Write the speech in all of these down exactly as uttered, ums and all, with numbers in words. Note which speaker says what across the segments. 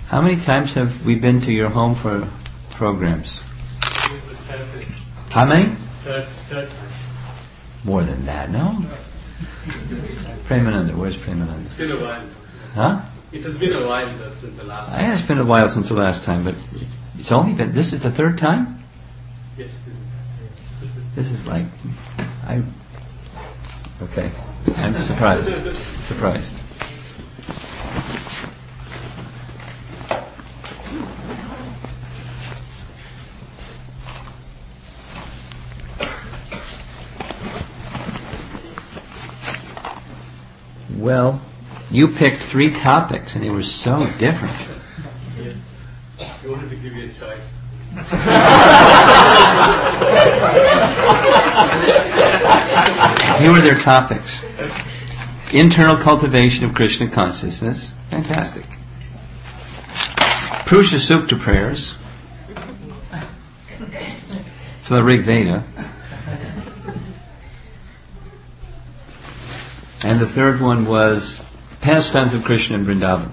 Speaker 1: How many times have we been to your home for programs? How many?
Speaker 2: Third, third time.
Speaker 1: More than that, no? Premananda, where's Premananda?
Speaker 2: It's been a while.
Speaker 1: Huh?
Speaker 2: It has been a while though, since the last time.
Speaker 1: It's been a while since the last time, but it's only been, this is the third time?
Speaker 2: Yes.
Speaker 1: This is like, I, okay, I'm surprised, surprised. Well, you picked three topics and they were so different.
Speaker 2: Yes. I wanted to give you a choice.
Speaker 1: Here were their topics. Internal cultivation of Krishna consciousness. Fantastic. Purusha Sukta prayers for the Rig Veda. And the third one was pastimes of Krishna in Vrindavan.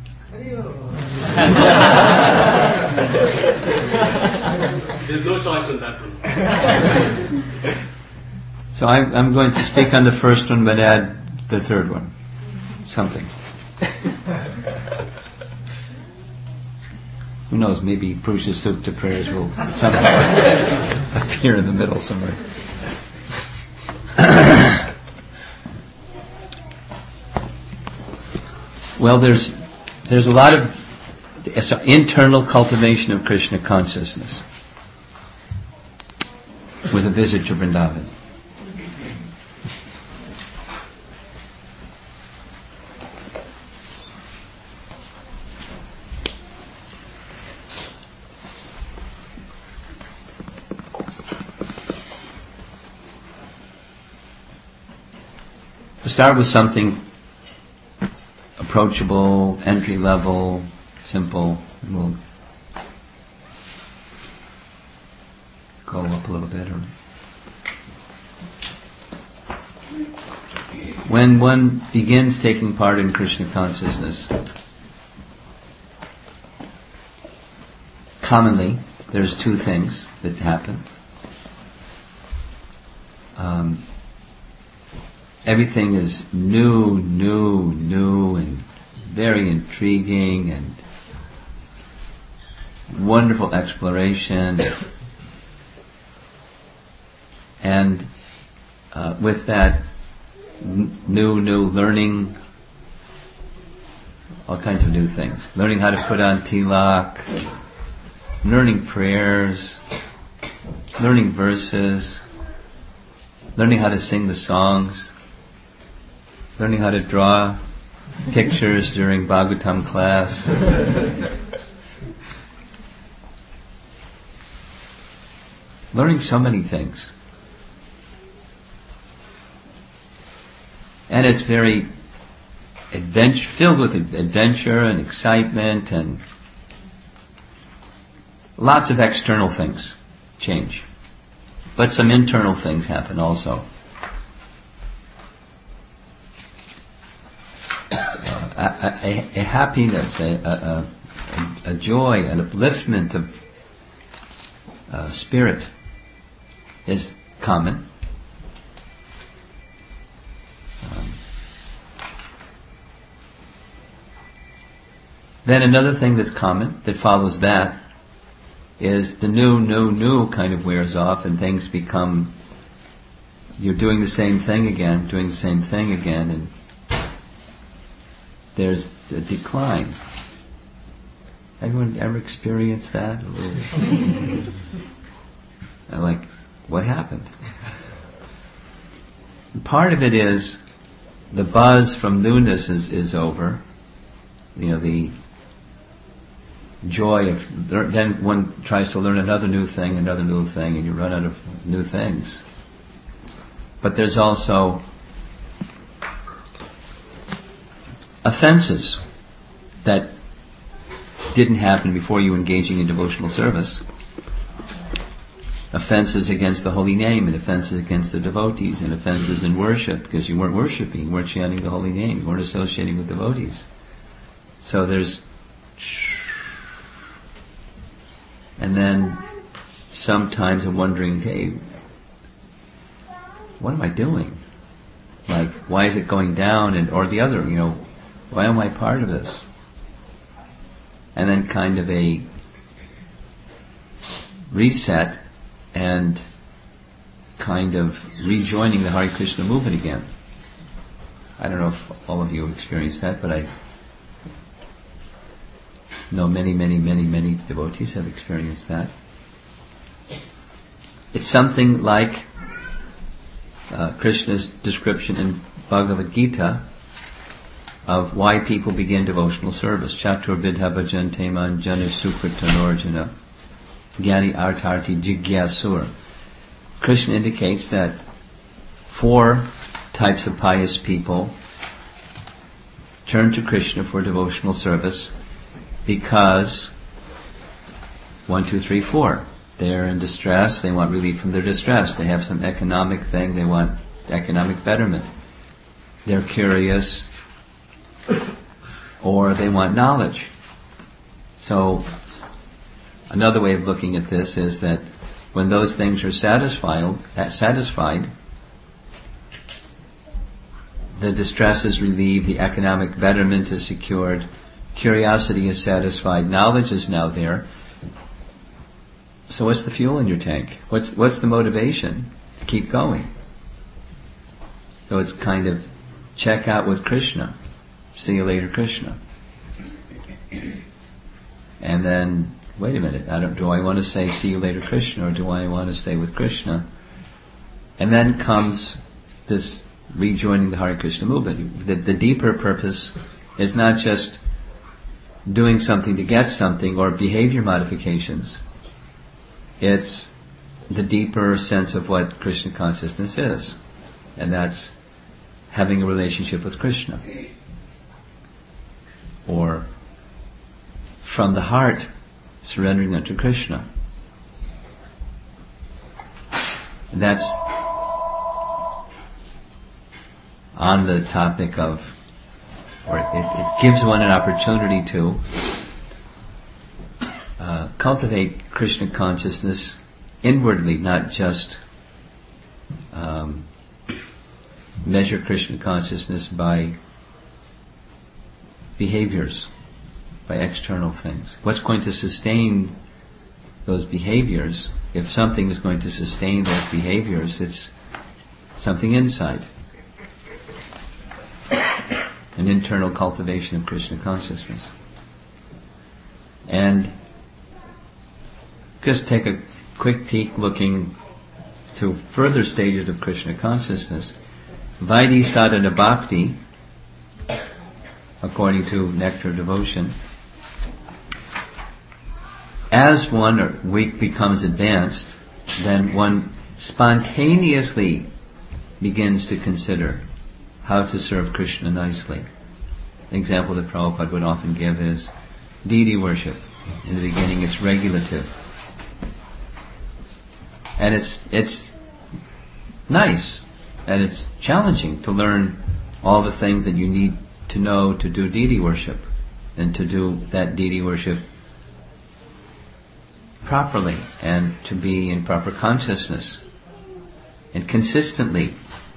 Speaker 2: There's no choice in that one.
Speaker 1: So I, I'm going to speak on the first one, but add the third one. Something. Who knows, maybe Purusha Sukta prayers will somehow appear in the middle somewhere. Well, there's there's a lot of internal cultivation of Krishna consciousness with a visit to Vrindavan. To start with something approachable, entry level, simple, and we'll go up a little bit. When one begins taking part in Krishna consciousness, commonly there's two things that happen. Um, everything is new, new, new, and very intriguing and wonderful exploration. And uh, with that n- new, new learning, all kinds of new things. Learning how to put on tilak, learning prayers, learning verses, learning how to sing the songs, learning how to draw pictures during Bhagavatam class. Learning so many things. And it's very adventure, filled with adventure and excitement, and lots of external things change. But some internal things happen also. A, a, a happiness, a, a, a joy, an upliftment of uh, spirit is common. Um, then another thing that's common that follows that is the new, new, new kind of wears off and things become, you're doing the same thing again, doing the same thing again, and there's a decline. Anyone ever experienced that? A little I'm like, what happened? Part of it is the buzz from newness is, is over. You know, the joy of, then one tries to learn another new thing, another new thing, and you run out of new things. But there's also offenses that didn't happen before you engaging in devotional service. Offenses against the holy name, and offenses against the devotees, and offenses in worship, because you weren't worshipping, you weren't chanting the holy name, you weren't associating with devotees. So there's And then sometimes I'm wondering, hey, what am I doing? Like, why is it going down and or the other, you know, why am I part of this? And then kind of a reset and kind of rejoining the Hare Krishna movement again. I don't know if all of you have experienced that, but I know many, many, many, many devotees have experienced that. It's something like uh, Krishna's description in Bhagavad Gita of why people begin devotional service. Chatur vidha bhajante man jana sukritanorjana gyani artarti jigyasur. Krishna indicates that four types of pious people turn to Krishna for devotional service because one, two, three, four. They're in distress, they want relief from their distress. They have some economic thing, they want economic betterment. They're curious, or they want knowledge. So, another way of looking at this is that when those things are satisfied, satisfied, the distress is relieved, the economic betterment is secured, curiosity is satisfied, knowledge is now there. So what's the fuel in your tank? What's what's the motivation to keep going? So it's kind of check out with Krishna. See you later, Krishna. And then, wait a minute, I don't, do I want to say see you later, Krishna, or do I want to stay with Krishna? And then comes this rejoining the Hare Krishna movement. The, the deeper purpose is not just doing something to get something or behavior modifications. It's the deeper sense of what Krishna consciousness is. And that's having a relationship with Krishna. Or from the heart, surrendering unto Krishna. And that's on the topic of, or it, it gives one an opportunity to uh, cultivate Krishna consciousness inwardly, not just um, measure Krishna consciousness by behaviors, by external things. What's going to sustain those behaviors? If something is going to sustain those behaviors, it's something inside. An internal cultivation of Krishna consciousness. And just take a quick peek looking to further stages of Krishna consciousness. Vaidhi sadhana bhakti, according to Nectar of Devotion, as one or week becomes advanced, then one spontaneously begins to consider how to serve Krishna nicely. An example that Prabhupada would often give is deity worship. In the beginning it's regulative. And it's it's nice and it's challenging to learn all the things that you need to know to do deity worship and to do that deity worship properly and to be in proper consciousness and consistently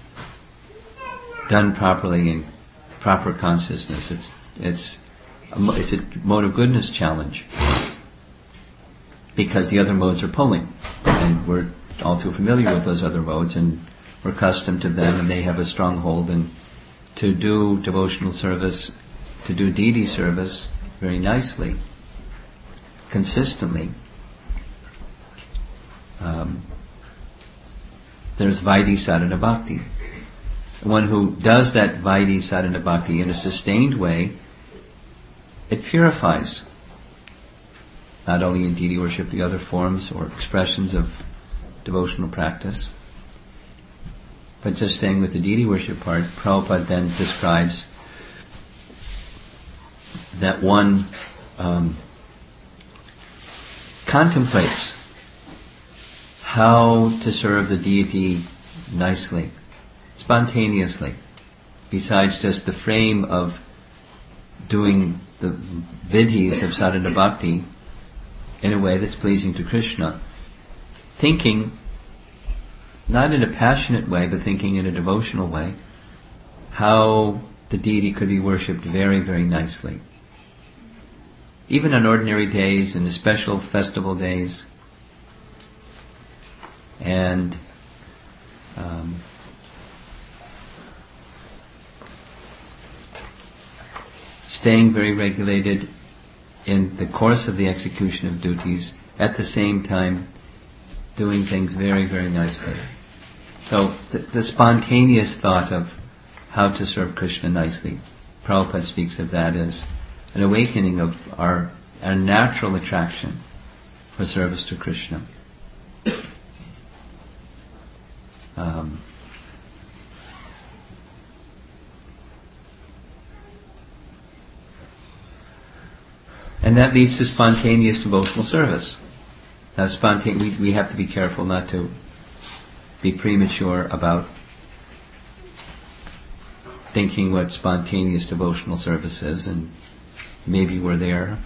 Speaker 1: done properly in proper consciousness. It's it's a, it's a mode of goodness challenge because the other modes are pulling, and we're all too familiar with those other modes, and we're accustomed to them, and they have a strong hold. And to do devotional service, to do deity service very nicely, consistently, um, there's Vaidhi sadhana bhakti. One who does that Vaidhi sadhana bhakti in a sustained way, it purifies not only in deity worship, the other forms or expressions of devotional practice, but just staying with the deity worship part. Prabhupada then describes that one um, contemplates how to serve the deity nicely, spontaneously, besides just the frame of doing the vidhis of sadhana bhakti. in a way that's pleasing to Krishna. Thinking, not in a passionate way, but thinking in a devotional way, how the deity could be worshipped very, very nicely. Even on ordinary days and special festival days. And um, staying very regulated in the course of the execution of duties, at the same time doing things very, very nicely. So the, the spontaneous thought of how to serve Krishna nicely, Prabhupada speaks of that as an awakening of our, our natural attraction for service to Krishna. Um, and that leads to spontaneous devotional service. Now, spontane- we, we have to be careful not to be premature about thinking what spontaneous devotional service is, and maybe we're there.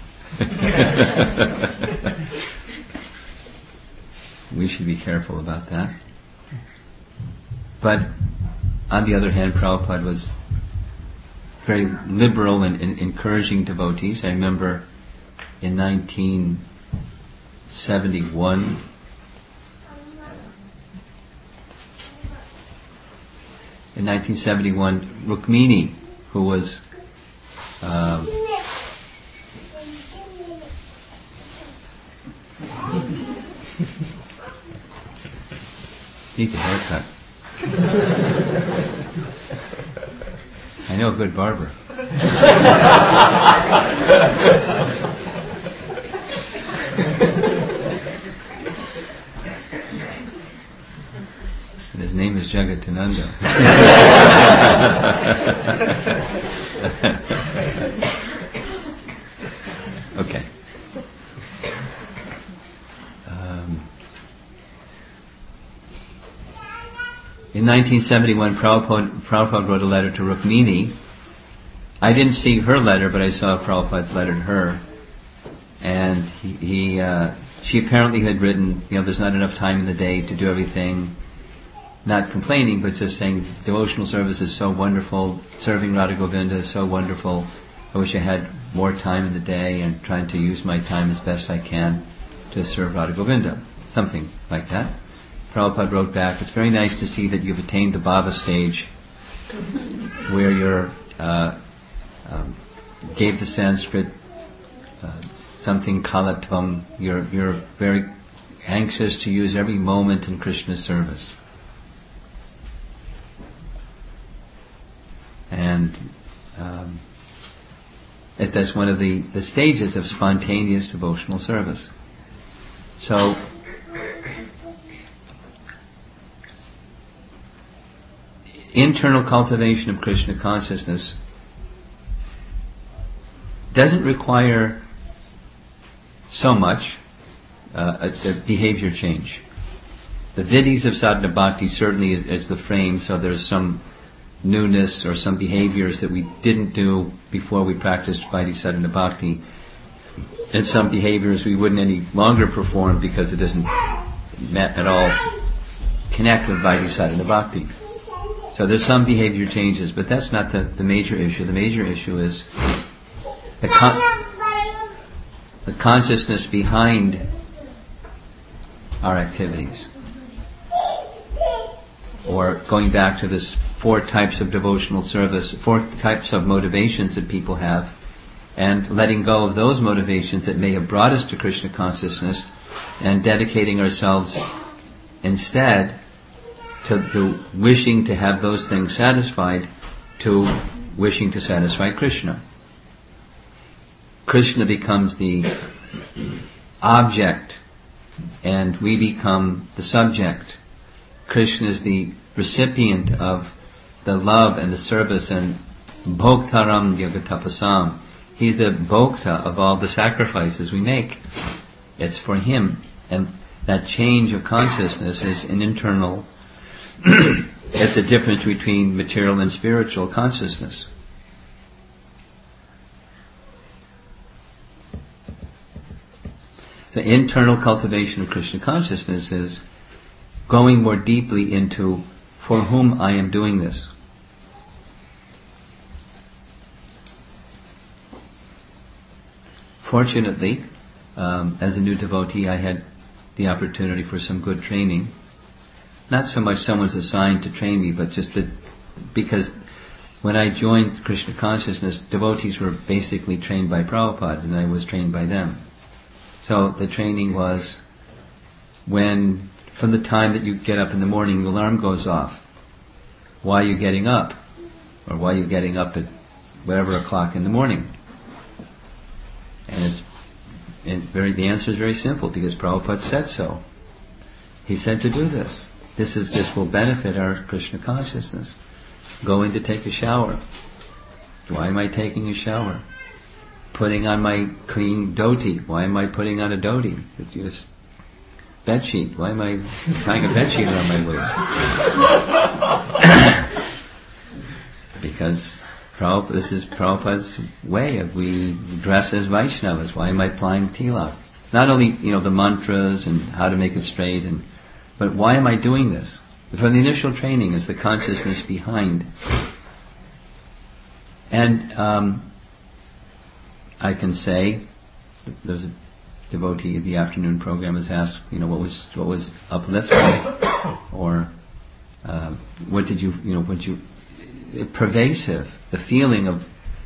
Speaker 1: We should be careful about that. But on the other hand, Prabhupada was very liberal in, in encouraging devotees. I remember in nineteen seventy-one, in nineteen seventy-one, Rukmini, who was uh, needs a haircut. I know a good barber. And his name is Jagatananda. Okay. Um, in nineteen seventy-one, Prabhupada, Prabhupada wrote a letter to Rukmini. I didn't see her letter, but I saw Prabhupada's letter to her. And he, he uh, she apparently had written, you know, there's not enough time in the day to do everything. Not complaining, but just saying devotional service is so wonderful, serving Radha Govinda is so wonderful. I wish I had more time in the day, and trying to use my time as best I can to serve Radha Govinda. Something like that. Prabhupada wrote back, it's very nice to see that you've attained the Bhava stage, where you're, uh, um, gave the Sanskrit uh, something kalatvam, you're, you're very anxious to use every moment in Krishna's service. And um, it, that's one of the, the stages of spontaneous devotional service. So, internal cultivation of Krishna consciousness doesn't require so much uh, a, a behavior change. The vidhis of sadhana bhakti certainly is, is the frame, so there's some newness or some behaviors that we didn't do before we practiced Vaidhi Sadhana Bhakti, and some behaviors we wouldn't any longer perform because it doesn't at all connect with Vaidhi Sadhana Bhakti. So there's some behavior changes, but that's not the, the major issue. The major issue is the, con- the consciousness behind our activities. Or going back to this four types of devotional service, four types of motivations that people have, and letting go of those motivations that may have brought us to Krishna consciousness, and dedicating ourselves instead to, to wishing to have those things satisfied, to wishing to satisfy Krishna. Krishna becomes the object, and we become the subject. Krishna is the recipient of the love and the service, and bhoktaram yagatapasam. He's the bhokta of all the sacrifices we make. It's for him. And that change of consciousness is an internal, it's the difference between material and spiritual consciousness. So internal cultivation of Krishna consciousness is going more deeply into for whom I am doing this. Fortunately, um, as a new devotee, I had the opportunity for some good training. Not so much someone's assigned to train me, but just that because when I joined Krishna consciousness, devotees were basically trained by Prabhupada, and I was trained by them. So the training was when, from the time that you get up in the morning, the alarm goes off. Why are you getting up? Or why are you getting up at whatever o'clock in the morning? And it's and very the answer is very simple, because Prabhupada said so. He said to do this. This is this will benefit our Krishna consciousness. Going to take a shower. Why am I taking a shower? Putting on my clean dhoti. Why am I putting on a dhoti? It's just bed sheet. Why am I tying a bed sheet around my waist? Because Prabhupada, this is Prabhupada's way of we dress as Vaishnavas. Why am I applying tilak? Not only, you know, the mantras and how to make it straight, and but why am I doing this? From the initial training is the consciousness behind. And um, I can say, there's a devotee at the afternoon program has asked, you know, what was what was uplifting, or uh, what did you, you know, what you pervasive, the feeling of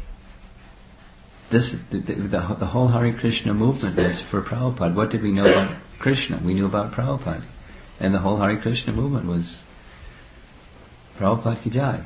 Speaker 1: this, the, the, the, the whole Hare Krishna movement is for Prabhupada. What did we know about Krishna? We knew about Prabhupada. And the whole Hare Krishna movement was Prabhupada ki jai.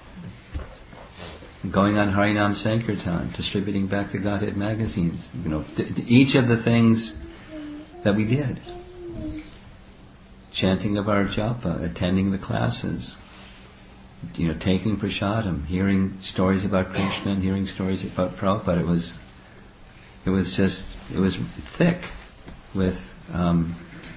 Speaker 1: Going on Harinam Sankirtan, distributing back to Godhead magazines, you know, th- th- each of the things that we did. Chanting of our japa, attending the classes, you know, taking prasadam, hearing stories about Krishna and hearing stories about Prabhupada. It was, it was just, it was thick with, um,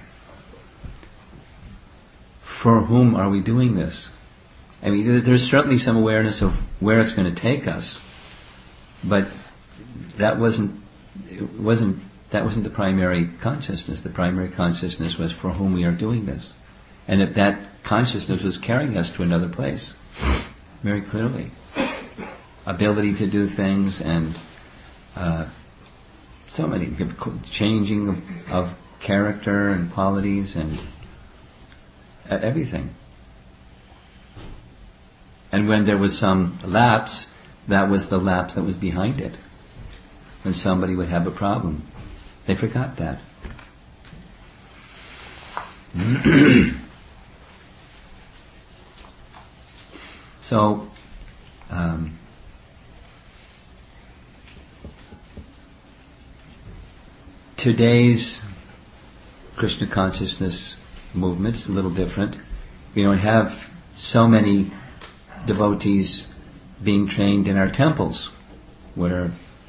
Speaker 1: for whom are we doing this? I mean, there's certainly some awareness of where it's going to take us, but that wasn't, it wasn't, that wasn't the primary consciousness. The primary consciousness was for whom we are doing this. And that that consciousness was carrying us to another place, very clearly. Ability to do things and uh, so many, changing of, of character and qualities and uh, everything. And when there was some lapse, that was the lapse that was behind it. When somebody would have a problem, they forgot that. So, um, today's Krishna consciousness movement is a little different. We don't have so many devotees being trained in our temples, where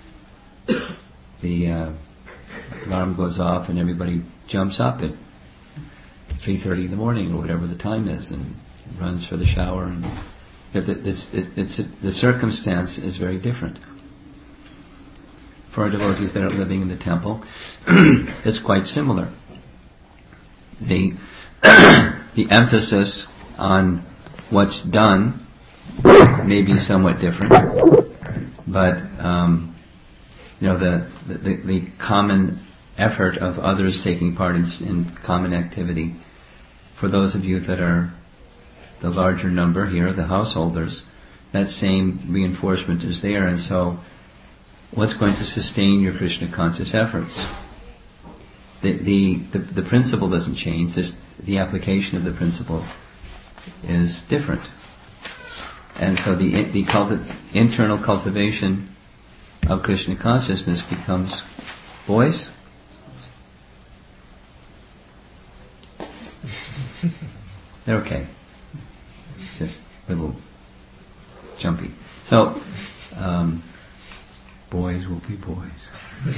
Speaker 1: the uh, alarm goes off and everybody jumps up at three thirty in the morning or whatever the time is and runs for the shower. And it's, it's, it's, the circumstance is very different. For our devotees that are living in the temple, it's quite similar. The the emphasis on what's done may be somewhat different, but um, you know the, the the common effort of others taking part in, in common activity. For those of you that are the larger number here, the householders, that same reinforcement is there, and so what's going to sustain your Krishna conscious efforts? The the the, the principle doesn't change. This, the application of the principle is different. And so the the culti- internal cultivation of Krishna consciousness becomes, boys? They're okay. Just a little jumpy. So, um, boys will be boys.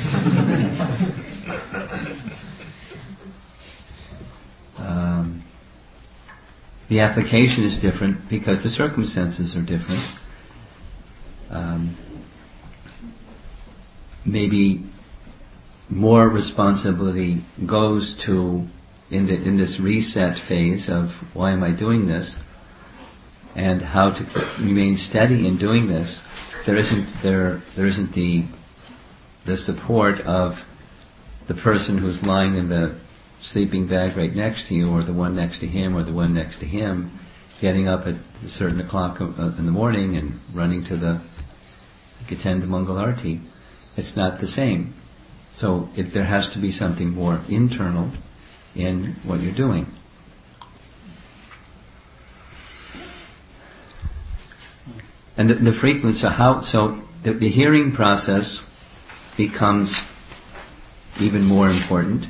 Speaker 1: um, The application is different because the circumstances are different. Um, maybe more responsibility goes to, in the, in this reset phase of why am I doing this, and how to remain steady in doing this. There isn't there there isn't the the support of the person who's lying in the sleeping bag right next to you, or the one next to him, or the one next to him, getting up at a certain o'clock in the morning and running to the attend the Mangal Arati. It's not the same. So it, there has to be something more internal in what you're doing. And the, the frequency, so how, so the, the hearing process becomes even more important.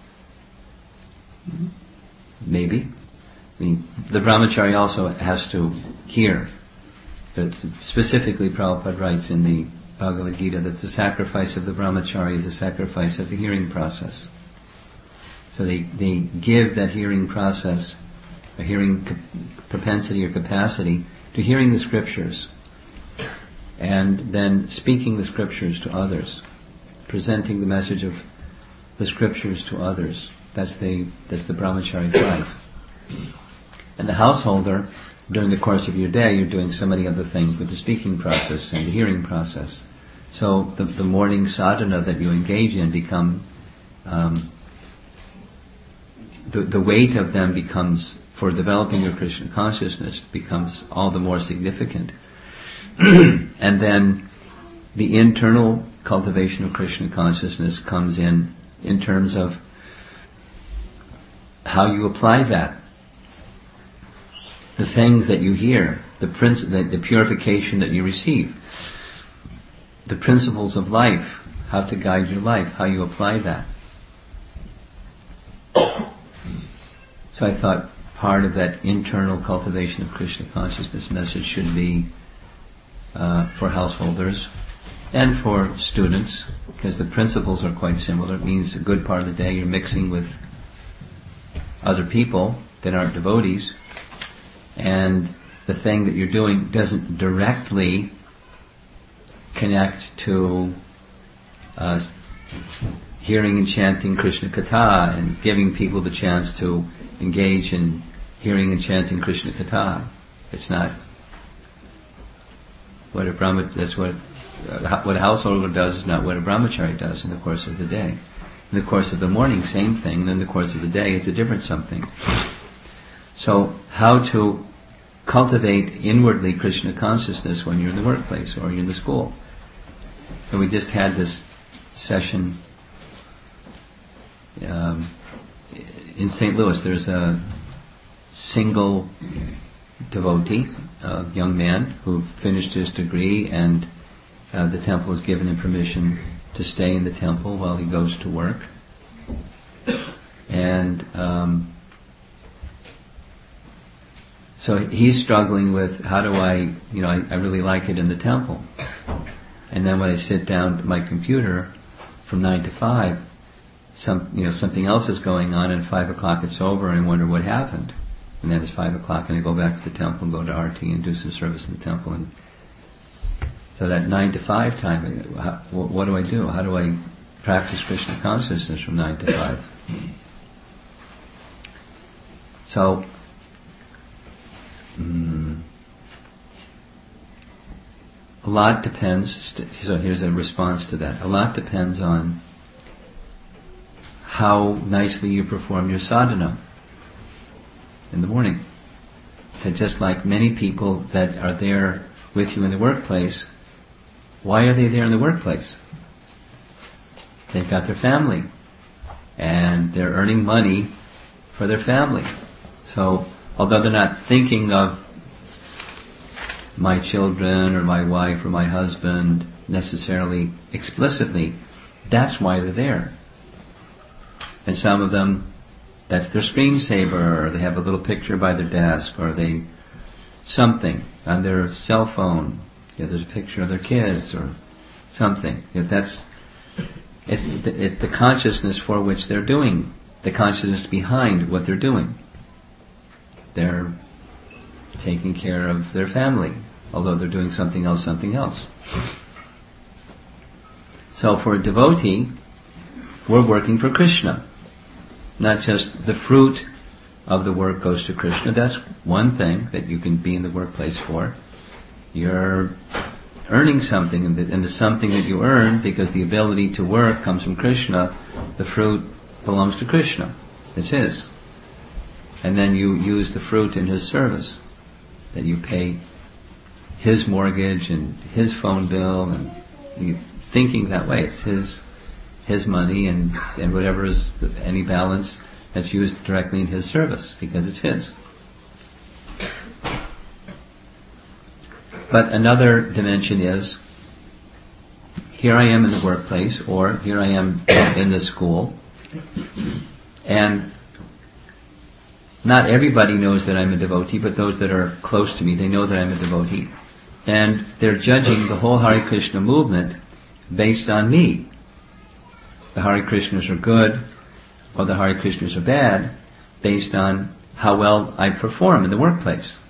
Speaker 1: Maybe. I mean, the brahmachari also has to hear. That specifically, Prabhupada writes in the Bhagavad Gita that the sacrifice of the brahmachari is the sacrifice of the hearing process. So they, they give that hearing process, a hearing cap- propensity or capacity, to hearing the scriptures, and then speaking the scriptures to others, presenting the message of the scriptures to others. That's the that's the brahmachari's life. And the householder, during the course of your day, you're doing so many other things with the speaking process and the hearing process. So the, the morning sadhana that you engage in become, um, the, the weight of them becomes, for developing your Krishna consciousness, becomes all the more significant. And then the internal cultivation of Krishna consciousness comes in, in terms of how you apply that. The things that you hear, the, princ- the, the purification that you receive, the principles of life, how to guide your life, how you apply that. So I thought part of that internal cultivation of Krishna consciousness message should be uh, for householders and for students, because the principles are quite similar. It means a good part of the day you're mixing with other people that aren't devotees, and the thing that you're doing doesn't directly connect to uh, hearing and chanting Krishna Katha and giving people the chance to engage in hearing and chanting Krishna Katha. It's not what a Brahma, that's what uh, what a householder does is not what a brahmachari does in the course of the day. In the course of the morning, same thing. And in the course of the day, it's a different something. So, how to cultivate inwardly Krishna consciousness when you're in the workplace or you're in the school. And we just had this session um, in Saint Louis. There's a single devotee, a young man who finished his degree, and uh, the temple has given him permission to stay in the temple while he goes to work. And um, so he's struggling with, how do I, you know, I, I really like it in the temple. And then when I sit down at my computer from nine to five, some, you know, something else is going on, and five o'clock it's over, and I wonder what happened. And then it's five o'clock, and I go back to the temple and go to Arati and do some service in the temple. And so that nine to five time, how, what do I do? How do I practice Krishna consciousness from nine to five? So, mm, a lot depends, so here's a response to that. A lot depends on how nicely you perform your sadhana in the morning. So just like many people that are there with you in the workplace, why are they there in the workplace? They've got their family, and they're earning money for their family. So, although they're not thinking of my children or my wife or my husband necessarily explicitly, that's why they're there. And some of them, that's their screensaver, or they have a little picture by their desk, or they, something on their cell phone. Yeah, there's a picture of their kids or something. Yeah, that's it's the, it's the consciousness for which they're doing, the consciousness behind what they're doing. They're taking care of their family, although they're doing something else, something else. So for a devotee, we're working for Krishna. Not just the fruit of the work goes to Krishna. That's one thing that you can be in the workplace for. You're earning something, and the, and the something that you earn, because the ability to work comes from Krishna, the fruit belongs to Krishna. It's His. And then you use the fruit in His service. That you pay His mortgage and His phone bill, and you thinking that way. It's His His money, and, and whatever is the, any balance that's used directly in His service, because it's His. But another dimension is, here I am in the workplace, or here I am in the school, and not everybody knows that I'm a devotee, but those that are close to me, they know that I'm a devotee. And they're judging the whole Hare Krishna movement based on me. The Hare Krishnas are good, or the Hare Krishnas are bad, based on how well I perform in the workplace.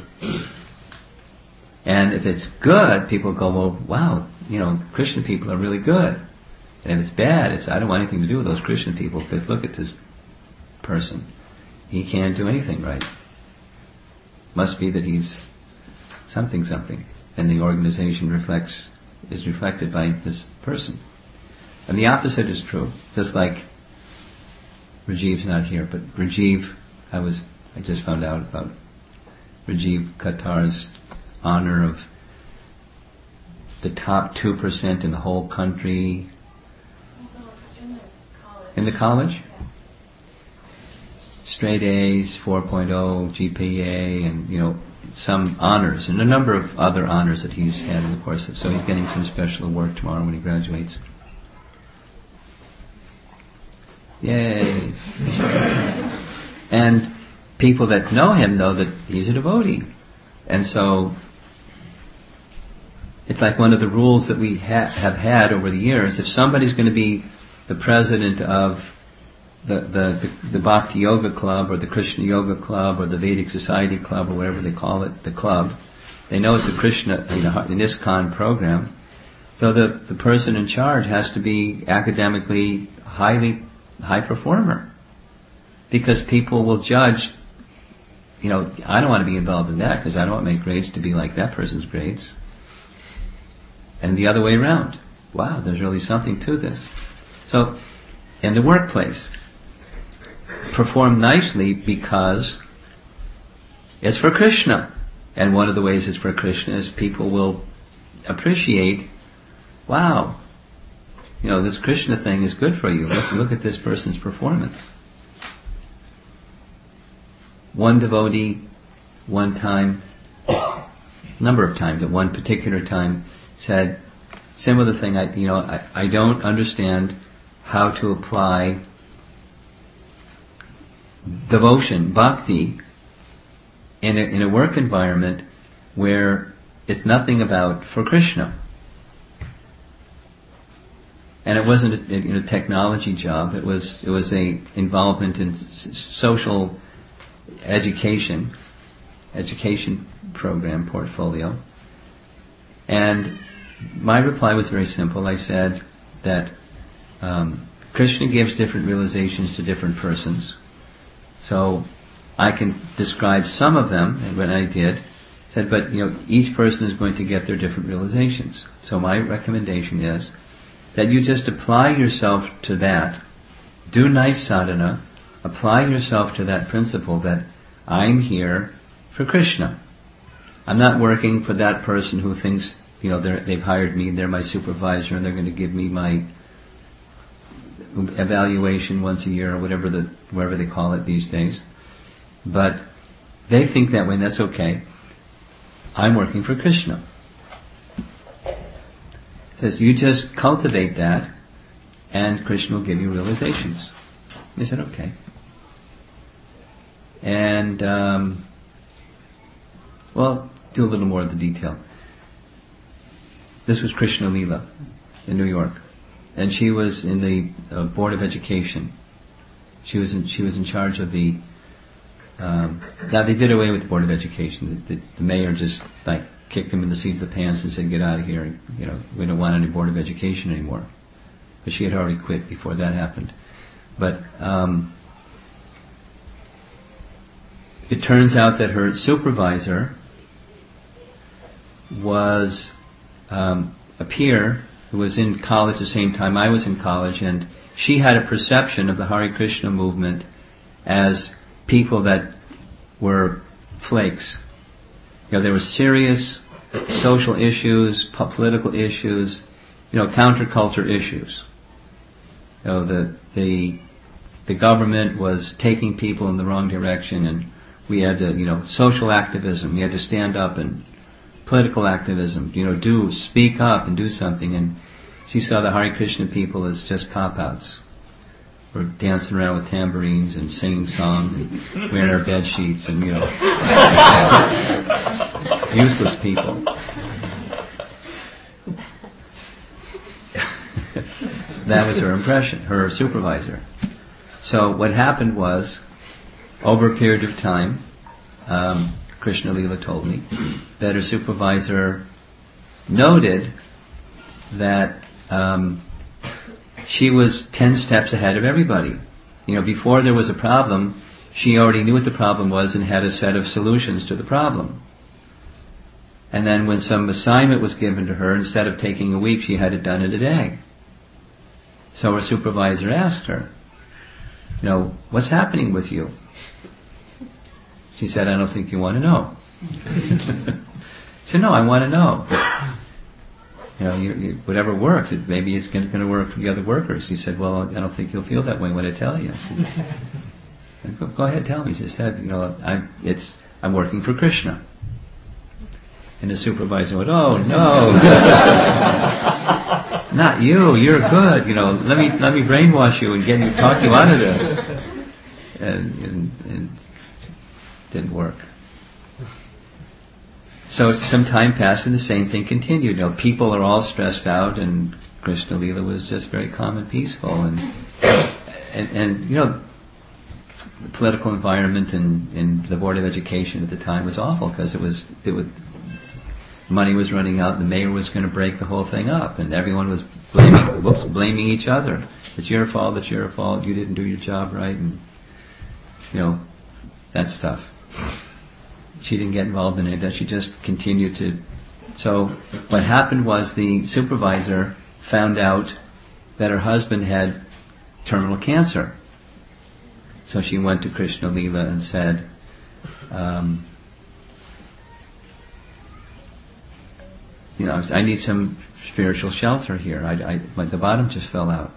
Speaker 1: And if it's good, people go, well, wow, you know, Krishna people are really good. And if it's bad, it's, I don't want anything to do with those Krishna people, because look at this person. He can't do anything right. Must be that he's something something. And the organization reflects, is reflected by this person. And the opposite is true. Just like Rajiv's not here, but Rajiv, I was, I just found out about Rajiv Qatar's honor of the top two percent in the whole country.
Speaker 3: In the college.
Speaker 1: In the college? Straight A's, four point oh, G P A, and, you know, some honors, and a number of other honors that he's had in the course of, so he's getting some special award tomorrow when he graduates. Yay! And people that know him know that he's a devotee. And so, it's like one of the rules that we ha- have had over the years. If somebody's going to be the president of the, the, the, the Bhakti Yoga Club, or the Krishna Yoga Club, or the Vedic Society Club, or whatever they call it, the club, they know it's a Krishna, you know, an ISKCON program. So the, the person in charge has to be academically highly high performer. Because people will judge, you know, I don't want to be involved in that, because I don't want my grades to be like that person's grades. And the other way around. Wow, there's really something to this. So, in the workplace, perform nicely because it's for Krishna. And one of the ways it's for Krishna is people will appreciate, wow, you know, this Krishna thing is good for you. Look, look at this person's performance. One devotee, one time, number of times, at one particular time, said, similar thing, I, you know, I, I don't understand how to apply devotion, bhakti, in a, in a work environment where it's nothing about for Krishna. And it wasn't a, a you know, technology job. It was it was a involvement in s- social education, education program portfolio. And my reply was very simple. I said that um, Krishna gives different realizations to different persons. So I can describe some of them, and when I did, said, but you know, each person is going to get their different realizations. So my recommendation is that you just apply yourself to that. Do nice sadhana. Apply yourself to that principle that I'm here for Krishna. I'm not working for that person who thinks, you know, they're, they've hired me, they're my supervisor, and they're going to give me my evaluation once a year, or whatever the whatever they call it these days. But they think that way, and that's okay. I'm working for Krishna. It says, you just cultivate that, and Krishna will give you realizations. They said, okay. And, um, well, do a little more of the detail. This was Krishna Leela in New York. And she was in the uh, Board of Education. She was in, she was in charge of the, um, now they did away with the Board of Education. The, the, the mayor just like kicked him in the seat of the pants and said, get out of here. You know, we don't want any Board of Education anymore. but she had already quit before that happened. But um, it turns out that her supervisor was um, a peer who was in college the same time I was in college, and she had a perception of the Hare Krishna movement as people that were flakes. You know, there were serious social issues, po- political issues, you know, counterculture issues. You know, the the the government was taking people in the wrong direction, and we had to, you know, social activism. We had to stand up, and political activism. You know, do speak up and do something. And she saw the Hare Krishna people as just cop-outs. We're dancing around with tambourines and singing songs and wearing our bed sheets and, you know, useless people. That was her impression, her supervisor. So what happened was, over a period of time, um, Krishna Lila told me, that her supervisor noted that um, she was ten steps ahead of everybody. You know, before there was a problem, she already knew what the problem was and had a set of solutions to the problem. And then when some assignment was given to her, instead of taking a week, she had it done in a day. So her supervisor asked her, you know, what's happening with you? She said, I don't think you want to know. She said, no, I want to know. You know, you, you, whatever works, it, maybe it's going to work for the other workers. He said, well, I don't think you'll feel that way when I tell you. She said, go, go ahead, tell me. She said, you know, I, it's, I'm working for Krishna. And the supervisor went, oh no, not you, you're good, you know, let me, let me brainwash you and get you, talk you out of this. And, and, and it didn't work. So some time passed and the same thing continued. You know, people are all stressed out, and Krishna Lila was just very calm and peaceful. And and, and you know, the political environment in, in the Board of Education at the time was awful because it was it would money was running out. And the mayor was going to break the whole thing up, and everyone was blaming whoops, blaming each other. It's your fault. It's your fault. You didn't do your job right, and you know that stuff. She didn't get involved in any of that. She just continued to. So what happened was the supervisor found out that her husband had terminal cancer. So she went to Krishna Lila and said, um, you know, I need some spiritual shelter here. I, I, my, the bottom just fell out.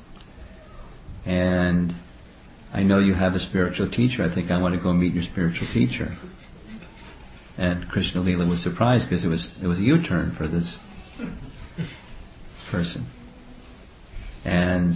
Speaker 1: And I know you have a spiritual teacher. I think I want to go meet your spiritual teacher. And Krishna Lila was surprised because it was it was a U-turn for this person. And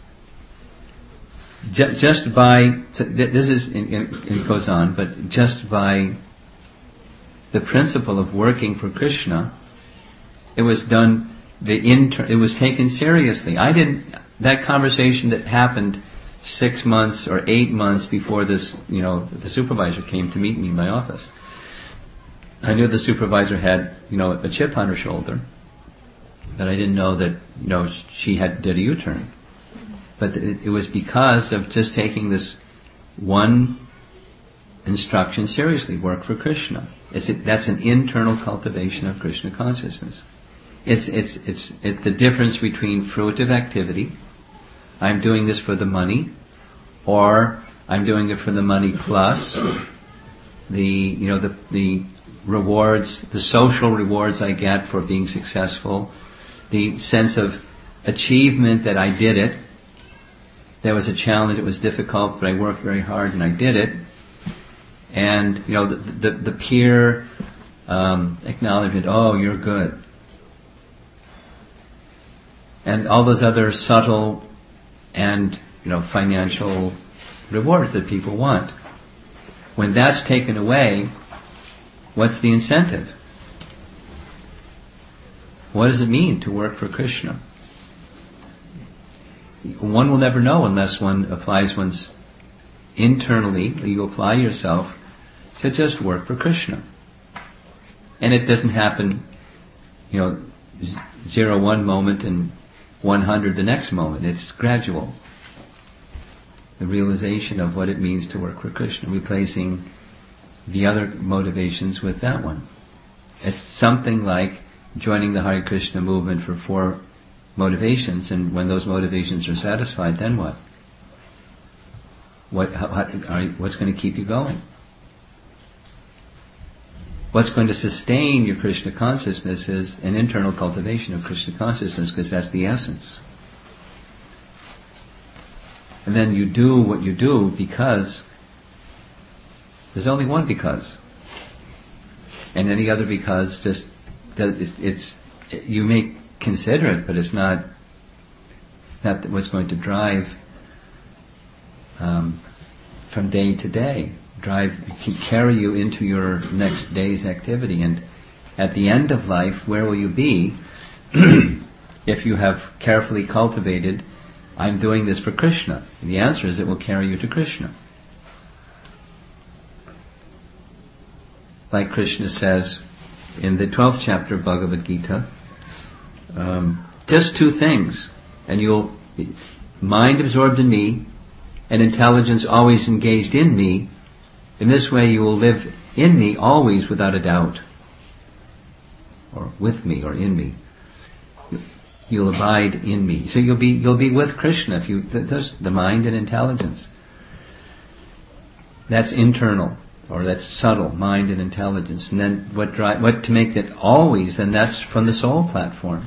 Speaker 1: ju- just by, so th- this is, it goes on, but just by the principle of working for Krishna, it was done, the inter- it was taken seriously. I didn't, that conversation that happened six months or eight months before this, you know, the supervisor came to meet me in my office. I knew the supervisor had, you know, a chip on her shoulder, but I didn't know that, you know, she had did a U-turn. But it, it was because of just taking this one instruction seriously, work for Krishna. It's a, that's an internal cultivation of Krishna consciousness. It's it's it's it's the difference between fruitive activity. I'm doing this for the money, or I'm doing it for the money plus the you know the the rewards, the social rewards I get for being successful, the sense of achievement that I did it. There was a challenge, it was difficult, but I worked very hard and I did it. And, you know, the, the, the peer um, acknowledgement, oh, you're good. And all those other subtle and, you know, financial rewards that people want. When that's taken away, what's the incentive? What does it mean to work for Krishna? One will never know unless one applies one's internally, you apply yourself to just work for Krishna. And it doesn't happen, you know, zero one moment and one hundred the next moment. It's gradual. The realization of what it means to work for Krishna, replacing the other motivations with that one. It's something like joining the Hare Krishna movement for four motivations, and when those motivations are satisfied, then what? What? How, how, are you, what's going to keep you going? What's going to sustain your Krishna consciousness is an internal cultivation of Krishna consciousness, because that's the essence. And then you do what you do because there's only one because. And any other because just, it's, it's you may consider it, but it's not, not what's going to drive um, from day to day. Drive, can carry you into your next day's activity. And at the end of life, where will you be if you have carefully cultivated, I'm doing this for Krishna? And the answer is it will carry you to Krishna. Like Krishna says in the twelfth chapter of Bhagavad Gita, um, just two things, and you'll, mind absorbed in me, and intelligence always engaged in me. In this way you will live in me always without a doubt. Or with me, or in me. You'll abide in me. So you'll be you'll be with Krishna if you that's the mind and intelligence. That's internal, or that's subtle, mind and intelligence. And then what drive what to make it always, then that's from the soul platform.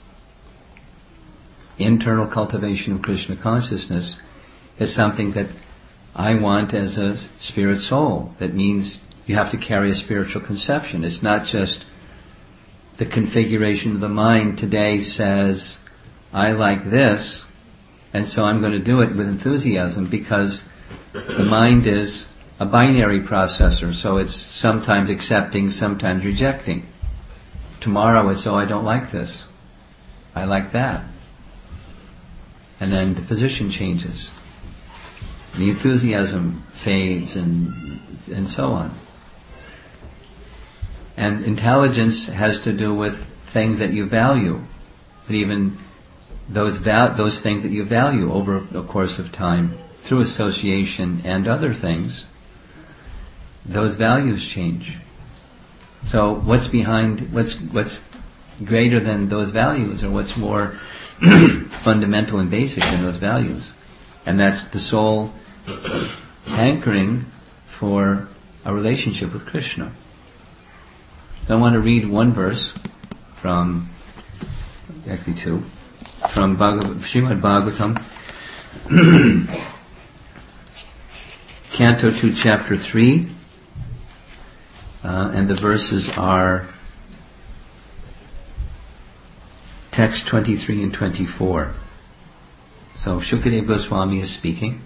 Speaker 1: Internal cultivation of Krishna consciousness is something that I want as a spirit soul. That means you have to carry a spiritual conception. It's not just the configuration of the mind today says, I like this, and so I'm going to do it with enthusiasm, because the mind is a binary processor, so it's sometimes accepting, sometimes rejecting. Tomorrow it's, oh, I don't like this. I like that. And then the position changes. The enthusiasm fades, and and so on. And intelligence has to do with things that you value, but even those val- those things that you value over a course of time, through association and other things, those values change. So what's behind, what's what's greater than those values, or what's more fundamental and basic than those values? And that's the soul hankering for a relationship with Krishna. So I want to read one verse from, actually two, from Bhagavad, Srimad Bhagavatam, Canto two, Chapter three, uh, and the verses are text twenty-three and twenty-four. So Shukadeva Goswami is speaking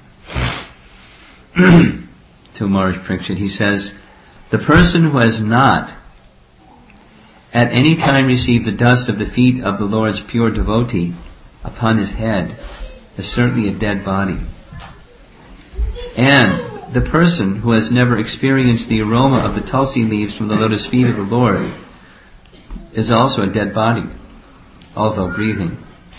Speaker 1: to Maharaj Parikshit. He says, the person who has not at any time received the dust of the feet of the Lord's pure devotee upon his head is certainly a dead body. And the person who has never experienced the aroma of the tulsi leaves from the lotus feet of the Lord is also a dead body, although breathing.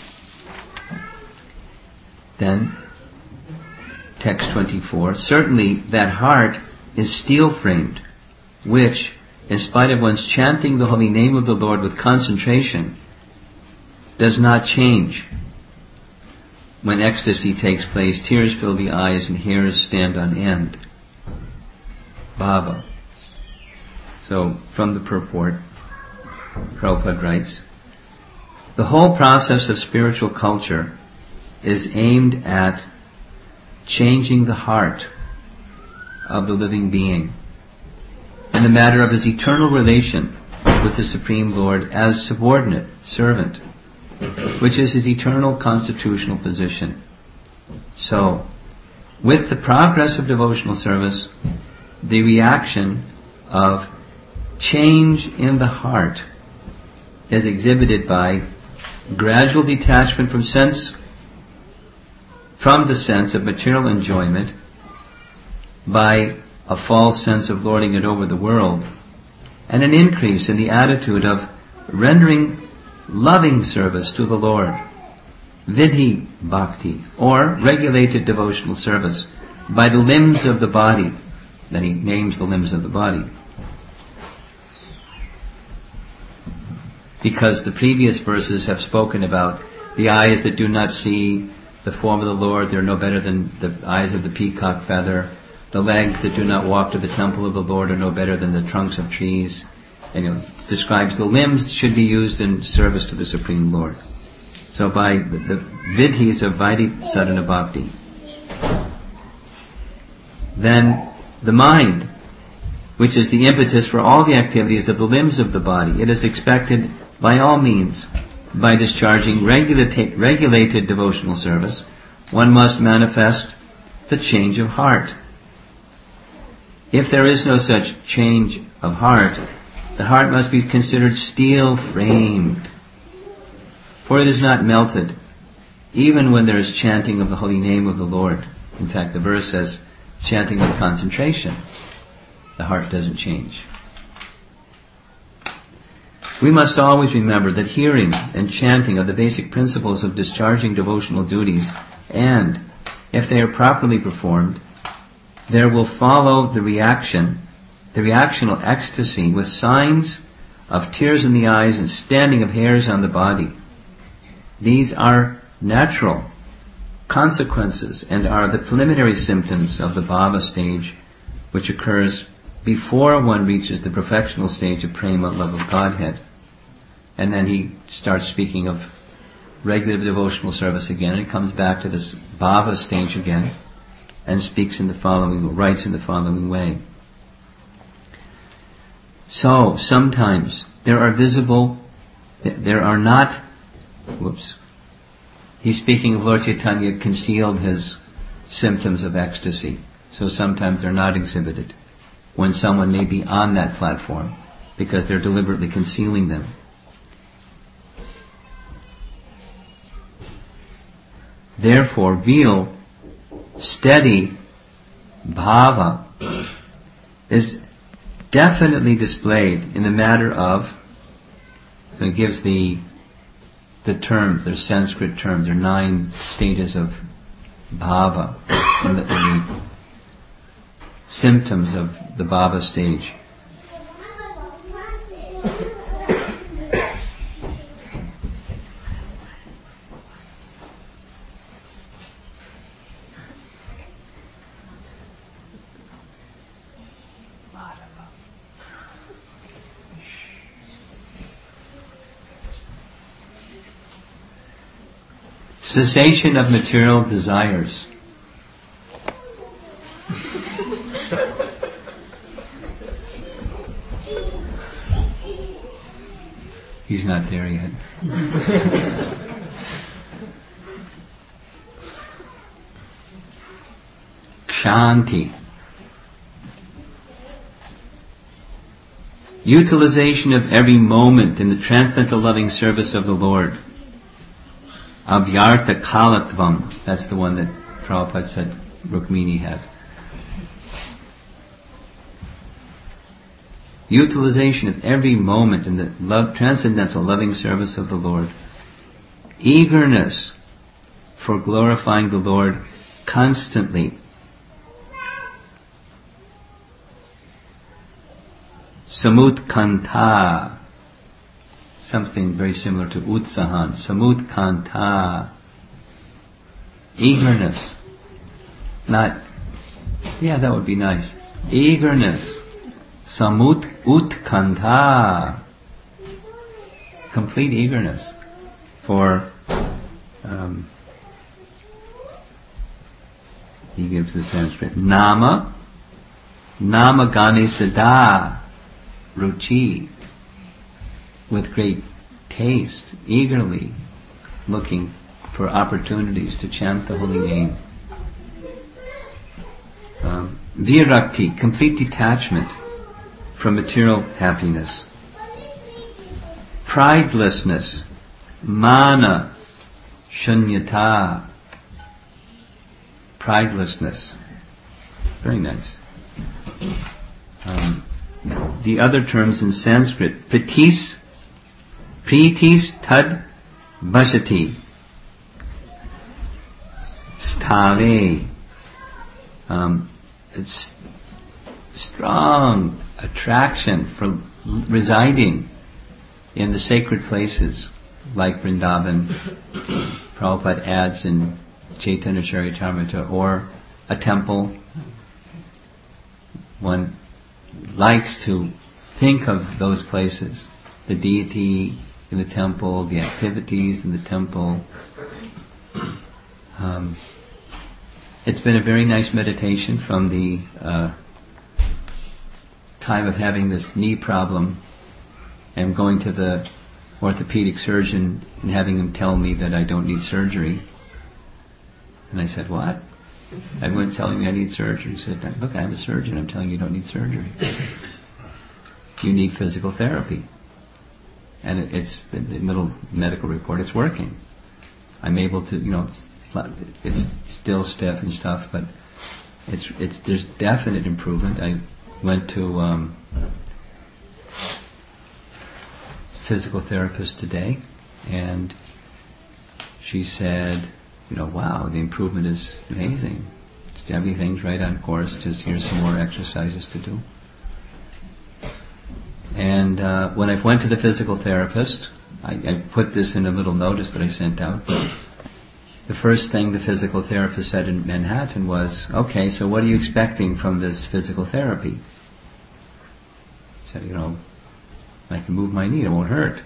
Speaker 1: Then, text twenty-four, certainly that heart is steel-framed, which, in spite of one's chanting the holy name of the Lord with concentration, does not change. When ecstasy takes place, tears fill the eyes and hairs stand on end. Bhava. So, from the purport, Prabhupada writes, the whole process of spiritual culture is aimed at changing the heart of the living being in the matter of his eternal relation with the Supreme Lord as subordinate, servant, which is his eternal constitutional position. So, with the progress of devotional service, the reaction of change in the heart is exhibited by gradual detachment from sense, from the sense of material enjoyment, by a false sense of lording it over the world, and an increase in the attitude of rendering loving service to the Lord Vidhi bhakti, or regulated devotional service, by the limbs of the body. Then he names the limbs of the body. Because the previous verses have spoken about the eyes that do not see the form of the Lord, they're no better than the eyes of the peacock feather. The legs that do not walk to the temple of the Lord are no better than the trunks of trees. And you know, describes the limbs should be used in service to the Supreme Lord. So by the, the vidhis of Vaidhi sadhana bhakti. Then the mind, which is the impetus for all the activities of the limbs of the body, it is expected by all means, by discharging regulata- regulated devotional service, one must manifest the change of heart. If there is no such change of heart, the heart must be considered steel-framed, for it is not melted, even when there is chanting of the holy name of the Lord. In fact, the verse says, chanting with concentration, the heart doesn't change. We must always remember that hearing and chanting are the basic principles of discharging devotional duties, and, if they are properly performed, there will follow the reaction, the reactional ecstasy with signs of tears in the eyes and standing of hairs on the body. These are natural consequences and are the preliminary symptoms of the bhava stage, which occurs before one reaches the perfectional stage of prema, love of Godhead. And then he starts speaking of regular devotional service again, and comes back to this bhava stage again, and speaks in the following, writes in the following way. So, sometimes there are visible, there are not, whoops, he's speaking of Lord Chaitanya concealed his symptoms of ecstasy. So sometimes they're not exhibited when someone may be on that platform because they're deliberately concealing them. Therefore, real, steady bhava is definitely displayed in the matter of, so it gives the the terms, they're Sanskrit terms, there are nine stages of bhava, and the, the symptoms of the bhava stage. Cessation of material desires. He's not there yet. Kshanti. Utilization of every moment in the transcendental loving service of the Lord. Abhyartha kalatvam. That's the one that Prabhupada said Rukmini had. Utilization of every moment in the love, transcendental loving service of the Lord. Eagerness for glorifying the Lord constantly. Samutkanta. Something very similar to utsahan. Samutkanta. Eagerness. Not, yeah, that would be nice. Eagerness. Samut utkanta. Complete eagerness for, um, he gives the Sanskrit, nama, nama gani sada, ruchi, with great taste, eagerly looking for opportunities to chant the holy name. Um, virakti, complete detachment from material happiness. Pridelessness, mana, shunyata, pridelessness. Very nice. Um, the other terms in Sanskrit, pritis, pritis tad bhajati. Tale. Um, it's strong attraction for residing in the sacred places like Vrindavan. Prabhupada adds in Chaitanya Charitamrita, or a temple. One likes to think of those places, the deity in the temple, the activities in the temple. Um, it's been a very nice meditation from the uh, time of having this knee problem and going to the orthopedic surgeon and having him tell me that I don't need surgery. And I said, what? Everyone's telling me I need surgery. He said, look, I'm a surgeon. I'm telling you you don't need surgery. You need physical therapy. And it, it's the, the little medical report, it's working. I'm able to, you know, it's, it's still stiff and stuff, but it's it's there's definite improvement. I went to um, physical therapist today, and she said, you know, wow, the improvement is amazing. Everything's right on course. Just here's some more exercises to do. And uh, when I went to the physical therapist, I, I put this in a little notice that I sent out. The first thing the physical therapist said in Manhattan was, okay, so what are you expecting from this physical therapy? I said, you know, I can move my knee, it won't hurt.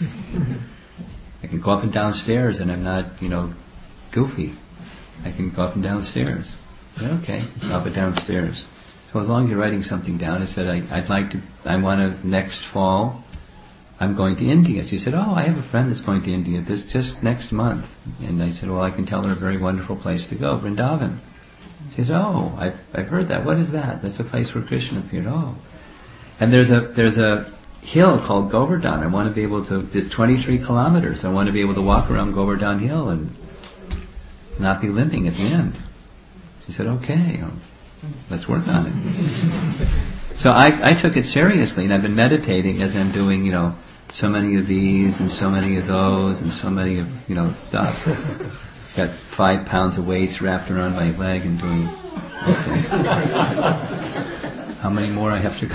Speaker 1: I can go up and down stairs and I'm not, you know, goofy. I can go up and down stairs. I said, okay, go up and down stairs. So as long as you're writing something down, I said, I, I'd like to, I want to, next fall, I'm going to India. She said, oh, I have a friend that's going to India this just next month. And I said, well, I can tell her a very wonderful place to go, Vrindavan. She said, oh, I've, I've heard that. What is that? That's a place where Krishna appeared. Oh. And there's a, there's a hill called Govardhan. I want to be able to, it's twenty-three kilometers. I want to be able to walk around Govardhan Hill and not be limping at the end. She said, okay, let's work on it. So I, I took it seriously, and I've been meditating as I'm doing, you know, so many of these and so many of those and so many of, you know, stuff. Got five pounds of weights wrapped around my leg and doing, okay. How many more I have to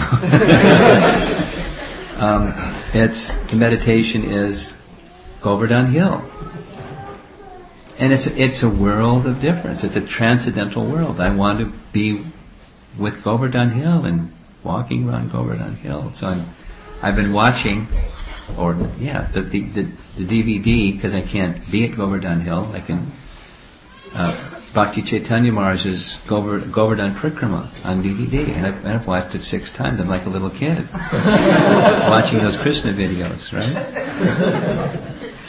Speaker 1: go? um, it's, the meditation is Govardhan Hill. And it's it's a world of difference. It's a transcendental world. I want to be with Govardhan Hill and walking around Govardhan Hill. So I'm, I've been watching, or yeah, the the, the, the D V D, because I can't be at Govardhan Hill. I can uh, Bhakti Chaitanya Maharaj's Govardhan, Govardhan Prikrama on D V D, and I've, I've watched it six times. I'm like a little kid watching those Krishna videos, right?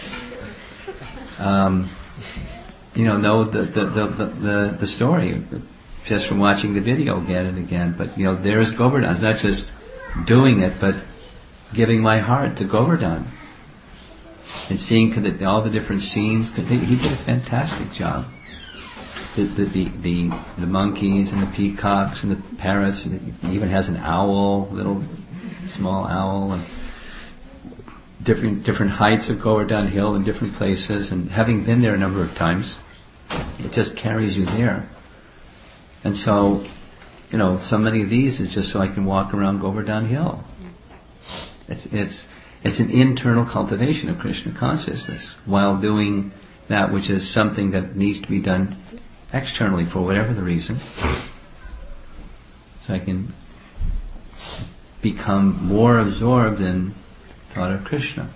Speaker 1: Um, you know, know the the, the, the the story just from watching the video again and again. But you know, there's Govardhan. It's not just doing it, but giving my heart to Govardhan and seeing the, all the different scenes. He did a fantastic job. The the, the the the monkeys and the peacocks and the parrots. And he even has an owl, little small owl, and different different heights of Govardhan Hill in different places. And having been there a number of times, it just carries you there. And so, you know, so many of these is just so I can walk around Govardhan Hill. It's it's it's an internal cultivation of Krishna consciousness while doing that which is something that needs to be done externally for whatever the reason. So I can become more absorbed in thought of Krishna.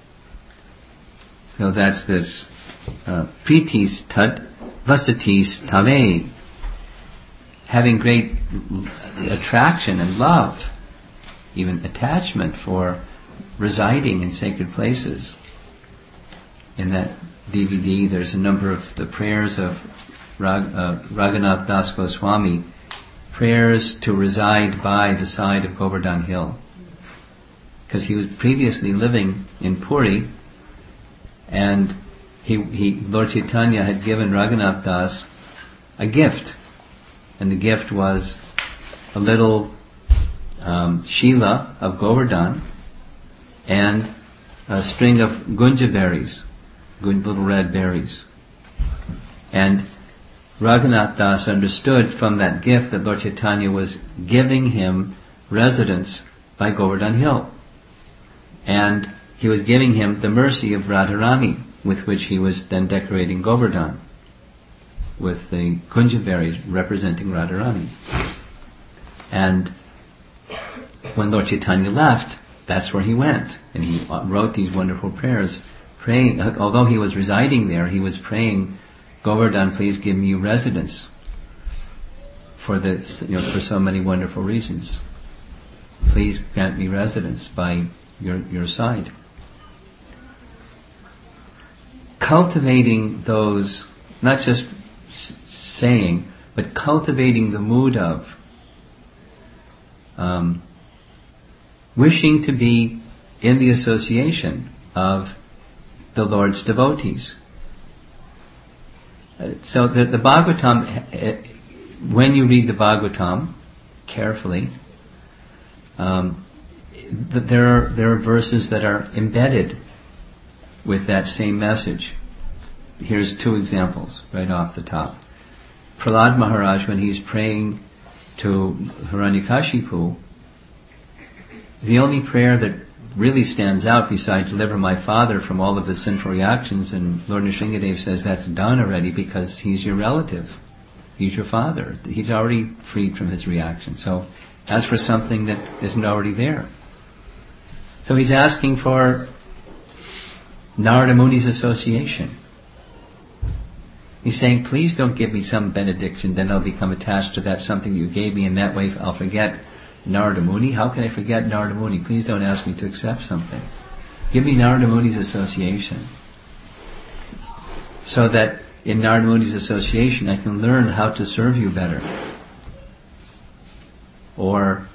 Speaker 1: So that's this uh, pritis tat vasatis tave, having great attraction and love, even attachment for residing in sacred places. In that D V D, there's a number of the prayers of Rag, uh, Raghunath Das Goswami, prayers to reside by the side of Govardhan Hill. Because he was previously living in Puri, and he, he, Lord Chaitanya had given Raghunath Das a gift, and the gift was a little um, shila of Govardhan and a string of gunja berries, good little red berries. And Raghunath Das understood from that gift that Lord Chaitanya was giving him residence by Govardhan Hill. And he was giving him the mercy of Radharani, with which he was then decorating Govardhan, with the kunja berries representing Radharani. And when Lord Chaitanya left, that's where he went. And he wrote these wonderful prayers, praying, although he was residing there, he was praying, Govardhan, please give me residence for the, you know, for so many wonderful reasons. Please grant me residence by your, your side. Cultivating those, not just saying, but cultivating the mood of um, wishing to be in the association of the Lord's devotees. Uh, so the, the Bhagavatam, uh, when you read the Bhagavatam carefully, um, th- there are there are verses that are embedded with that same message. Here's two examples right off the top. Prahlad Maharaj, when he's praying to Hiranyakashipu, the only prayer that really stands out besides deliver my father from all of his sinful reactions, and Lord Nrsingadev says that's done already because he's your relative. He's your father. He's already freed from his reaction. So as for something that isn't already there. So he's asking for Narada Muni's association. He's saying, please don't give me some benediction, then I'll become attached to that something you gave me, and that way I'll forget Narada Muni. How can I forget Narada Muni? Please don't ask me to accept something. Give me Narada Muni's association. So that in Narada Muni's association I can learn how to serve you better. Or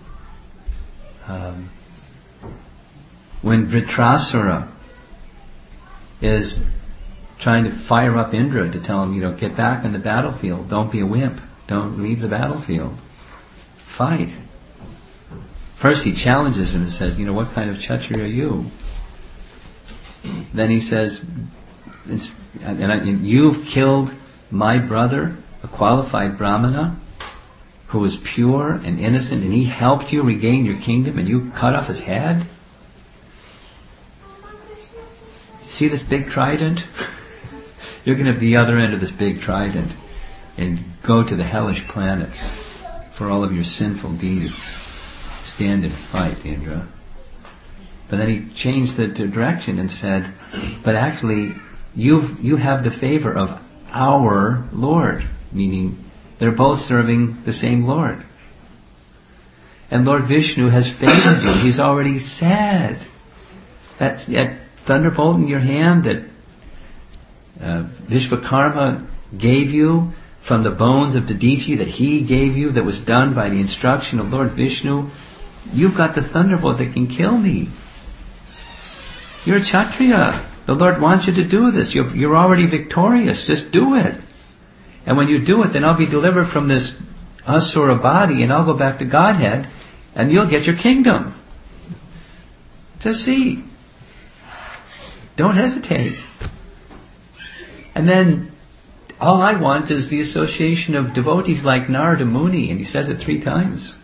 Speaker 1: um, when Vritrasura is trying to fire up Indra to tell him, you know, get back in the battlefield. Don't be a wimp. Don't leave the battlefield. Fight. First he challenges him and says, you know, what kind of Kshatriya are you? Then he says, it's, and, I, and you've killed my brother, a qualified Brahmana, who was pure and innocent, and he helped you regain your kingdom, and you cut off his head? See this big trident? You're going to have the other end of this big trident and go to the hellish planets for all of your sinful deeds. Stand and fight, Indra. But then he changed the direction and said, but actually, you've, you have the favor of our Lord, meaning they're both serving the same Lord. And Lord Vishnu has favored you. He's already said that, that thunderbolt in your hand that uh, Vishvakarma gave you from the bones of Daditi, that he gave you, that was done by the instruction of Lord Vishnu. You've got the thunderbolt that can kill me. You're a Kshatriya. The Lord wants you to do this. You're, you're already victorious. Just do it. And when you do it, then I'll be delivered from this asura body and I'll go back to Godhead and you'll get your kingdom. Just see. Don't hesitate. And then all I want is the association of devotees like Narada Muni, and he says it three times.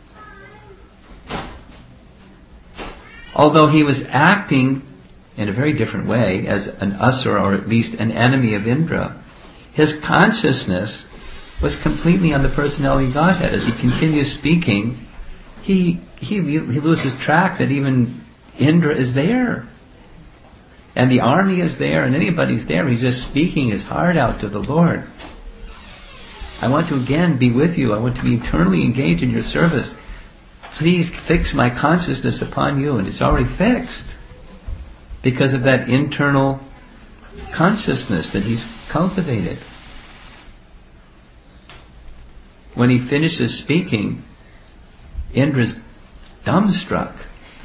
Speaker 1: Although he was acting in a very different way as an asura, or at least an enemy of Indra, his consciousness was completely on the personality of Godhead. As he continues speaking, he he he loses track that even Indra is there. And the army is there, and anybody's there. He's just speaking his heart out to the Lord. I want to again be with you. I want to be eternally engaged in your service. Please fix my consciousness upon you. And it's already fixed because of that internal consciousness that he's cultivated. When he finishes speaking, Indra's dumbstruck.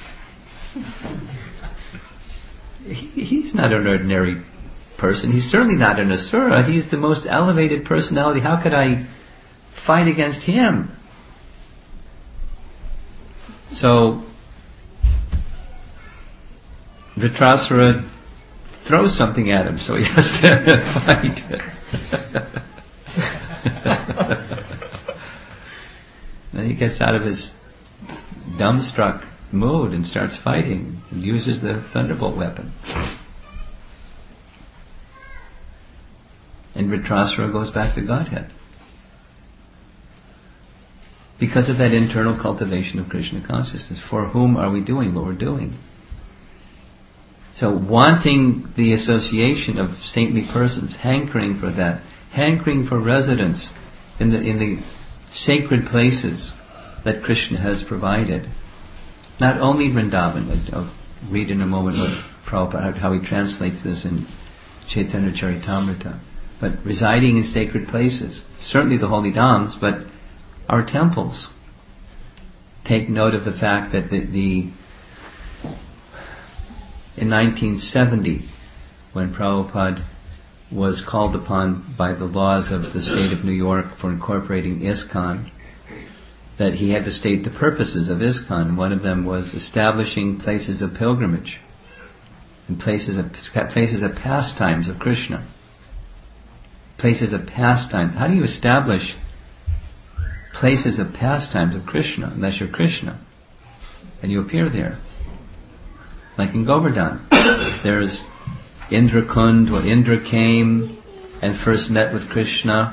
Speaker 1: He, he's not an ordinary person. He's certainly not an asura. He's the most elevated personality. How could I fight against him? So Vritrasura throws something at him, so he has to fight. Then he gets out of his dumbstruck mood and starts fighting and uses the thunderbolt weapon. And Vritrasura goes back to Godhead. Because of that internal cultivation of Krishna consciousness. For whom are we doing what we're doing? So wanting the association of saintly persons, hankering for that, hankering for residence in the in the sacred places that Krishna has provided. Not only Vrindavan, I'll read in a moment what Prabhupada, how he translates this in Chaitanya Charitamrita, but residing in sacred places, certainly the holy dhams, but our temples. Take note of the fact that the, the in nineteen seventy, when Prabhupada was called upon by the laws of the state of New York for incorporating ISKCON, that he had to state the purposes of ISKCON. One of them was establishing places of pilgrimage and places of places of pastimes of Krishna. Places of pastime. How do you establish places of pastimes of Krishna unless you're Krishna and you appear there? Like in Govardhan, there's Indrakund, where Indra came and first met with Krishna,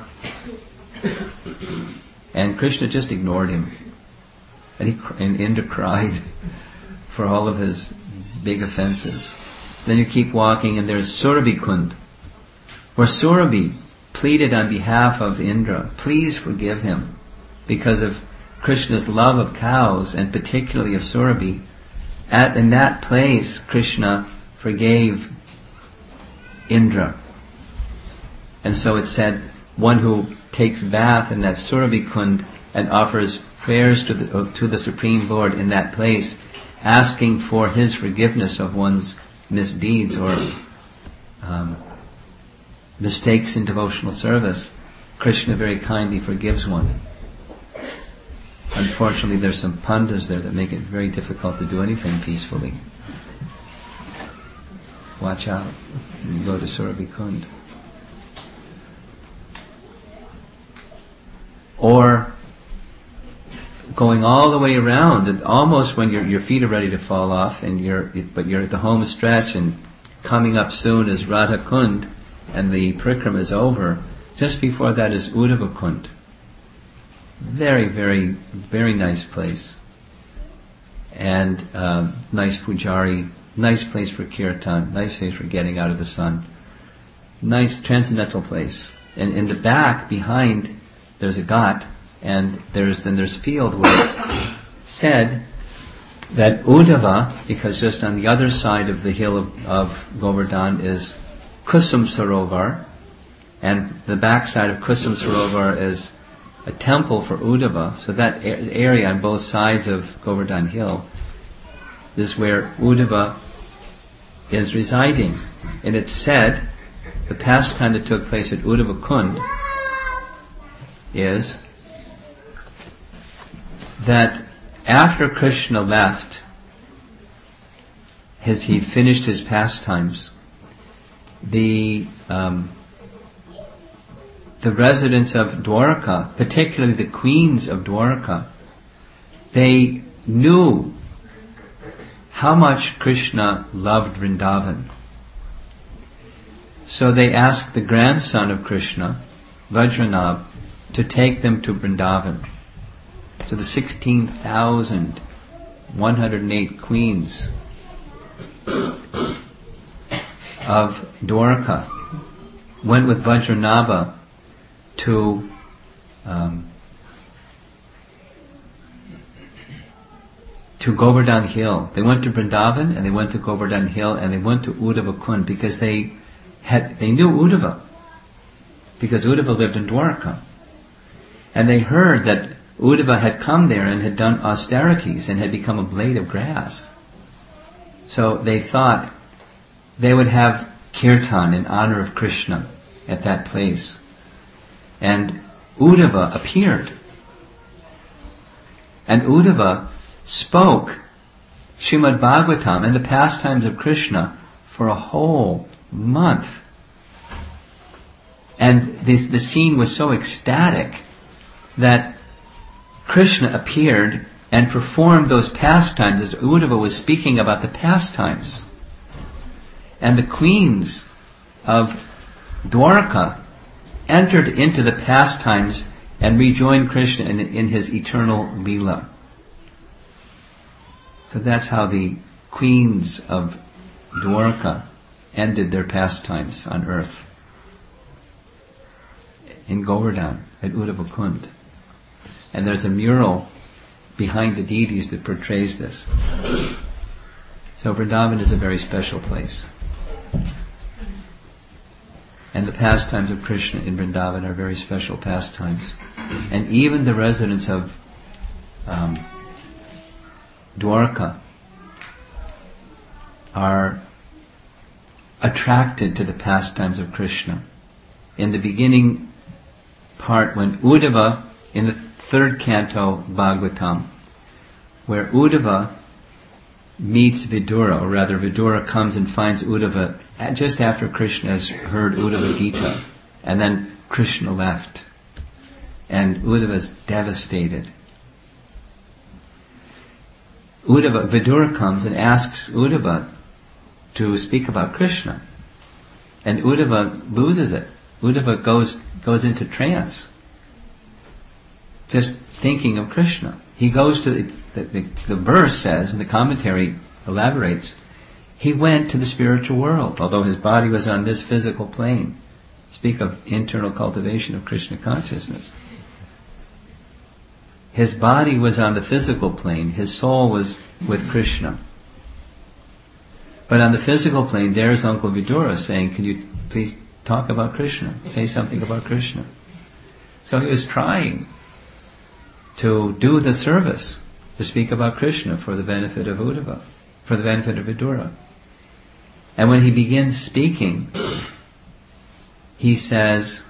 Speaker 1: and Krishna just ignored him, and, he, and Indra cried for all of his big offenses. Then you keep walking, and there's Surabhi Kund, where Surabhi pleaded on behalf of Indra, please forgive him, because of Krishna's love of cows, and particularly of Surabhi. At, in that place, Krishna forgave Indra. And so it said, one who takes bath in that Surabhi Kund and offers prayers to the, to the Supreme Lord in that place, asking for His forgiveness of one's misdeeds or um, mistakes in devotional service, Krishna very kindly forgives one. Unfortunately, there's some pandas there that make it very difficult to do anything peacefully. Watch out. You go to Surabhi Kund. Or going all the way around, and almost when your your feet are ready to fall off, and you're but you're at the home stretch, and coming up soon is Radha Kund, and the parikrama is over. Just before that is Uddhava Kund. Very, very, very nice place. And uh, nice pujari, nice place for kirtan, nice place for getting out of the sun. Nice transcendental place. And in the back, behind, there's a ghat, and there's then there's a field where it said that Uddhava, because just on the other side of the hill of, of Govardhan is Kusum Sarovar, and the back side of Kusum Sarovar is a temple for Uddhava, so that area on both sides of Govardhan Hill is where Uddhava is residing. And it's said, the pastime that took place at Uddhava Kund is that after Krishna left, his, he finished his pastimes, the um, the residents of Dwarka, particularly the queens of Dwarka, they knew how much Krishna loved Vrindavan. So they asked the grandson of Krishna, Vajranabh, to take them to Vrindavan. So the sixteen thousand one hundred eight queens of Dwarka went with Vajranabha to um, to Govardhan Hill. They went to Vrindavan and they went to Govardhan Hill and they went to Uddhava Kund because they had they knew Uddhava, because Uddhava lived in Dwarka, and they heard that Uddhava had come there and had done austerities and had become a blade of grass. So they thought they would have kirtan in honor of Krishna at that place. And Uddhava appeared. And Uddhava spoke Srimad Bhagavatam and the pastimes of Krishna for a whole month. And this, the scene was so ecstatic that Krishna appeared and performed those pastimes as Uddhava was speaking about the pastimes. And the queens of Dwarka entered into the pastimes and rejoined Krishna in, in his eternal Leela. So that's how the queens of Dwarka ended their pastimes on earth. In Govardhan, at Uddhava Kund. And there's a mural behind the deities that portrays this. So Vrindavan is a very special place. And the pastimes of Krishna in Vrindavan are very special pastimes. And even the residents of um, Dwarka are attracted to the pastimes of Krishna. In the beginning part, when Uddhava, in the third canto Bhagavatam, where Uddhava meets Vidura, or rather Vidura comes and finds Uddhava just after Krishna has heard Uddhava Gita, and then Krishna left, and Uddhava is devastated. Uddhava, Vidura comes and asks Uddhava to speak about Krishna, and Uddhava loses it. Uddhava goes goes into trance, just thinking of Krishna. He goes to the, the, the, the verse says, and the commentary elaborates, he went to the spiritual world, although his body was on this physical plane. Speak of internal cultivation of Krishna consciousness. His body was on the physical plane, his soul was with Krishna. But on the physical plane, there's Uncle Vidura saying, can you please talk about Krishna? Say something about Krishna. So he was trying to do the service, to speak about Krishna for the benefit of Uddhava, for the benefit of Vidura. And when he begins speaking, he says,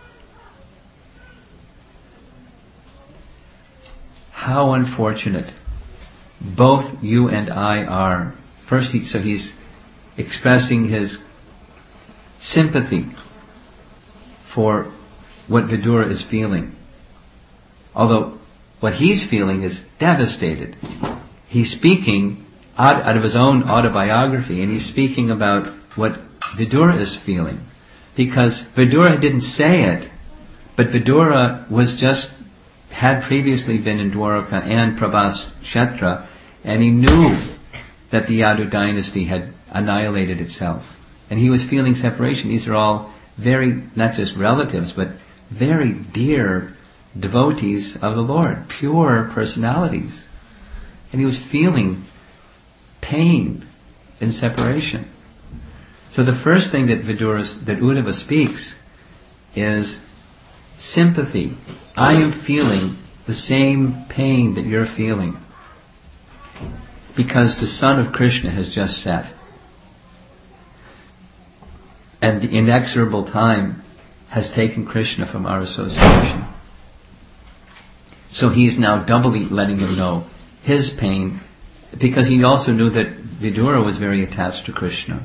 Speaker 1: how unfortunate both you and I are. First, he, so he's expressing his sympathy for what Vidura is feeling. Although what he's feeling is devastated. He's speaking out, out of his own autobiography, and he's speaking about what Vidura is feeling. Because Vidura didn't say it, but Vidura was just, had previously been in Dwaraka and Prabhas Kshetra, and he knew that the Yadu dynasty had annihilated itself. And he was feeling separation. These are all very, not just relatives, but very dear devotees of the Lord, pure personalities. And he was feeling pain in separation. So the first thing that Vidura, that Uddhava speaks is sympathy. I am feeling the same pain that you're feeling. Because the sun of Krishna has just set. And the inexorable time has taken Krishna from our association. So he is now doubly letting him know his pain, because he also knew that Vidura was very attached to Krishna.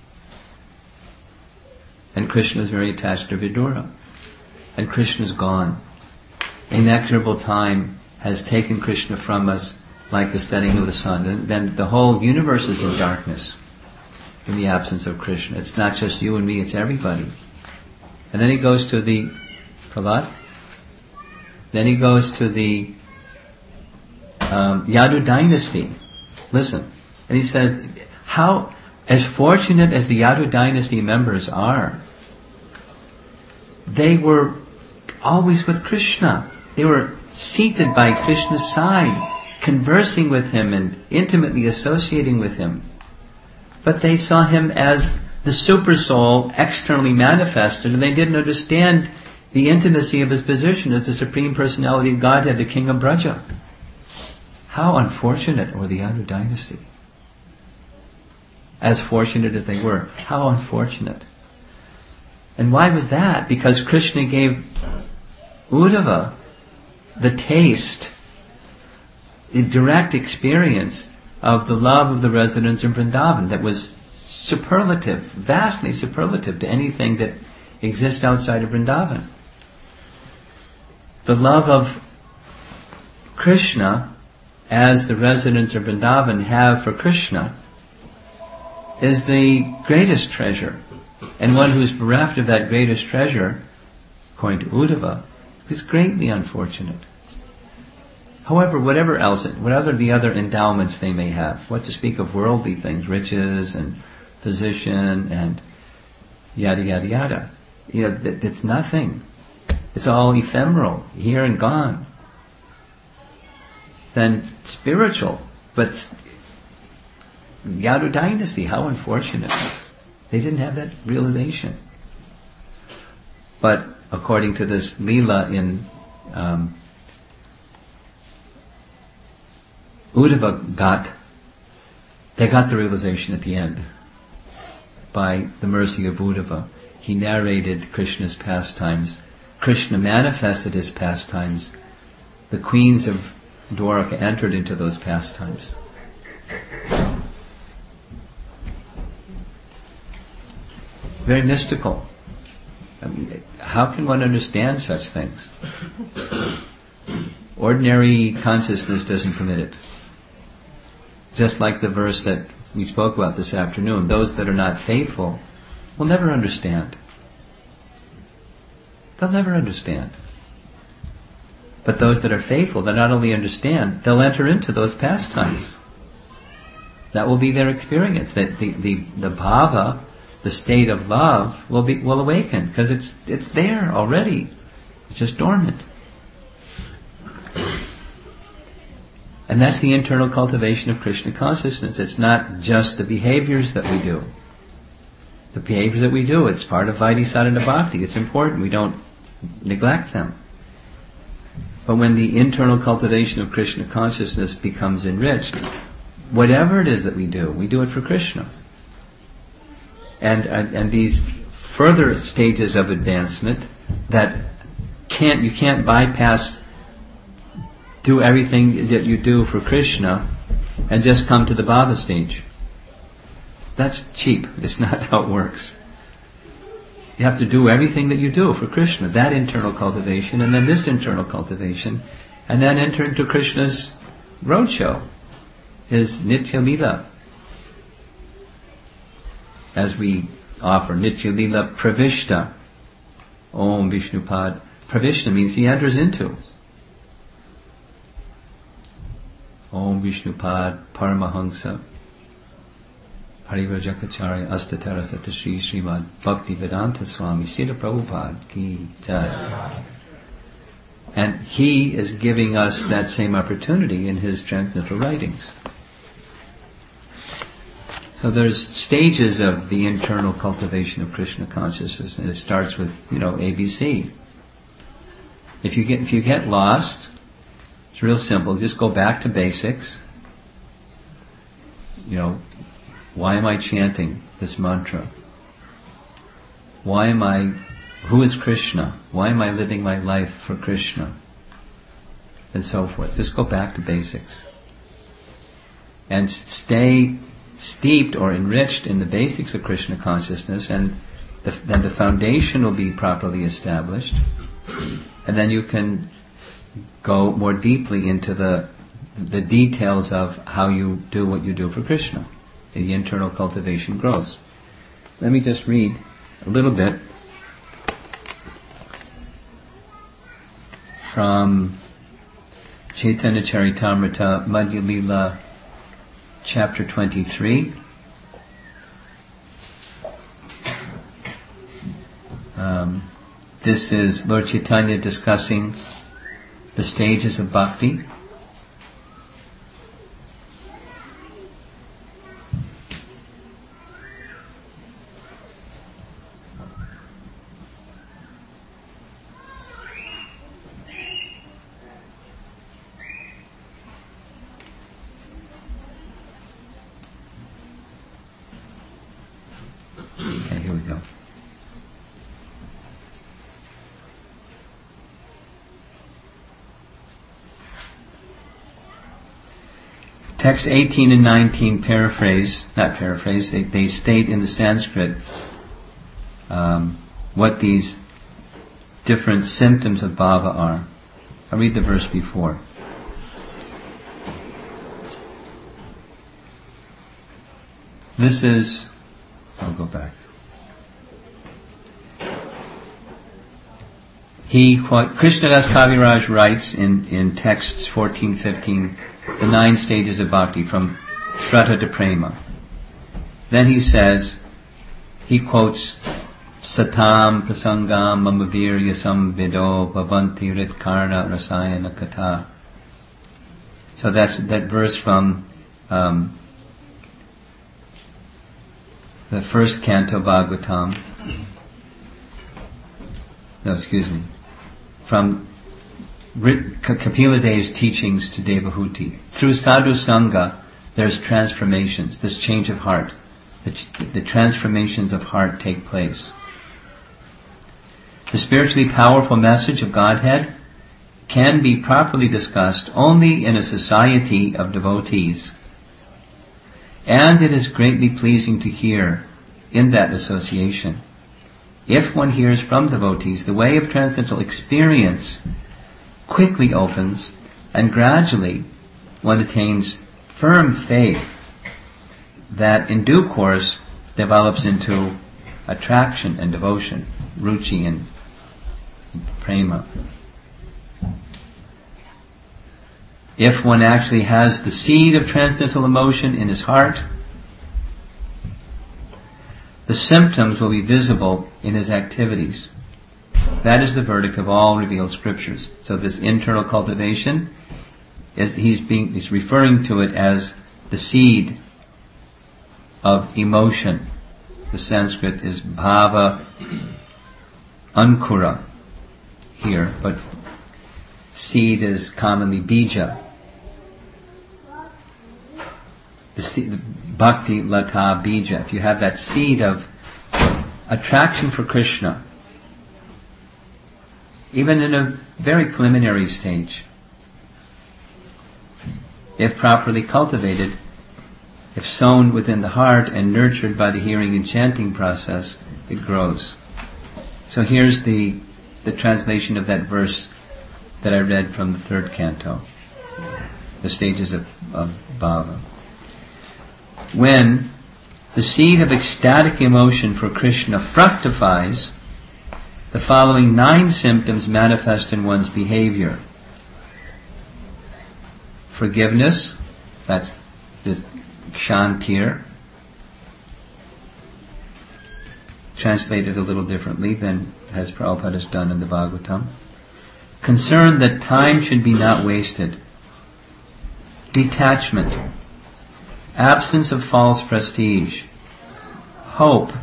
Speaker 1: And Krishna is very attached to Vidura. And Krishna is gone. Inexorable time has taken Krishna from us like the setting of the sun. And then the whole universe is in darkness in the absence of Krishna. It's not just you and me, it's everybody. And then he goes to the Prahlad. Then he goes to the um, Yadu dynasty. Listen. And he says, how, as fortunate as the Yadu dynasty members are, they were always with Krishna. They were seated by Krishna's side, conversing with him and intimately associating with him. But they saw him as the super soul externally manifested, and they didn't understand the intimacy of his position as the Supreme Personality of Godhead, the King of Braja. How unfortunate were the Yadu dynasty. As fortunate as they were, how unfortunate. And why was that? Because Krishna gave Uddhava the taste, the direct experience of the love of the residents in Vrindavan that was superlative, vastly superlative to anything that exists outside of Vrindavan. The love of Krishna, as the residents of Vrindavan have for Krishna, is the greatest treasure. And one who is bereft of that greatest treasure, according to Uddhava, is greatly unfortunate. However, whatever else, whatever the other endowments they may have, what to speak of worldly things, riches and position and yada yada yada, you know, th- it's nothing. It's all ephemeral, here and gone. Then spiritual, but Yadu dynasty, how unfortunate. They didn't have that realization. But according to this Leela in um, Uddhava got, they got the realization at the end. By the mercy of Uddhava, he narrated Krishna's pastimes. Krishna manifested his pastimes. The queens of Dwaraka entered into those pastimes. Very mystical. I mean, how can one understand such things? Ordinary consciousness doesn't permit it. Just like the verse that we spoke about this afternoon, those that are not faithful will never understand. They'll never understand. But those that are faithful, they'll not only understand, they'll enter into those pastimes. That will be their experience. That the, the, the bhava, the state of love, will be will awaken because it's it's there already. It's just dormant. And that's the internal cultivation of Krishna consciousness. It's not just the behaviors that we do. The behaviors that we do, it's part of Vaidhi Sadhana Bhakti. It's important. We don't neglect them. But when the internal cultivation of Krishna consciousness becomes enriched, whatever it is that we do, we do it for Krishna. And, and and these further stages of advancement that can't you can't bypass, do everything that you do for Krishna and just come to the bhava stage. That's cheap. It's not how it works. You have to do everything that you do for Krishna, that internal cultivation, and then this internal cultivation, and then enter into Krishna's roadshow, his Nitya Lila. As we offer Nitya Lila Pravishta, Om Vishnupad. Pravishta means he enters into. Om Vishnupad Paramahamsa Harivajakacharya Astatara Satashri Srimad Bhakti Vedanta Swami Srila Prabhupada Ki Jai. And he is giving us that same opportunity in his transcendental writings. So there's stages of the internal cultivation of Krishna consciousness, and it starts with, you know, A B C. If you get if you get lost, it's real simple. Just go back to basics. You know, why am I chanting this mantra? Why am I, who is Krishna? Why am I living my life for Krishna? And so forth. Just go back to basics. And stay steeped or enriched in the basics of Krishna consciousness, and the, then the foundation will be properly established. And then you can go more deeply into the the details of how you do what you do for Krishna. The internal cultivation grows. Let me just read a little bit from Chaitanya Charitamrita, Madhya Lila, chapter twenty-three. Um, this is Lord Chaitanya discussing the stages of bhakti. Okay, here we go. Text eighteen and nineteen paraphrase, not paraphrase, they, they state in the Sanskrit um, what these different symptoms of bhava are. I'll read the verse before. This is, I'll go back. He, Krishnadas Kaviraj writes in, in texts fourteen, fifteen, the nine stages of bhakti from Shraddha to Prema. Then he says, he quotes, Satam prasangam mamavirya samvido bhavanti ritkarna rasayana katha. So that's that verse from um, the first canto Bhagavatam. No, excuse me. From Kapila Dev's teachings to Devahuti. Through sadhu sangha, there's transformations, this change of heart. The, the transformations of heart take place. The spiritually powerful message of Godhead can be properly discussed only in a society of devotees. And it is greatly pleasing to hear in that association. If one hears from devotees, the way of transcendental experience quickly opens, and gradually one attains firm faith that in due course develops into attraction and devotion, ruchi and prema. If one actually has the seed of transcendental emotion in his heart, the symptoms will be visible in his activities. That is the verdict of all revealed scriptures. So this internal cultivation, is he's being he's referring to it as the seed of emotion. The Sanskrit is bhava ankura here, but seed is commonly bija. The seed, bhakti lata bija. If you have that seed of attraction for Krishna, even in a very preliminary stage, if properly cultivated, if sown within the heart and nurtured by the hearing and chanting process, it grows. So here's the the translation of that verse that I read from the third canto, the stages of, of bhava. When the seed of ecstatic emotion for Krishna fructifies, the following nine symptoms manifest in one's behavior. Forgiveness, that's the kshantir, translated a little differently than as Prabhupada has done in the Bhagavatam. Concern that time should be not wasted. Detachment. Absence of false prestige. Hope.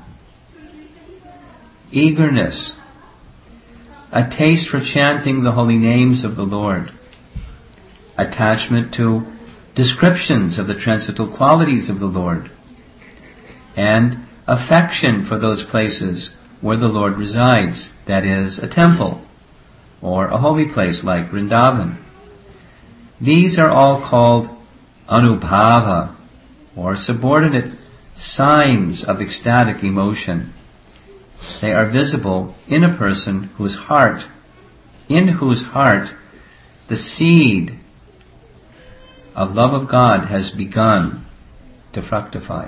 Speaker 1: Eagerness. A taste for chanting the holy names of the Lord. Attachment to descriptions of the transcendental qualities of the Lord. And affection for those places where the Lord resides, that is, a temple, or a holy place like Vrindavan. These are all called anubhava, or subordinate signs of ecstatic emotion. They are visible in a person whose heart, in whose heart the seed of love of God has begun to fructify.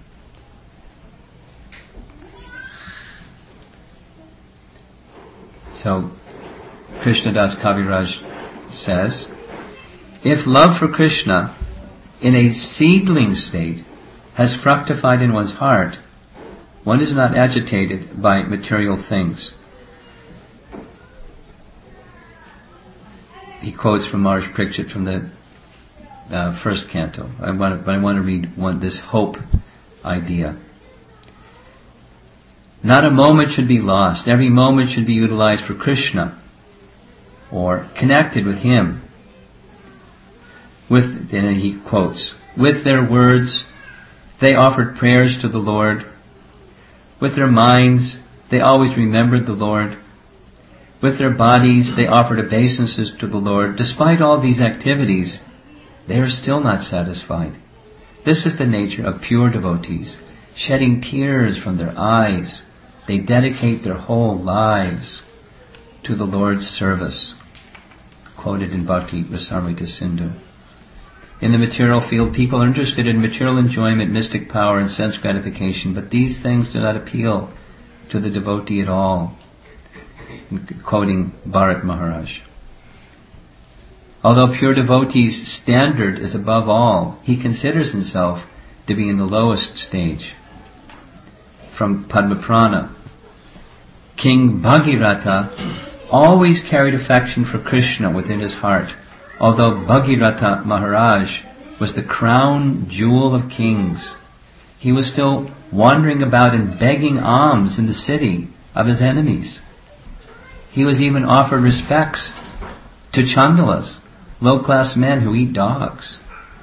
Speaker 1: So, Krishnadas Kaviraj says, if love for Krishna in a seedling state has fructified in one's heart, one is not agitated by material things. He quotes from Maharaj Parikshit from the uh, first canto. I want to, but I want to read one, this hope idea. Not a moment should be lost. Every moment should be utilized for Krishna, or connected with Him. With, then he quotes, with their words, they offered prayers to the Lord. With their minds, they always remembered the Lord. With their bodies, they offered obeisances to the Lord. Despite all these activities, they are still not satisfied. This is the nature of pure devotees, shedding tears from their eyes, They dedicate their whole lives to the Lord's service. Quoted in Bhakti Rasamrita Sindhu. In the material field, people are interested in material enjoyment, mystic power, and sense gratification, but these things do not appeal to the devotee at all. Quoting Bharat Maharaj. Although pure devotee's standard is above all, he considers himself to be in the lowest stage. From Padmaprana. King Bhagirath always carried affection for Krishna within his heart, although Bhagirath Maharaj was the crown jewel of kings. He was still wandering about and begging alms in the city of his enemies. He was even offered respects to Chandalas, low-class men who eat dogs.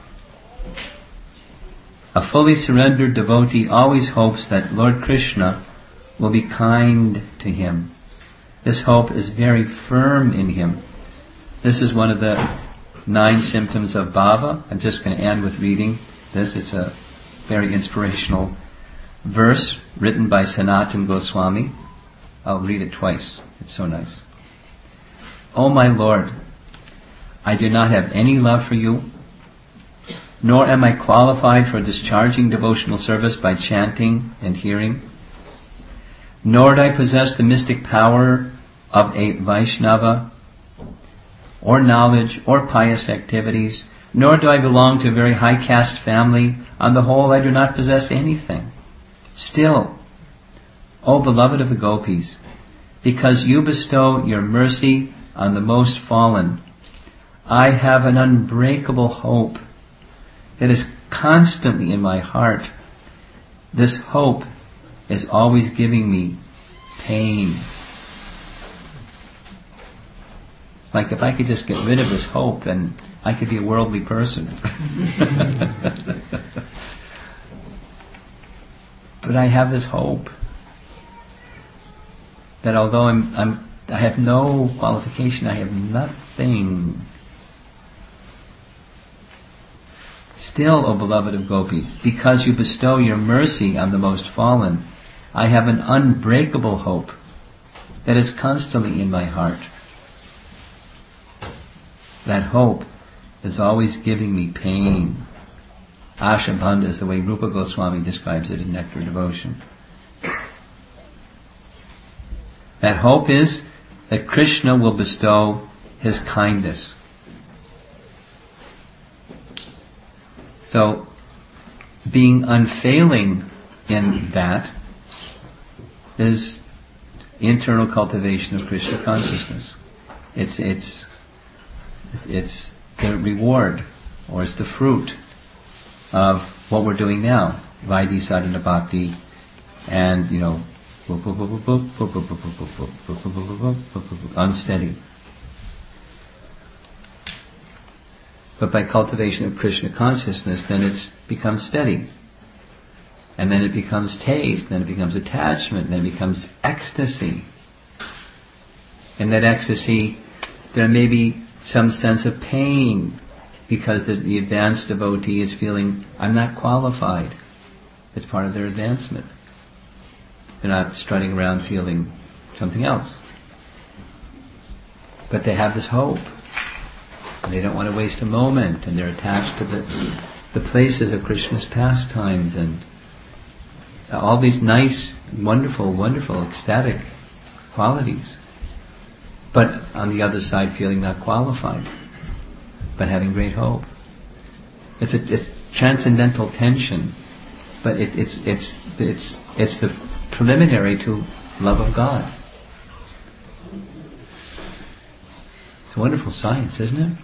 Speaker 1: A fully surrendered devotee always hopes that Lord Krishna will be kind to him. This hope is very firm in him. This is one of the nine symptoms of bhava. I'm just going to end with reading this. It's a very inspirational verse written by Sanatana Goswami. I'll read it twice. It's so nice. O my Lord, I do not have any love for you, nor am I qualified for discharging devotional service by chanting and hearing, nor do I possess the mystic power of a Vaishnava, or knowledge, or pious activities, nor do I belong to a very high caste family. On the whole, I do not possess anything. Still, O beloved of the gopis, because you bestow your mercy on the most fallen, I have an unbreakable hope that is constantly in my heart. This hope is always giving me pain. Like if I could just get rid of this hope, then I could be a worldly person. But I have this hope that although I'm, I'm, I have no qualification, I have nothing. Still, O beloved of gopis, because you bestow your mercy on the most fallen, I have an unbreakable hope that is constantly in my heart. That hope is always giving me pain. Ashabandha is the way Rupa Goswami describes it in Nectar Devotion. That hope is that Krishna will bestow his kindness. So, being unfailing in that is internal cultivation of Krishna consciousness. It's it's it's the reward, or it's the fruit of what we're doing now, Vaidhi Sadhana Bhakti, and you know, unsteady. But by cultivation of Krishna consciousness, then it becomes steady. And then it becomes taste, then it becomes attachment, then it becomes ecstasy. In that ecstasy, there may be some sense of pain, because the, the advanced devotee is feeling, I'm not qualified. It's part of their advancement. They're not strutting around feeling something else. But they have this hope. And they don't want to waste a moment, and they're attached to the, the places of Krishna's pastimes, and all these nice, wonderful, wonderful, ecstatic qualities. But on the other side, feeling not qualified, but having great hope. It's a it's transcendental tension, but it, it's it's it's it's the preliminary to love of God. It's a wonderful science, isn't it?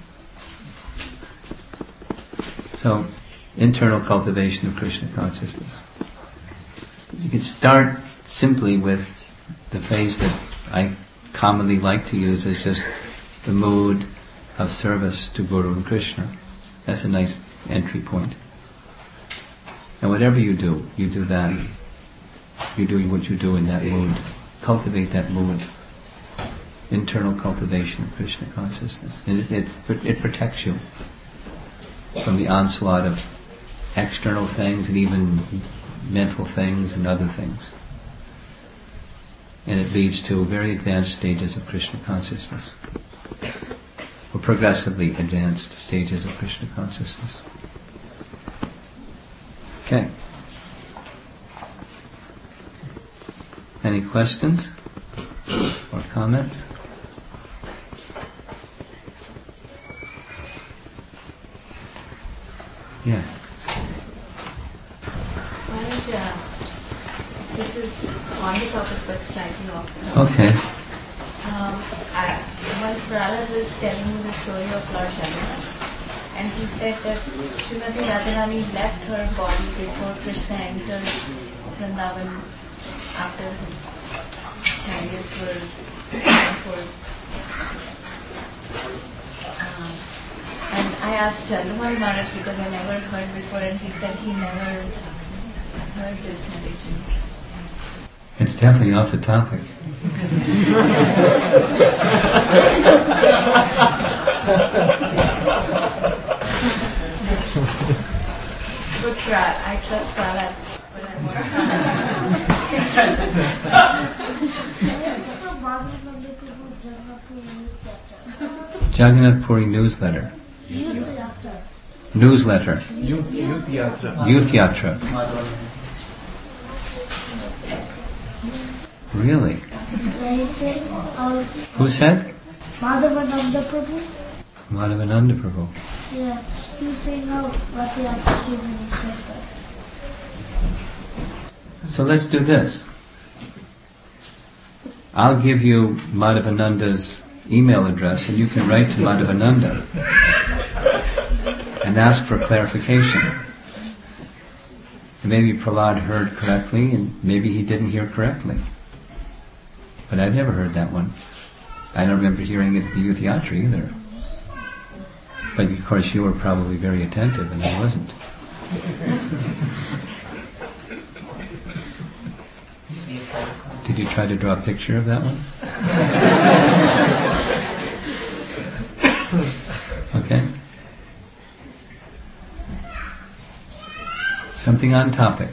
Speaker 1: So, internal cultivation of Krishna consciousness. You can start simply with the phrase that I commonly like to use as just the mood of service to Guru and Krishna. That's a nice entry point. And whatever you do, you do that. You do what you do in that mood. Cultivate that mood. Internal cultivation of Krishna consciousness. And it, it, it protects you from the onslaught of external things and even mental things and other things. and it leads to very advanced stages of Krishna consciousness, or progressively advanced stages of Krishna consciousness. Okay. Any questions or comments? Yes.
Speaker 3: Maharaj, uh, this is on the topic but slightly off the topic.
Speaker 1: Okay.
Speaker 3: Um, I, once Prahlad was telling me the story of Lord Jagannath, and he said that Srimati Radharani left her body before Krishna entered Vrindavan after his chariots were for. Um, and I asked Chandramal Maharaj because I never heard before, and he said he never heard this narration.
Speaker 1: It's definitely off the topic.
Speaker 3: But Pra- I trust Prahlad.
Speaker 1: Jagannath Puri newsletter. Newsletter.
Speaker 2: Youth, youth yatra.
Speaker 1: Youth Yatra. Really?
Speaker 4: They say, uh,
Speaker 1: Who said?
Speaker 4: Madhavananda Prabhu.
Speaker 1: Madhavananda Prabhu.
Speaker 4: Yeah, he was saying how what the answer came when he said that.
Speaker 1: So let's do this. I'll give you Madhavananda's email address and you can write to Madhavananda and ask for clarification. Maybe Prahlad heard correctly and maybe he didn't hear correctly. But I've never heard that one. I don't remember hearing it at the Youth Yatra either. But of course you were probably very attentive and I wasn't. Did you try to draw a picture of that one? Okay. Something on topic.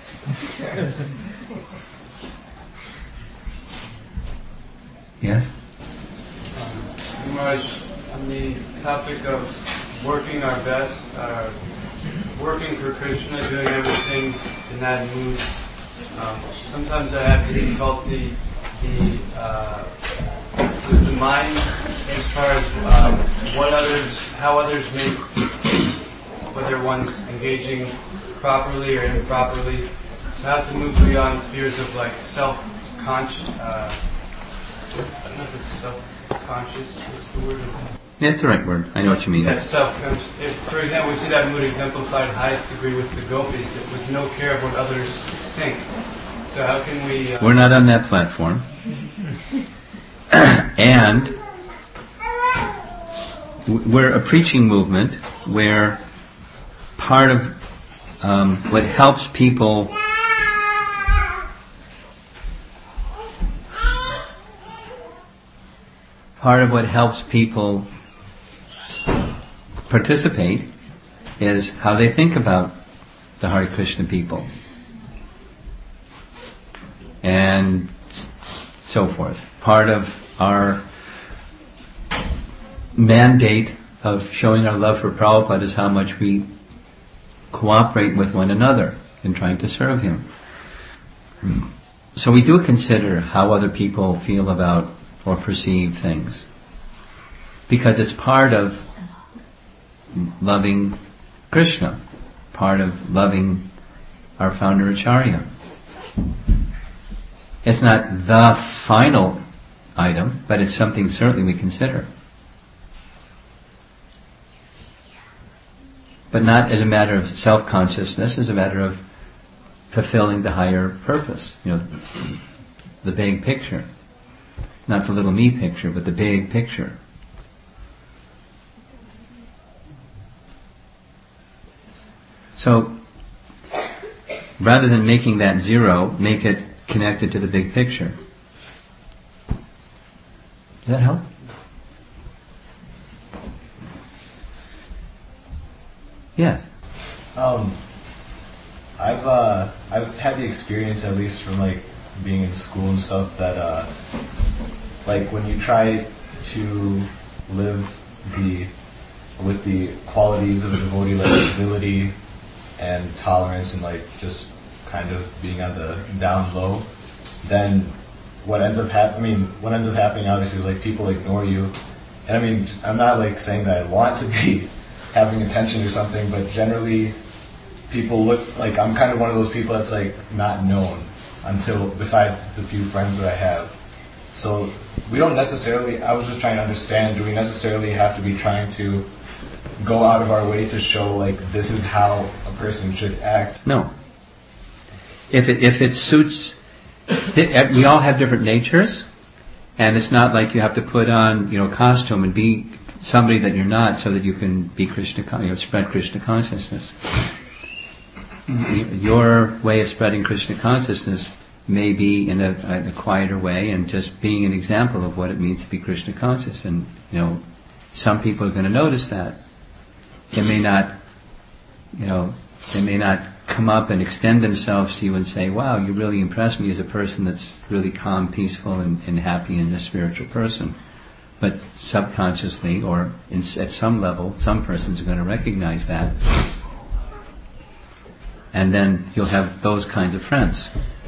Speaker 1: Yes?
Speaker 2: Maharaj, on the topic of working our best, uh, working for Krishna, doing everything in that mood, um, sometimes I have difficulty the, uh, with the mind as far as um, what others, how others may think, whether one's engaging properly or improperly. So I have to move beyond fears of like self-conscious. Uh, I don't know if it's self-conscious. What's the word?
Speaker 1: That's the right word. I know what you mean.
Speaker 2: That's self-conscious. If, for example, we see that mood exemplified highest degree with the gopis, that with no care of what others think. So how can we... Uh,
Speaker 1: We're not on that platform. And we're a preaching movement where part of um, what helps people part of what helps people participate is how they think about the Hare Krishna people and so forth. Part of our mandate of showing our love for Prabhupada is how much we cooperate with one another in trying to serve him. So we do consider how other people feel about or perceive things, because it's part of loving Krishna, part of loving our founder Acharya. It's not the final item, but it's something certainly we consider. But not as a matter of self-consciousness, as a matter of fulfilling the higher purpose, you know, the big picture. Not the little me picture, but the big picture. So, rather than making that zero, make it connected to the big picture. Does that help? Yes.
Speaker 5: Um, I've uh, I've had the experience, at least from like being in school and stuff that uh, like when you try to live the with the qualities of a devotee, like humility and tolerance and like just kind of being on the down low, then what ends up happening, I mean, what ends up happening obviously is like people ignore you. And I mean, I'm not like saying that I want to be having attention or something, but generally people look like I'm kind of one of those people that's like not known until, besides the few friends that I have. So we don't necessarily, I was just trying to understand, do we necessarily have to be trying to go out of our way to show like this is how a person should act?
Speaker 1: No. If it, if it suits, we all have different natures, and it's not like you have to put on, you know, costume and be somebody that you're not so that you can be Krishna, you know, spread Krishna consciousness. Your way of spreading Krishna consciousness may be in a, in a quieter way and just being an example of what it means to be Krishna conscious. And, you know, some people are going to notice that. They may not, you know, they may not come up and extend themselves to you and say, wow, you really impressed me as a person that's really calm, peaceful, and, and happy and a spiritual person. But subconsciously, or in, at some level, some persons are going to recognize that. And then you'll have those kinds of friends.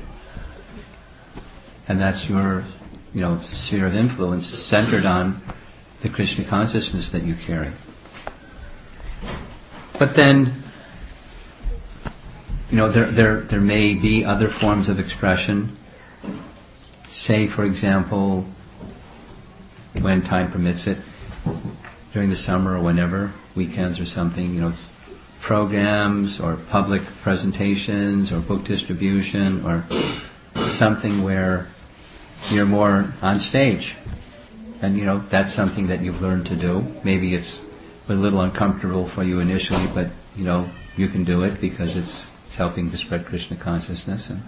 Speaker 1: And that's your, you know, sphere of influence centered on the Krishna consciousness that you carry. But then, you know, there there there may be other forms of expression. Say, for example, when time permits it, during the summer or whenever, weekends or something, you know, programs or public presentations or book distribution or something where you're more on stage. And, you know, that's something that you've learned to do. Maybe it's a little uncomfortable for you initially, but, you know, you can do it because it's, it's helping to spread Krishna consciousness. And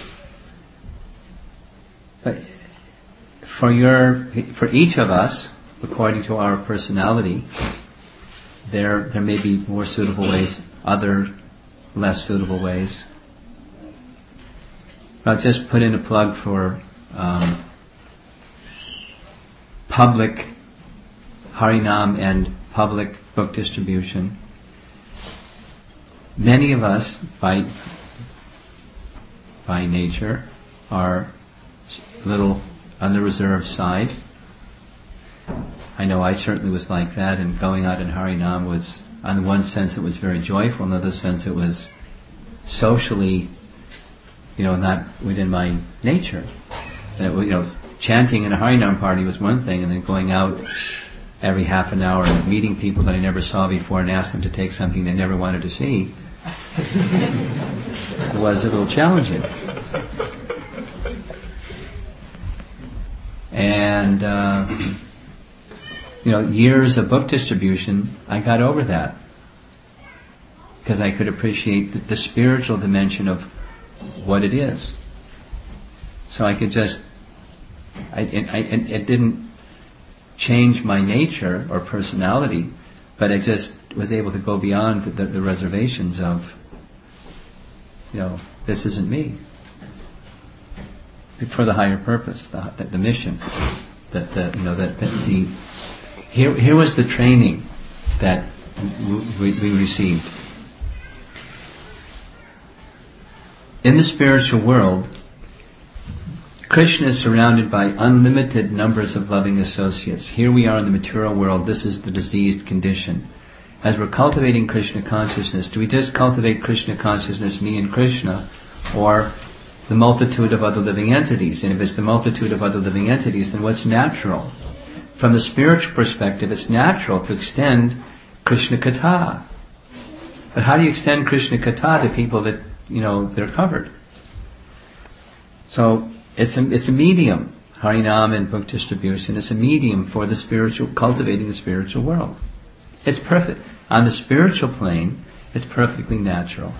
Speaker 1: but for your, for each of us, according to our personality, there there may be more suitable ways, other less suitable ways. I'll just put in a plug for um, public Harinam and public book distribution. Many of us, by by nature, are a little on the reserve side. I know I certainly was like that, and going out in Harinam was, on one sense it was very joyful, in another sense it was socially, you know, not within my nature. And it, you know, chanting in a Harinam party was one thing, and then going out every half an hour and meeting people that I never saw before and ask them to take something they never wanted to see was a little challenging. And uh, you know, years of book distribution, I got over that because I could appreciate the, the spiritual dimension of what it is. So I could just, I, it, I, it didn't change my nature or personality, but I just was able to go beyond the, the, the reservations of, you know, this isn't me. For the higher purpose, the, the, the mission, that the, you know, that, that the here here was the training that we, we received. In the spiritual world, Krishna is surrounded by unlimited numbers of loving associates. Here we are in the material world. This is the diseased condition. As we're cultivating Krishna consciousness, do we just cultivate Krishna consciousness, me and Krishna, or the multitude of other living entities? And if it's the multitude of other living entities, then what's natural? From the spiritual perspective, it's natural to extend Krishna Katha. But how do you extend Krishna Katha to people that, you know, they're covered? So it's a, it's a medium. Harinam and book distribution is a medium for the spiritual, cultivating the spiritual world. It's perfect. On the spiritual plane, it's perfectly natural.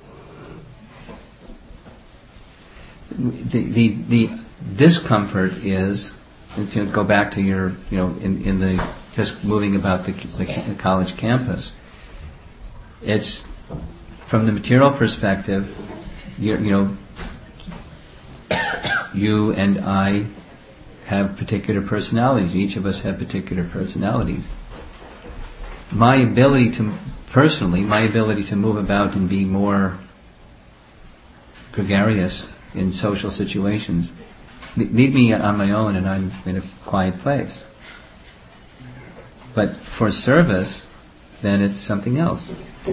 Speaker 1: The, the, the discomfort is, to go back to your, you know, in, in the, just moving about the, the college campus, it's, from the material perspective, you, you know, you and I have particular personalities. Each of us have particular personalities. My ability to, personally, my ability to move about and be more gregarious in social situations, leave me on my own and I'm in a quiet place. But for service, then it's something else.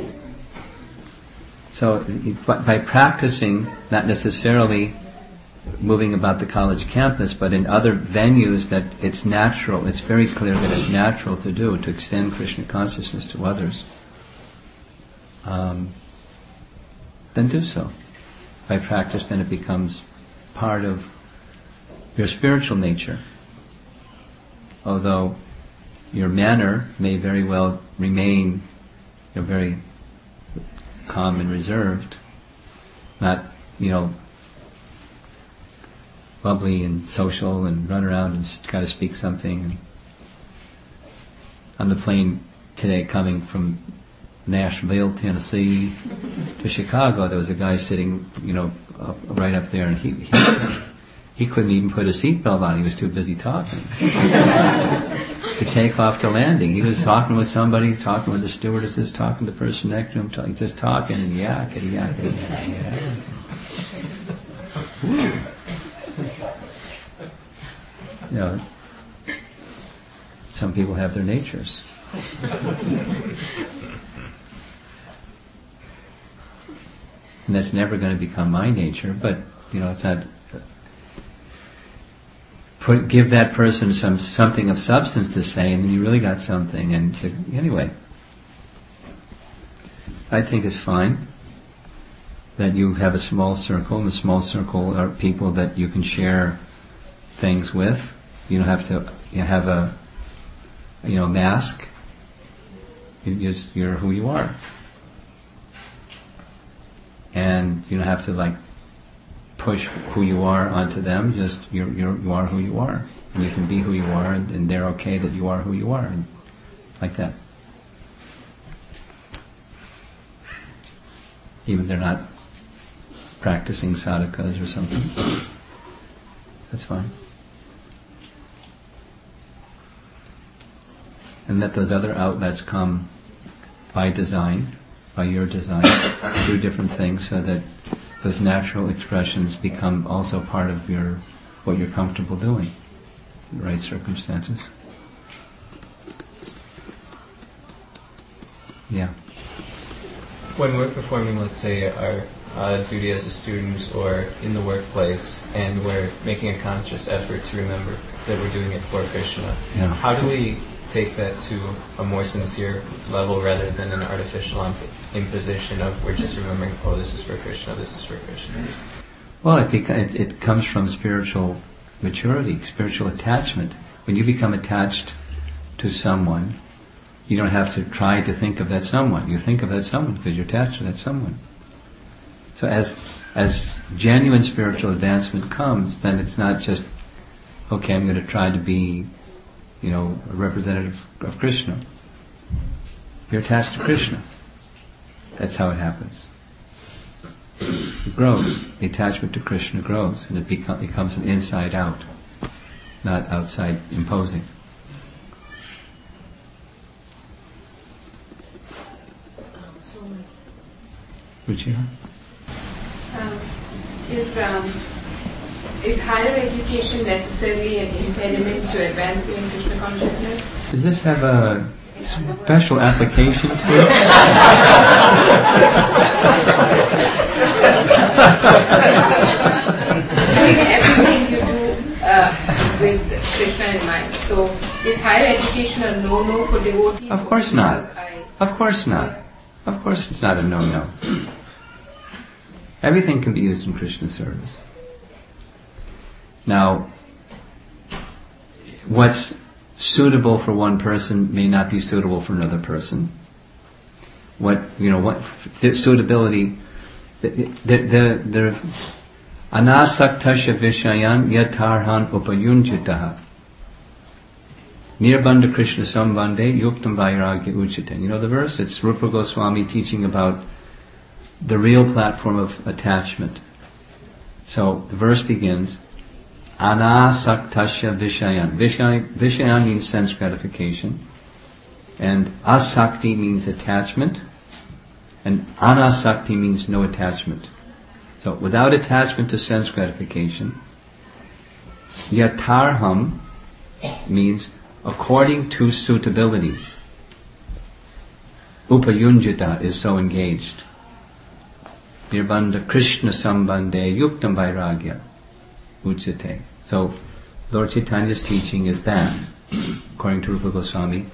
Speaker 1: So by practicing, not necessarily moving about the college campus, but in other venues that it's natural, it's very clear that it's natural to do, to extend Krishna consciousness to others, um, then do so. By practice, then it becomes part of your spiritual nature. Although your manner may very well remain, you know, very calm and reserved, not, you know, bubbly and social and run around and try to speak something. And on the plane today coming from Nashville, Tennessee to Chicago, there was a guy sitting, you know, up, right up there, and he, he he couldn't even put a seatbelt on. He was too busy talking. To take off to landing, he was talking with somebody, talking with the stewardesses, talking to the person next to him, talking, just talking and yakking, yakking, yakking. Woo. You know, some people have their natures. And that's never going to become my nature, but, you know, it's not... Put, give that person some something of substance to say, and then you really got something. And to, anyway, I think it's fine that you have a small circle, and the small circle are people that you can share things with. You don't have to you have a you know mask. You just, you're who you are, and you don't have to like push who you are onto them. Just you're, you're you are who you are, and you can be who you are, and, and they're okay that you are who you are, and like that. Even they're not practicing sadhakas or something. That's fine. And let those other outlets come by design, by your design, through different things, so that those natural expressions become also part of your what you're comfortable doing in the right circumstances. Yeah.
Speaker 6: When we're performing, let's say, our uh, duty as a student or in the workplace, and we're making a conscious effort to remember that we're doing it for Krishna,
Speaker 1: yeah.
Speaker 6: How do we take that to a more sincere level rather than an artificial imposition of we're just remembering, oh, this is for Krishna, this is for Krishna?
Speaker 1: Well, it, beca- it, it comes from spiritual maturity, spiritual attachment. When you become attached to someone, you don't have to try to think of that someone. You think of that someone because you're attached to that someone. So as as genuine spiritual advancement comes, then it's not just, okay, I'm going to try to be, you know, a representative of Krishna. You're attached to Krishna. That's how it happens. It grows. The attachment to Krishna grows, and it become, becomes from inside out, not outside imposing. Ruchira?
Speaker 7: Um, is um, is higher education necessarily an impediment to advancing in Krishna consciousness?
Speaker 1: Does this have a special application to it?
Speaker 7: Doing everything you do uh, with Krishna in mind. So, is higher education a no-no for devotees?
Speaker 1: Of course not.
Speaker 7: I,
Speaker 1: Of course not. Of course it's not a no-no. Everything can be used in Krishna service. Now, what's suitable for one person may not be suitable for another person. What, you know, what the suitability, the, the, the, the anasaktasya vishayan yatarhan upayunjitaha nirbandha Krishna sambandhe yuktam vairagya uchite. You know the verse? It's Rupa Goswami teaching about the real platform of attachment. So the verse begins, Anasaktasya vishayan. Vishayan, vishayan means sense gratification. And asakti means attachment. And anasakti means no attachment. So without attachment to sense gratification. Yatarham means according to suitability. Upayunjita is so engaged. Nirbandha Krishna Sambandhe Yuktam Vairagya Uchite. So Lord Chaitanya's teaching is that, according to Rupa Goswami.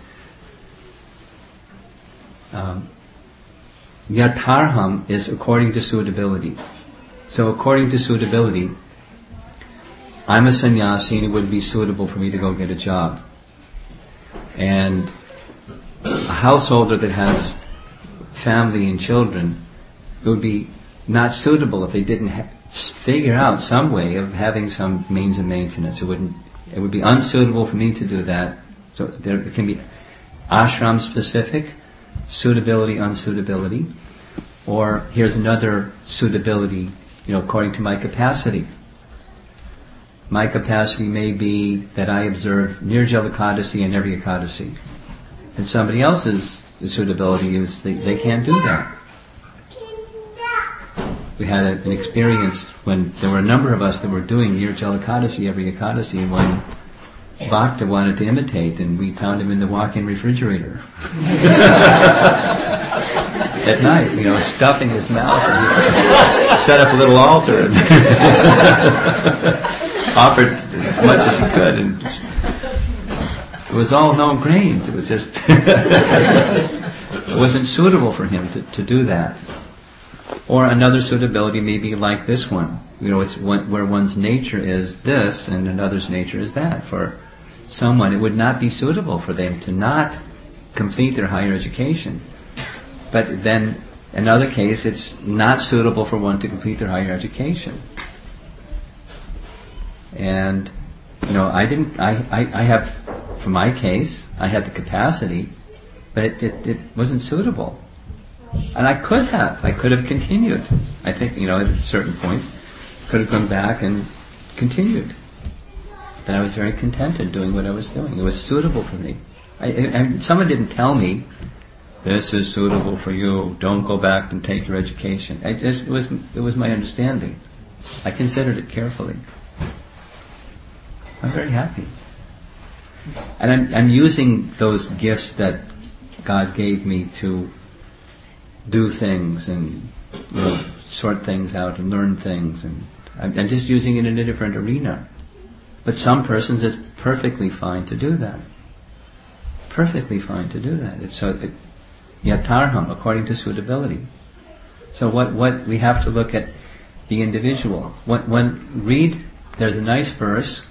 Speaker 1: Um, Yatarham is according to suitability. So according to suitability, I'm a sannyasi and it would be suitable for me to go get a job. And a householder that has family and children, it would be not suitable if they didn't ha- figure out some way of having some means of maintenance. It wouldn't. It would be unsuitable for me to do that. So there it can be ashram specific, suitability, unsuitability, or here's another suitability. You know, according to my capacity. My capacity may be that I observe Nirjala Ekadasi and every Ekadasi. And somebody else's suitability is they, they can't do that. We had a, an experience when there were a number of us that were doing Nirjala Ekadasi every Ekadasi, and one Bhakta wanted to imitate, and we found him in the walk-in refrigerator. At night, you know, stuffing his mouth, and he set up a little altar and offered as much as he could, and it was all no grains. It was just it wasn't suitable for him to, to do that. Or another suitability may be like this one. You know, it's one, where one's nature is this and another's nature is that. For someone, it would not be suitable for them to not complete their higher education. But then, in another case, it's not suitable for one to complete their higher education. And, you know, I didn't, I, I, I have, for my case, I had the capacity, but it, it, it wasn't suitable. And I could have, I could have continued. I think, you know, at a certain point, could have gone back and continued. But I was very contented doing what I was doing. It was suitable for me. I, I, someone didn't tell me, this is suitable for you, don't go back and take your education. I just, it was, it was my understanding. I considered it carefully. I'm very happy. And I'm, I'm using those gifts that God gave me to do things and, you know, sort things out and learn things. And I'm, I'm just using it in a different arena. But some persons, it's perfectly fine to do that. Perfectly fine to do that. It's so, it, yatarham, according to suitability. So what, what we have to look at the individual. When, when read, there's a nice verse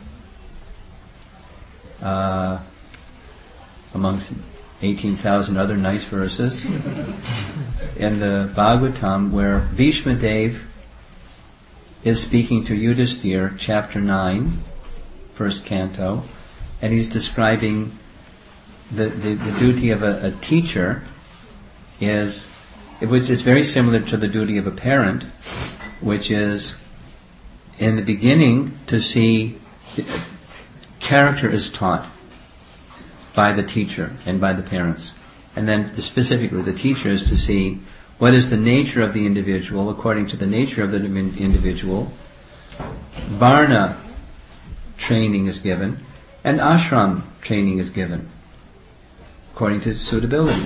Speaker 1: uh, amongst eighteen thousand other nice verses in the Bhagavatam where Bhishma Dev is speaking to Yudhisthira, chapter nine, first canto, and he's describing the, the, the duty of a, a teacher is, which is very similar to the duty of a parent, which is in the beginning to see character is taught by the teacher and by the parents. And then specifically the teacher is to see what is the nature of the individual according to the nature of the individual. Varna training is given and ashram training is given according to suitability.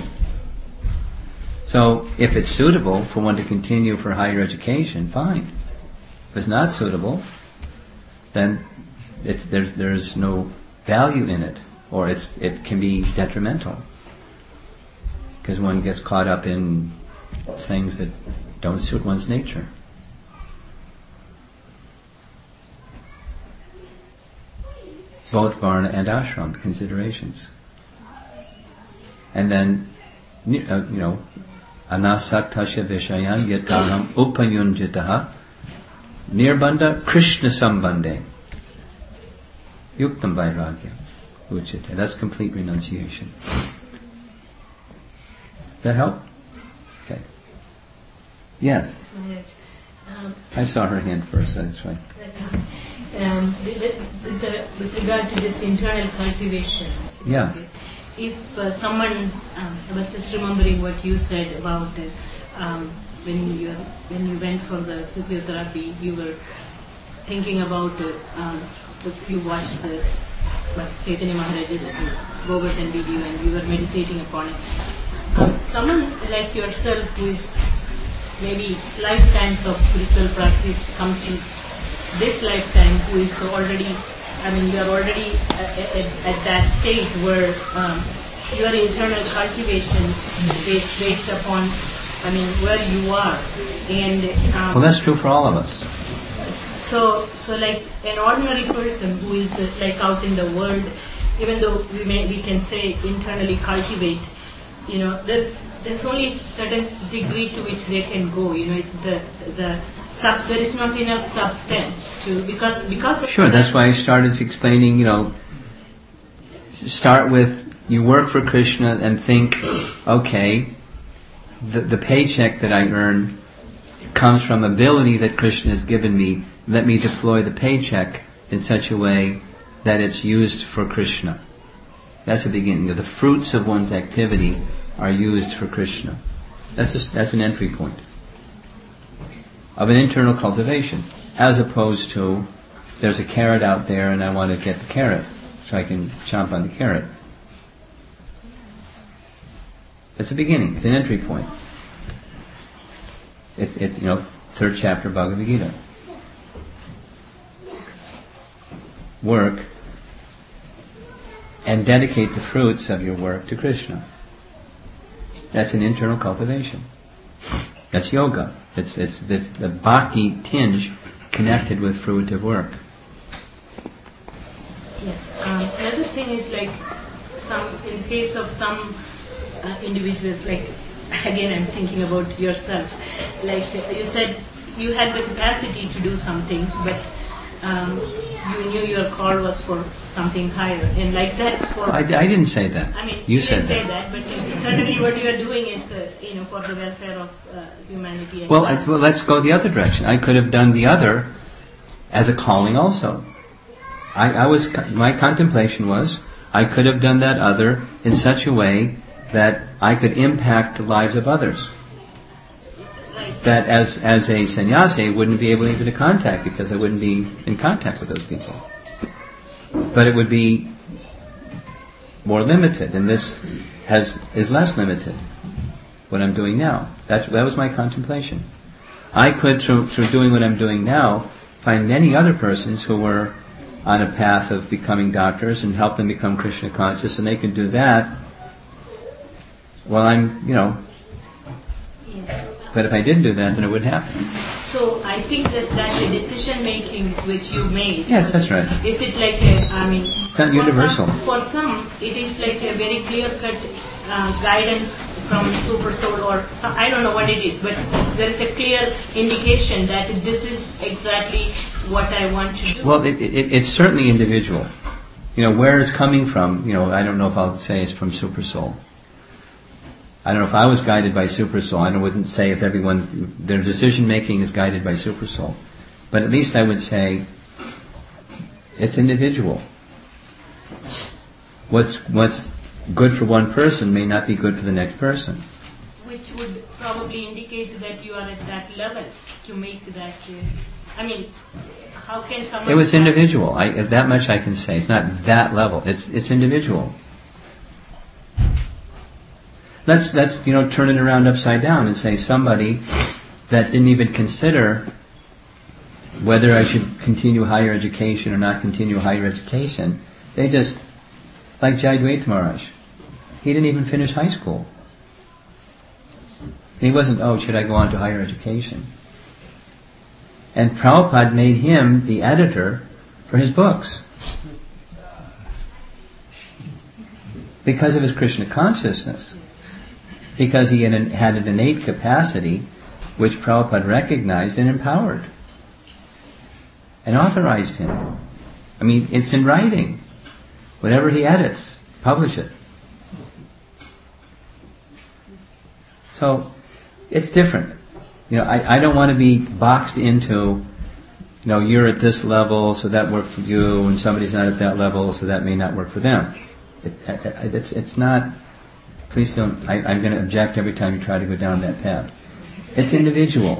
Speaker 1: So if it's suitable for one to continue for higher education, fine. If it's not suitable, then it's, there's, there's no value in it, or it's, it can be detrimental. Because one gets caught up in things that don't suit one's nature. Both Varna and Ashram considerations. And then, you know, Anasaktasya Vishayan Yatarham Upayunjitaha Nirbandha Krishna Sambandhe Yuktam Vairagya Uchite. That's complete renunciation. Does that help? Okay. Yes.
Speaker 8: Um,
Speaker 1: I saw her hand first, that's right.
Speaker 8: um, with, with, the, with regard to this internal cultivation.
Speaker 1: Yeah.
Speaker 8: If uh, someone, um, I was just remembering what you said about uh, um, when you when you went for the physiotherapy, you were thinking about uh, um, you watched the what, Chaitanya Maharaj's Govardhan video and you were meditating upon it. Um, someone like yourself who is maybe lifetimes of spiritual practice come to this lifetime, who is already, I mean, you are already at, at, at that stage where um, your internal cultivation is based upon, I mean, where you are. And um,
Speaker 1: well, that's true for all of us.
Speaker 8: So, so like an ordinary person who is uh, like out in the world, even though we may we can say internally cultivate, you know, there's there's only certain degree to which they can go. You know, it, the the sub, there is not enough substance to because because of
Speaker 1: sure. That's why I started explaining. You know, start with you work for Krishna and think, okay, the the paycheck that I earn comes from ability that Krishna has given me. Let me deploy the paycheck in such a way that it's used for Krishna. That's the beginning. The fruits of one's activity are used for Krishna. That's a, that's an entry point of an internal cultivation, as opposed to there's a carrot out there and I want to get the carrot so I can chomp on the carrot. That's the beginning. It's an entry point. It's it, you know, third chapter of Bhagavad Gita. Work and dedicate the fruits of your work to Krishna. That's an internal cultivation. That's yoga. It's, it's, it's the bhakti tinge connected with fruitive work.
Speaker 8: Yes. Um, another thing is like some in case of some uh, individuals, like again I'm thinking about yourself. Like you said, you had the capacity to do some things, but um, you knew your call was for something higher, and like that's for.
Speaker 1: I, I didn't say that.
Speaker 8: I mean,
Speaker 1: you,
Speaker 8: you
Speaker 1: said
Speaker 8: didn't say
Speaker 1: that.
Speaker 8: that, but certainly what you are doing is, uh, you know, for the welfare of uh, humanity. And
Speaker 1: well, I, well, let's go the other direction. I could have done the other as a calling also. I, I was my contemplation was I could have done that other in such a way that I could impact the lives of others. That as as a sannyasi, I wouldn't be able even to contact because I wouldn't be in contact with those people. But it would be more limited, and this has is less limited. What I'm doing now. That's that was my contemplation. I could, through through doing what I'm doing now, find many other persons who were on a path of becoming doctors and help them become Krishna conscious, and they could do that while I'm, you know. But if I didn't do that, then it wouldn't happen.
Speaker 8: So I think that that's a decision making which you made.
Speaker 1: Yes, that's right.
Speaker 8: Is it like a, I mean...
Speaker 1: It's not universal.
Speaker 8: Some, for some, it is like a very clear-cut uh, guidance from Super Soul or some, I don't know what it is, but there is a clear indication that this is exactly what I want to do.
Speaker 1: Well, it, it, it's certainly individual. You know, where it's coming from, you know, I don't know if I'll say it's from Super Soul. I don't know if I was guided by Super Soul. I wouldn't say if everyone, their decision making is guided by Super Soul. But at least I would say it's individual. What's what's good for one person may not be good for the next person.
Speaker 8: Which would probably indicate that you are at that level to make that. Uh, I mean, how can someone?
Speaker 1: It was individual. I, that much I can say. It's not that level. It's it's individual. Let's let's you know turn it around upside down and say somebody that didn't even consider whether I should continue higher education or not continue higher education. They just, like Jai Dvaita Maharaj, he didn't even finish high school. And he wasn't, oh, should I go on to higher education? And Prabhupada made him the editor for his books. Because of his Krishna consciousness. Because he had an, had an innate capacity which Prabhupada recognized and empowered. And authorized him. I mean, it's in writing. Whatever he edits, publish it. So, it's different. You know, I, I don't want to be boxed into, you know, you're at this level, so that worked for you, and somebody's not at that level, so that may not work for them. It, it, it's, it's not, please don't, I, I'm going to object every time you try to go down that path. It's individual.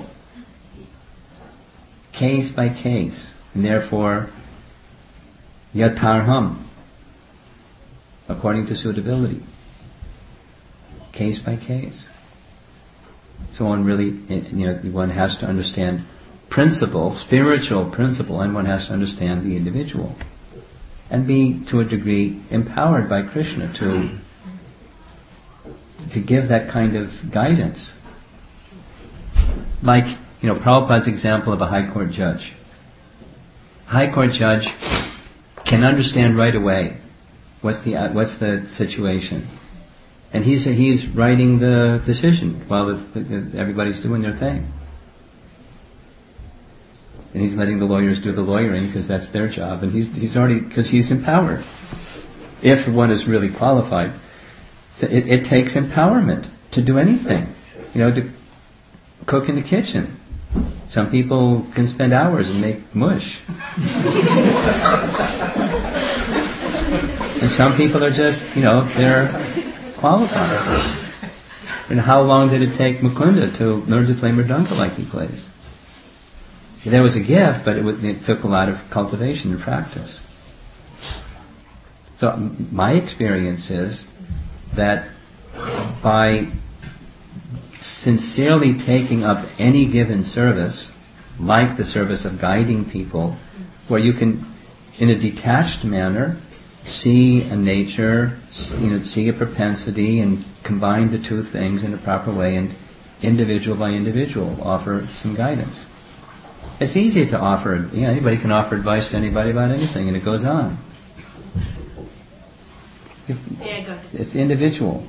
Speaker 1: Case by case. And therefore, yatarham, according to suitability. Case by case. So one really, you know, one has to understand principle, spiritual principle, and one has to understand the individual. And be, to a degree, empowered by Krishna to, to give that kind of guidance. Like, you know, Prabhupada's example of a high court judge. High court judge can understand right away what's the what's the situation, and he's he's writing the decision while the, the, everybody's doing their thing, and he's letting the lawyers do the lawyering because that's their job, and he's he's already because he's empowered. If one is really qualified, so it, it takes empowerment to do anything, you know, to cook in the kitchen. Some people can spend hours and make mush. And some people are just, you know, they're qualified. And how long did it take Mukunda to learn to play mridanga like he plays? There was a gift, but it, was, it took a lot of cultivation and practice. So my experience is that by sincerely taking up any given service, like the service of guiding people, where you can, in a detached manner, see a nature, you know, see a propensity, and combine the two things in a proper way, and individual by individual offer some guidance. It's easy to offer, you know, anybody can offer advice to anybody about anything, and it goes on. If,
Speaker 8: yeah, I got it.
Speaker 1: It's individual.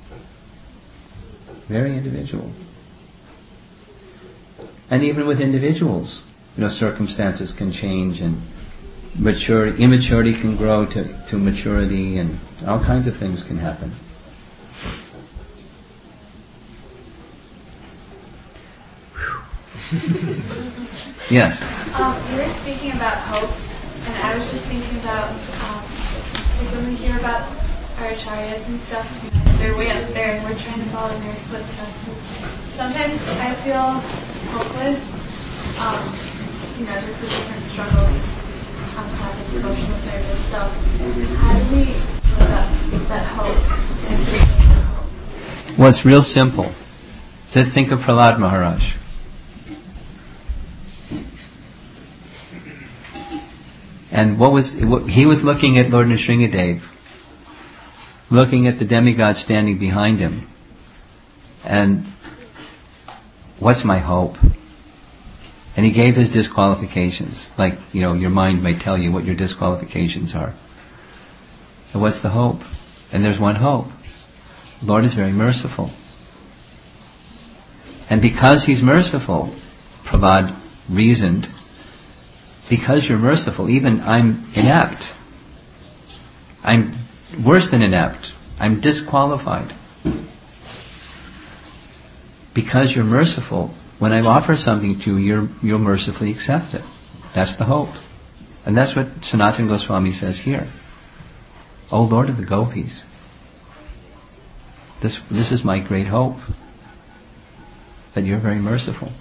Speaker 1: Very individual. And even with individuals, you know, circumstances can change, and maturity, immaturity can grow to, to maturity, and all kinds of things can happen. Yes?
Speaker 3: Um, you were speaking about hope, and I was just thinking about, um, like when we hear about our acharyas and stuff, you know, they're way up there and we're trying to follow in their footsteps. Sometimes I feel hopeless, um, you know, just with different struggles on the path of devotional service. So how do we live up that hope and sustain that hope?
Speaker 1: Well, it's real simple. Just think of Prahlad Maharaj. And what was what, he was looking at Lord Nrsingadev, looking at the demigod standing behind him, and what's my hope? And he gave his disqualifications, like, you know, your mind may tell you what your disqualifications are. And what's the hope? And there's one hope. The Lord is very merciful. And because He's merciful, Prahlad reasoned, because you're merciful, even I'm inept. I'm worse than inept. I'm disqualified. Because you're merciful, when I offer something to you, you're, you'll mercifully accept it. That's the hope. And that's what Sanatana Goswami says here. O Lord of the Gopis, this, this is my great hope, that you're very merciful.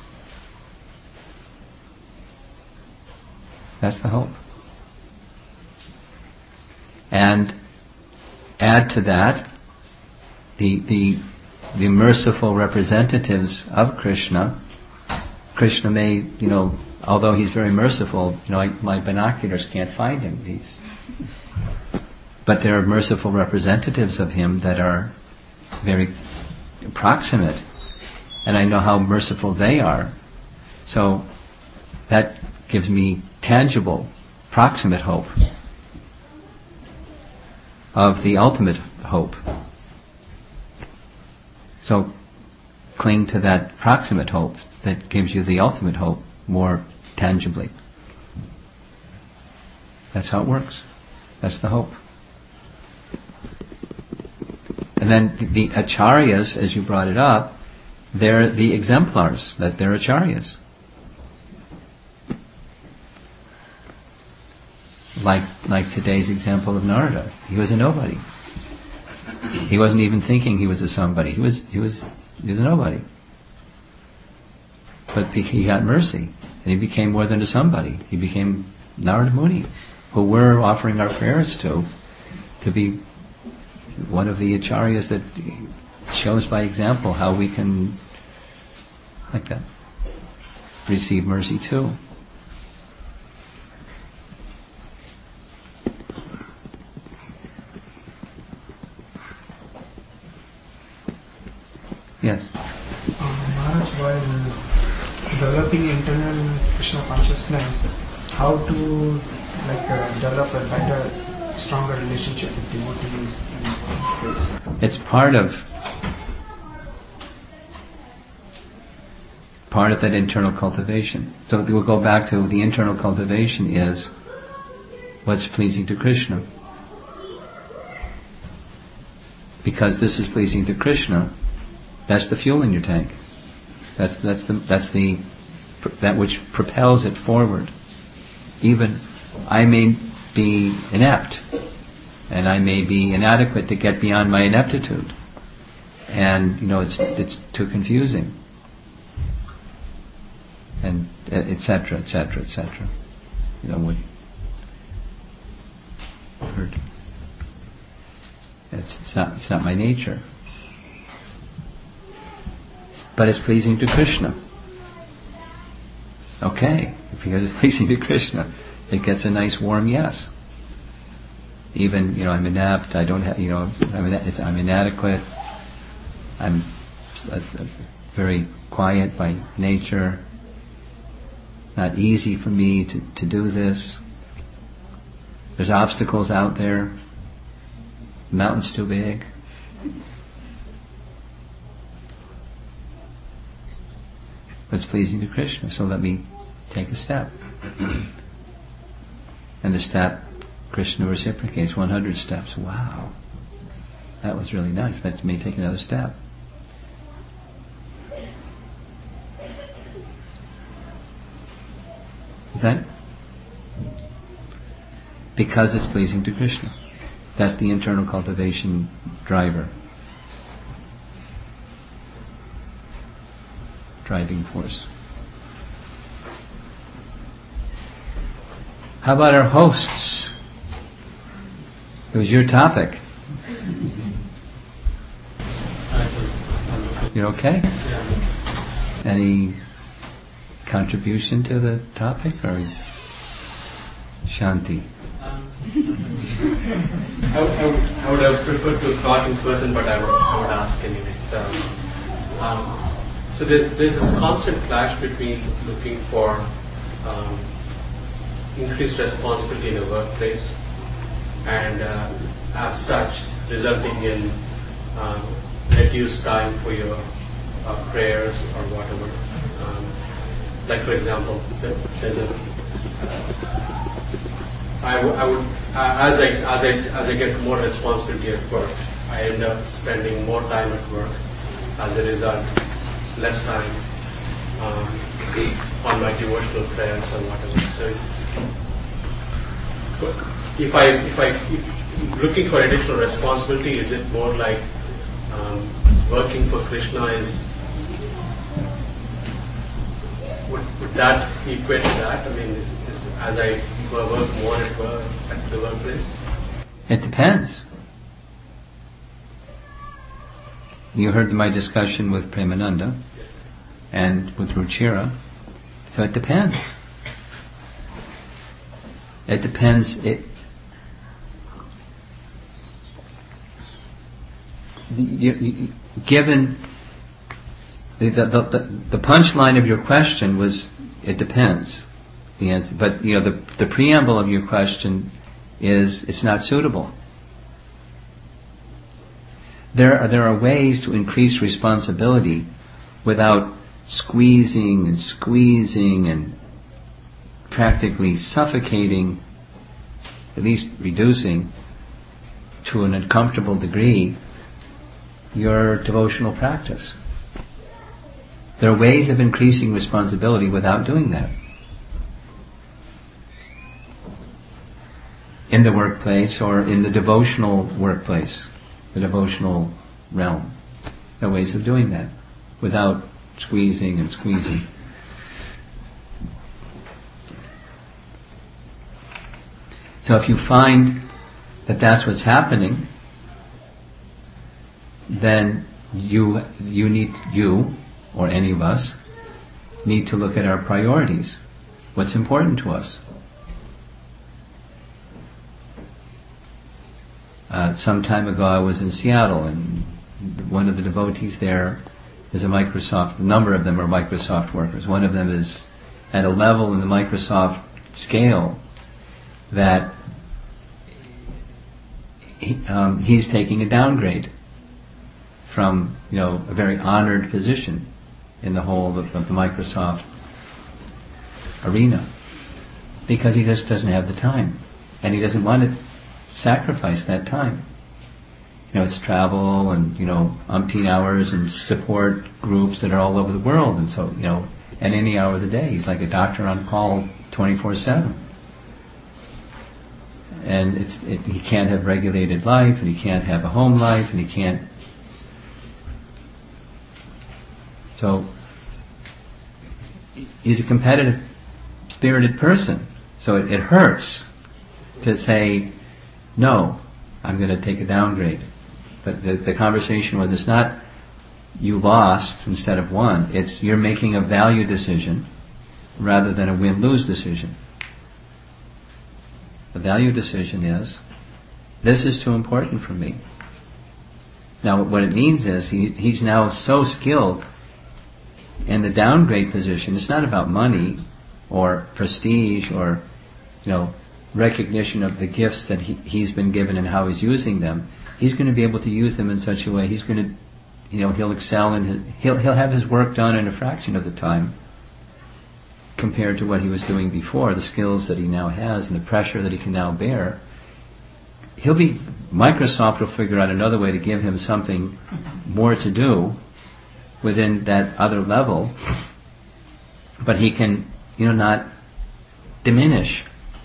Speaker 1: That's the hope. And add to that the the the merciful representatives of Krishna. Krishna may, you know, although He's very merciful, you know, I, my binoculars can't find Him. He's, but there are merciful representatives of Him that are very proximate, and I know how merciful they are. So that gives me tangible, proximate hope of the ultimate hope. So cling to that proximate hope that gives you the ultimate hope more tangibly. That's how it works. That's the hope. And then the, the acharyas, as you brought it up, they're the exemplars, that they're acharyas. like like today's example of Narada. He was a nobody. He wasn't even thinking he was a somebody. He was he was he was a nobody. But he got mercy, and he became more than a somebody. He became Narada Muni, who we're offering our prayers to, to be one of the acharyas that shows by example how we can, like that, receive mercy too. Yes.
Speaker 9: Um, Maharaj, while developing internal Krishna consciousness, how to like uh, develop a better, stronger relationship with devotees and praise?
Speaker 1: It's part of part of that internal cultivation. So we'll go back to the internal cultivation is what's pleasing to Krishna. Because this is pleasing to Krishna, that's the fuel in your tank. That's that's the that's the that which propels it forward. Even I may be inept, and I may be inadequate to get beyond my ineptitude, and you know it's it's too confusing, and et cetera, et cetera, et cetera. You know what? Heard. It's, it's not it's not my nature. But it's pleasing to Krishna. Okay, because it's pleasing to Krishna, it gets a nice warm yes. Even, you know, I'm inept, I don't have, you know, I'm, ina- it's, I'm inadequate, I'm uh, uh, very quiet by nature, not easy for me to, to do this. There's obstacles out there, the mountain's too big. What's pleasing to Krishna, so let me take a step. And the step, Krishna reciprocates one hundred steps. Wow, that was really nice. Let me take another step. Is that? Because it's pleasing to Krishna. That's the internal cultivation driver. Driving force. How about our hosts? It was your topic. You're okay? Any contribution to the topic or Shanti?
Speaker 10: Um, I, would, I, would, I would have preferred to talk in person, but I would, I would ask anyway. So, um, So there's there's this constant clash between looking for um, increased responsibility in a workplace and uh, as such resulting in um, reduced time for your uh, prayers or whatever. Um, like for example, there's a I, w- I would uh, as I as I as I get more responsibility at work, I end up spending more time at work. As a result, less time um, on my devotional prayers or whatever. So it's, if I if I if looking for additional responsibility, is it more like um, working for Krishna? Is would, would that equate to that? I mean, is, is, as I work more at work at the workplace.
Speaker 1: It depends. You heard my discussion with Premananda and with Ruchira. So it depends. It depends. It, you, you, given the, the, the, the punchline of your question was, it depends. The answer, but you know the the preamble of your question is it's not suitable. There are, there are ways to increase responsibility without squeezing and squeezing and practically suffocating, at least reducing to an uncomfortable degree your devotional practice. There are ways of increasing responsibility without doing that. in the workplace or in the devotional workplace, the devotional realm. There are ways of doing that without squeezing and squeezing. So if you find that that's what's happening, then you you need you or any of us need to look at our priorities. What's important to us? Uh, some time ago, I was in Seattle, and one of the devotees there is a Microsoft. A number of them are Microsoft workers. One of them is at a level in the Microsoft scale that he, um, he's taking a downgrade from, you know, a very honored position in the whole of, of the Microsoft arena, because he just doesn't have the time, and he doesn't want to sacrifice that time. You know, it's travel and, you know, umpteen hours and support groups that are all over the world, and so, you know, at any hour of the day, he's like a doctor on call twenty-four seven. And it's it, he can't have regulated life, and he can't have a home life, and he can't. So he's a competitive spirited person. So it, it hurts to say, no, I'm going to take a downgrade. But the, the conversation was, it's not you lost instead of won. It's you're making a value decision rather than a win-lose decision. The value decision is, this is too important for me. Now what it means is he, he's now so skilled in the downgrade position. It's not about money or prestige or, you know, recognition of the gifts that he, he's been given and how he's using them. He's going to be able to use them in such a way, he's going to, you know, he'll excel in his, he'll, he'll have his work done in a fraction of the time compared to what he was doing before, the skills that he now has and the pressure that he can now bear. He'll be, Microsoft will figure out another way to give him something more to do within that other level, but he can, you know, not diminish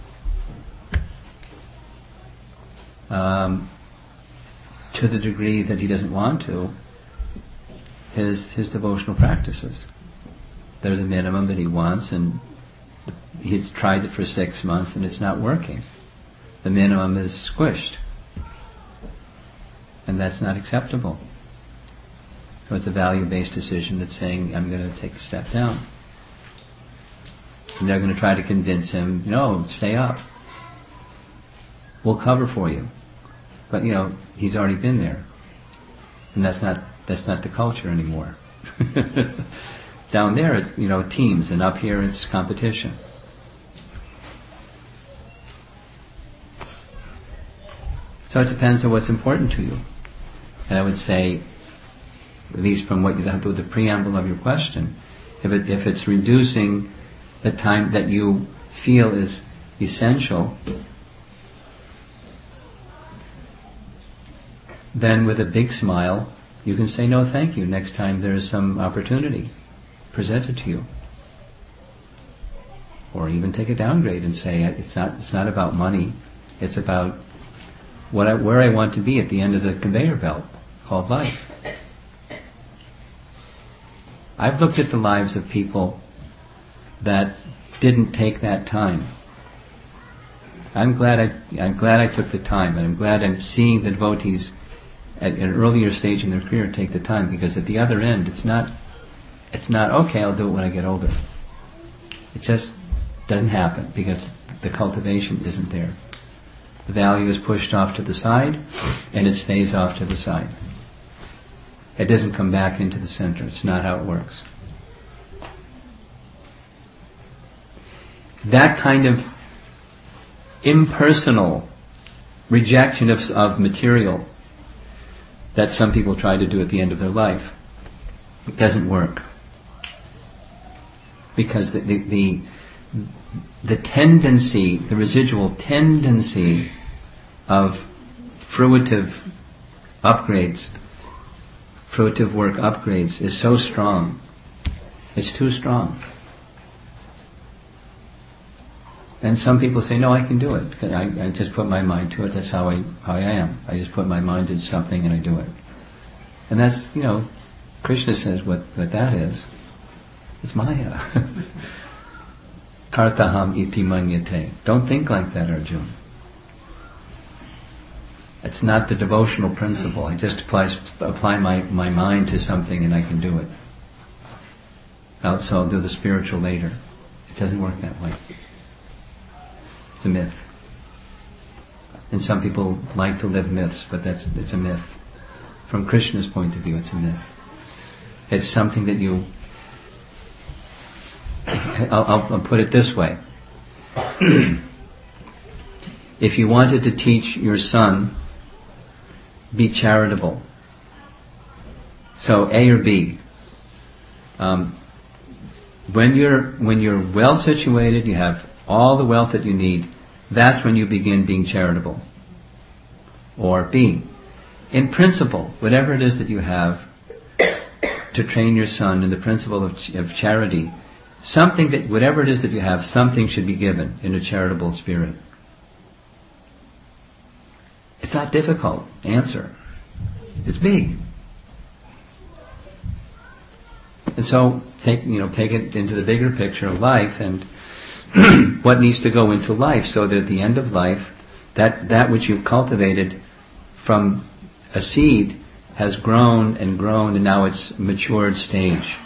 Speaker 1: um, to the degree that he doesn't want to his his devotional practices. There's a minimum that he wants, and he's tried it for six months and it's not working. The minimum is squished, and that's not acceptable. So it's a value-based decision that's saying, I'm going to take a step down. And they're going to try to convince him, no, stay up. We'll cover for you. But, you know, he's already been there. And that's not that's not the culture anymore. Down there it's, you know, teams, and up here it's competition. So it depends on what's important to you. And I would say, at least from what you have with the preamble of your question, if it if it's reducing the time that you feel is essential, then with a big smile you can say no thank you next time there's some opportunity presented to you. Or even take a downgrade and say, it's not it's not about money, it's about what I, where I want to be at the end of the conveyor belt called life. I've looked at the lives of people that didn't take that time. I'm glad I I'm glad I took the time, and I'm glad I'm seeing the devotees at an earlier stage in their career take the time, because at the other end it's not it's not okay, I'll do it when I get older. It just doesn't happen because the cultivation isn't there. The value is pushed off to the side, and it stays off to the side. It doesn't come back into the center. It's not how it works. That kind of impersonal rejection of, of material that some people try to do at the end of their life, it doesn't work. Because the, the, the, the tendency, the residual tendency of fruitive upgrades, fruitive work upgrades is so strong. It's too strong. And some people say, no, I can do it. I, I just put my mind to it. That's how I how I am. I just put my mind to something and I do it. And that's, you know, Krishna says what, what that is. It's Maya. Kartaham iti manyate. Don't think like that, Arjuna. It's not the devotional principle. I just apply, apply my, my mind to something and I can do it. I'll, so I'll do the spiritual later. It doesn't work that way. It's a myth. And some people like to live myths, but that's it's a myth. From Krishna's point of view, it's a myth. It's something that you... I'll, I'll, I'll put it this way. If you wanted to teach your son, be charitable. So A or B. Um, when you're when you're well situated, you have all the wealth that you need, that's when you begin being charitable. Or B. In principle, whatever it is that you have to train your son in the principle of, ch- of charity, something that, whatever it is that you have, something should be given in a charitable spirit. It's not difficult. Answer. It's B. And so take you know take it into the bigger picture of life and what needs to go into life, so that at the end of life, that that which you've cultivated from a seed has grown and grown, and now it's matured stage.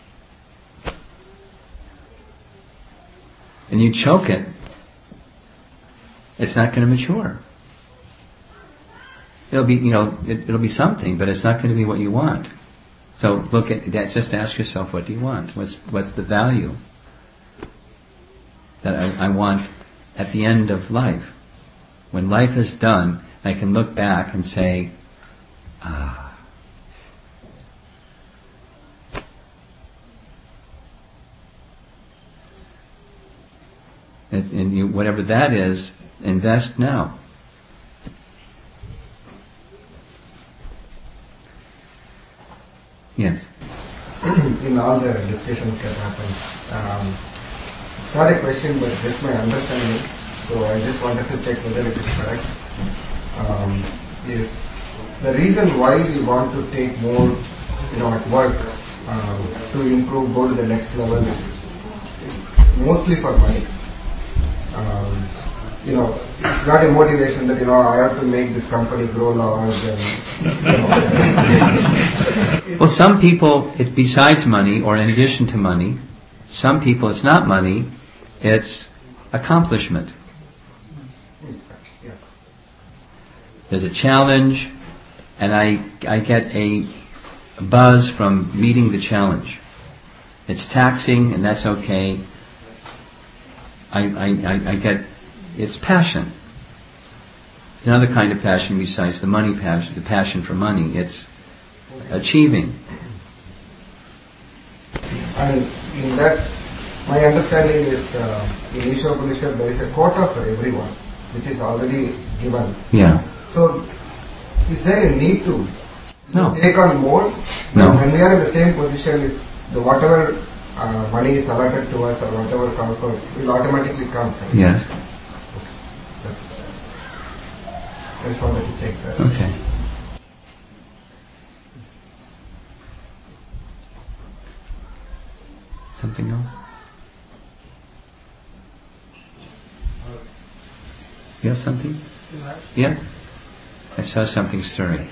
Speaker 1: And you choke it, it's not going to mature. It'll be, you know, it, it'll be something, but it's not going to be what you want. So look at that. Just ask yourself, what do you want? What's what's the value that I, I want at the end of life? When life is done, I can look back and say, ah. And, and you, whatever that is, invest now. Yes.
Speaker 11: In all the discussions that happen, um, it's not a question, but just my understanding. So I just wanted to check whether it is correct. Um, is the reason why we want to take more, you know, at work um, to improve, go to the next level is, is mostly for money. Um, you know, it's not a motivation that, you know, I have to make this company grow large and, you know.
Speaker 1: Well, some people, it, besides money, or in addition to money, some people it's not money, it's accomplishment. There's a challenge, and I I get a buzz from meeting the challenge. It's taxing, and that's okay. I, I, I get, it's passion. It's another kind of passion besides the money passion, the passion for money. It's achieving.
Speaker 11: And in that, my understanding is uh, in Isha Upanishad there is a quota for everyone, which is already given.
Speaker 1: Yeah.
Speaker 11: So, is there a need to
Speaker 1: no.
Speaker 11: take on more?
Speaker 1: No.
Speaker 11: When we are in the same position, if the whatever uh, money is allotted to us or whatever comes for us, will automatically come. Right?
Speaker 1: Yes.
Speaker 11: That's, I just wanted to check that.
Speaker 1: Okay. Something else? You have something? Yes? I saw something stirring.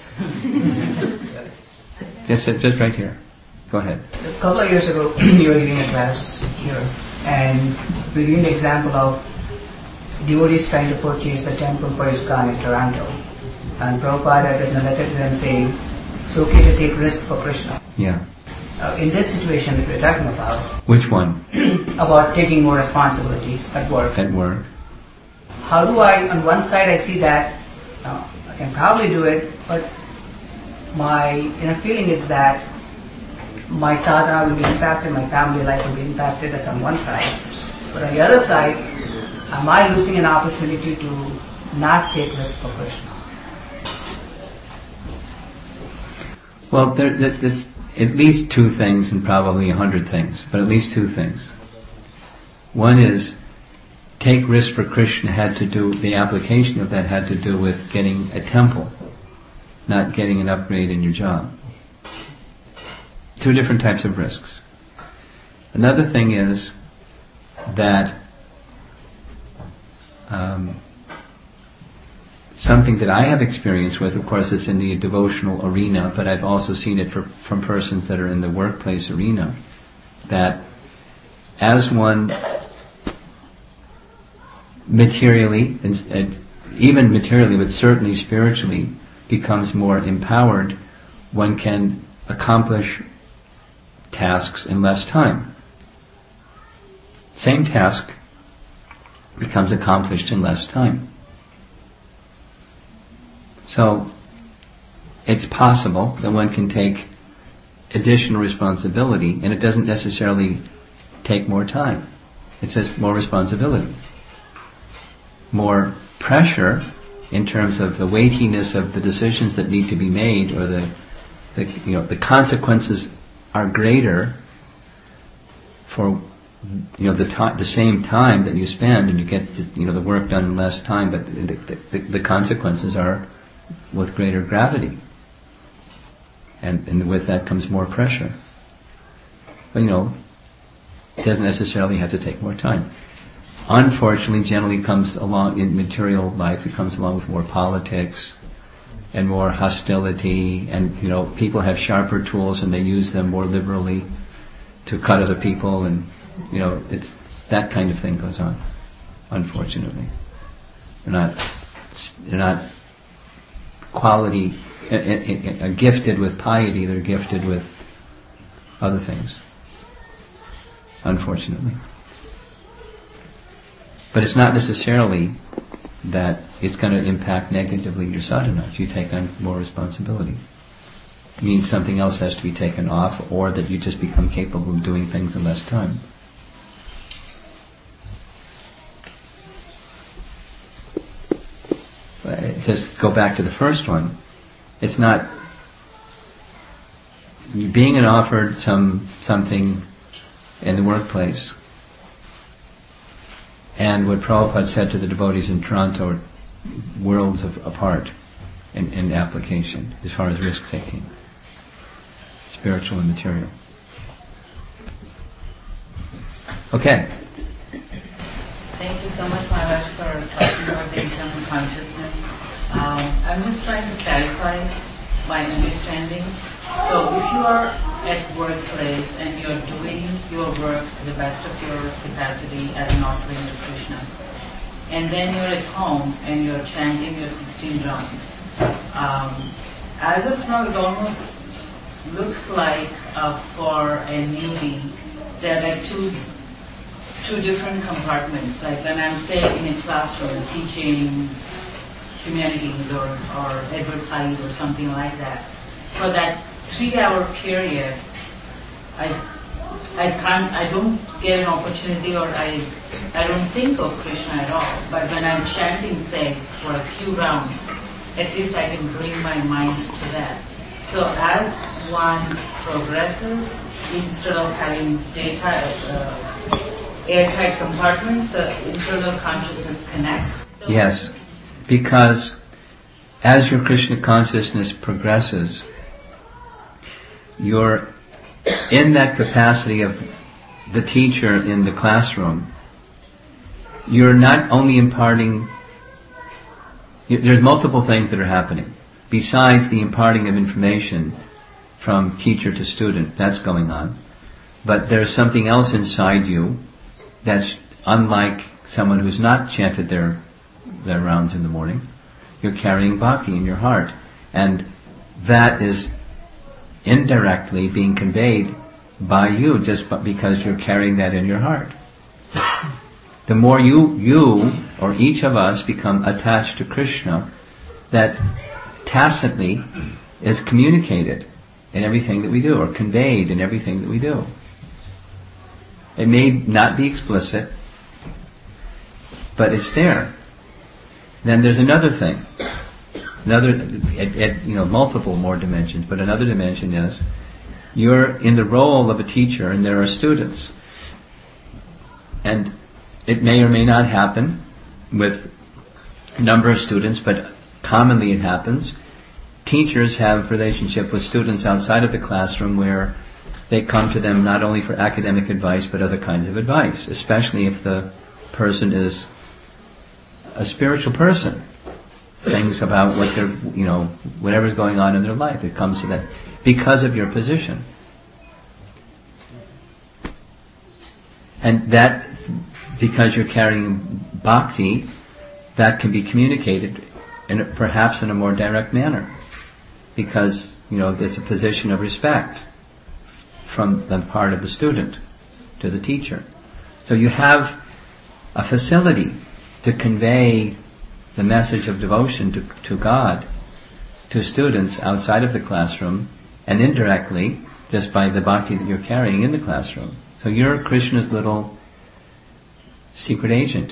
Speaker 1: just, just right here. Go ahead.
Speaker 12: A couple of years ago, you were giving a class here, and we were giving the example of devotees trying to purchase a temple for ISKCON in Toronto. And Prabhupada had written a letter to them saying, it's okay to take risk for Krishna.
Speaker 1: Yeah.
Speaker 12: Uh, in this situation that we're talking about,
Speaker 1: which one?
Speaker 12: About taking more responsibilities at work.
Speaker 1: At work.
Speaker 12: How do I, on one side I see that uh, I can probably do it, but my inner feeling is that my sadhana will be impacted, my family life will be impacted, that's on one side. But on the other side, am I losing an opportunity to not take risk for Krishna?
Speaker 1: Well, there, there, there's at least two things and probably a hundred things, but at least two things. One is, take risks for Krishna had to do, the application of that had to do with getting a temple, not getting an upgrade in your job. Two different types of risks. Another thing is that um, something that I have experience with, of course, is in the devotional arena, but I've also seen it for, from persons that are in the workplace arena, that as one materially, and, and even materially, but certainly spiritually, becomes more empowered, one can accomplish tasks in less time. Same task becomes accomplished in less time. So, it's possible that one can take additional responsibility, and it doesn't necessarily take more time. It's just more responsibility. More pressure in terms of the weightiness of the decisions that need to be made, or the, the you know, the consequences are greater for you know the time, the same time that you spend, and you get the, you know the work done in less time, but the, the, the consequences are with greater gravity, and and with that comes more pressure. But you know, it doesn't necessarily have to take more time. Unfortunately, generally comes along in material life. It comes along with more politics and more hostility, and you know, people have sharper tools and they use them more liberally to cut other people, and you know, it's that kind of thing goes on. Unfortunately, they're not they're not quality uh, uh, uh, gifted with piety. They're gifted with other things. Unfortunately. But it's not necessarily that it's going to impact negatively your sadhana if you take on more responsibility. It means something else has to be taken off, or that you just become capable of doing things in less time. But just go back to the first one. It's not being offered some something in the workplace. And what Prabhupada said to the devotees in Toronto are worlds of apart in, in application as far as risk-taking, spiritual and material. Okay.
Speaker 13: Thank you so much, Maharaj, for talking about the internal consciousness. Um, I'm just trying to clarify my understanding. So if you are at workplace and you're doing your work to the best of your capacity as an offering to Krishna, and then you're at home and you're chanting your sixteen rounds, um, as of now it almost looks like uh, for a newbie there are like two two different compartments. Like when I'm, say, in a classroom teaching humanities or, or Edward Said or something like that, for that three-hour period, I, I can't, I don't get an opportunity, or I, I don't think of Krishna at all. But when I'm chanting, say, for a few rounds, at least I can bring my mind to that. So as one progresses, instead of having data, uh, airtight compartments, the internal consciousness connects.
Speaker 1: Yes, because as your Krishna consciousness progresses, you're in that capacity of the teacher in the classroom. You're not only imparting, there's multiple things that are happening. Besides the imparting of information from teacher to student, that's going on. But there's something else inside you that's unlike someone who's not chanted their, their rounds in the morning. You're carrying bhakti in your heart. And that is indirectly being conveyed by you just because you're carrying that in your heart. The more you, you or each of us become attached to Krishna, that tacitly is communicated in everything that we do, or conveyed in everything that we do. It may not be explicit, but it's there. Then there's another thing. Another, at, at, you know, multiple more dimensions, but another dimension is you're in the role of a teacher and there are students. And it may or may not happen with a number of students, but commonly it happens. Teachers have relationship with students outside of the classroom where they come to them not only for academic advice but other kinds of advice, especially if the person is a spiritual person. Things about what they're, you know, whatever's going on in their life, it comes to that because of your position. And that, because you're carrying bhakti, that can be communicated in a, perhaps in a more direct manner, because, you know, it's a position of respect from the part of the student to the teacher. So you have a facility to convey the message of devotion to, to God to students outside of the classroom, and indirectly just by the bhakti that you're carrying in the classroom. So you're Krishna's little secret agent.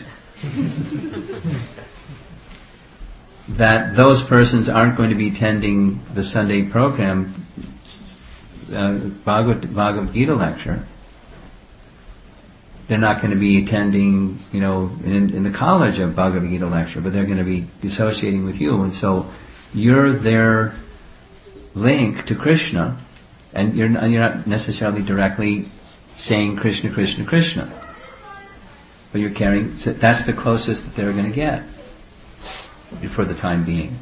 Speaker 1: That those persons aren't going to be attending the Sunday program, uh, Bhagavad, Bhagavad Gita lecture. They're not going to be attending, you know, in, in the college of Bhagavad Gita lecture, but they're going to be associating with you. And so you're their link to Krishna, and you're not, you're not necessarily directly saying Krishna, Krishna, Krishna. But you're carrying, so that's the closest that they're going to get for the time being.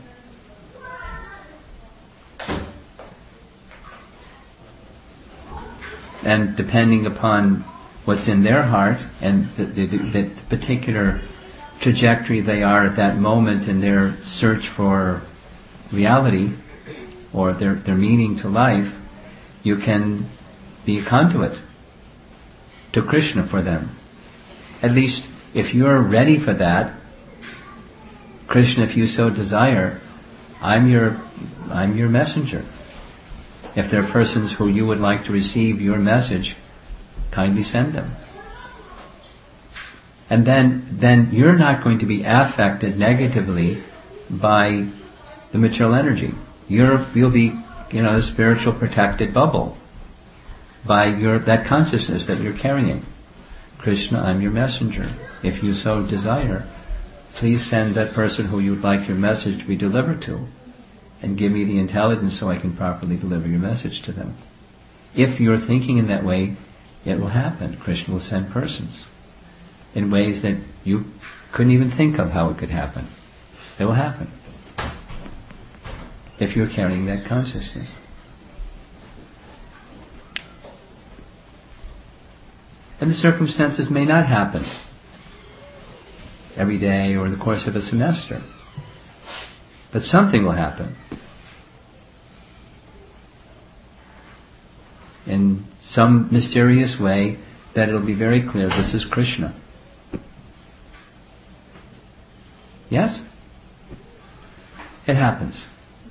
Speaker 1: And depending upon what's in their heart and the, the, the particular trajectory they are at that moment in their search for reality or their, their meaning to life, you can be a conduit to Krishna for them. At least if you're ready for that, Krishna, if you so desire, I'm your I'm your messenger. If there are persons who you would like to receive your message, kindly send them. And then then you're not going to be affected negatively by the material energy. You're you'll be, you know, a spiritual protected bubble by your that consciousness that you're carrying. Krishna, I'm your messenger. If you so desire, please send that person who you would like your message to be delivered to, and give me the intelligence so I can properly deliver your message to them. If you're thinking in that way, it will happen. Krishna will send persons in ways that you couldn't even think of how it could happen. It will happen if you're carrying that consciousness. And the circumstances may not happen every day or in the course of a semester, but something will happen. In some mysterious way that it'll be very clear this is Krishna. Yes? It happens.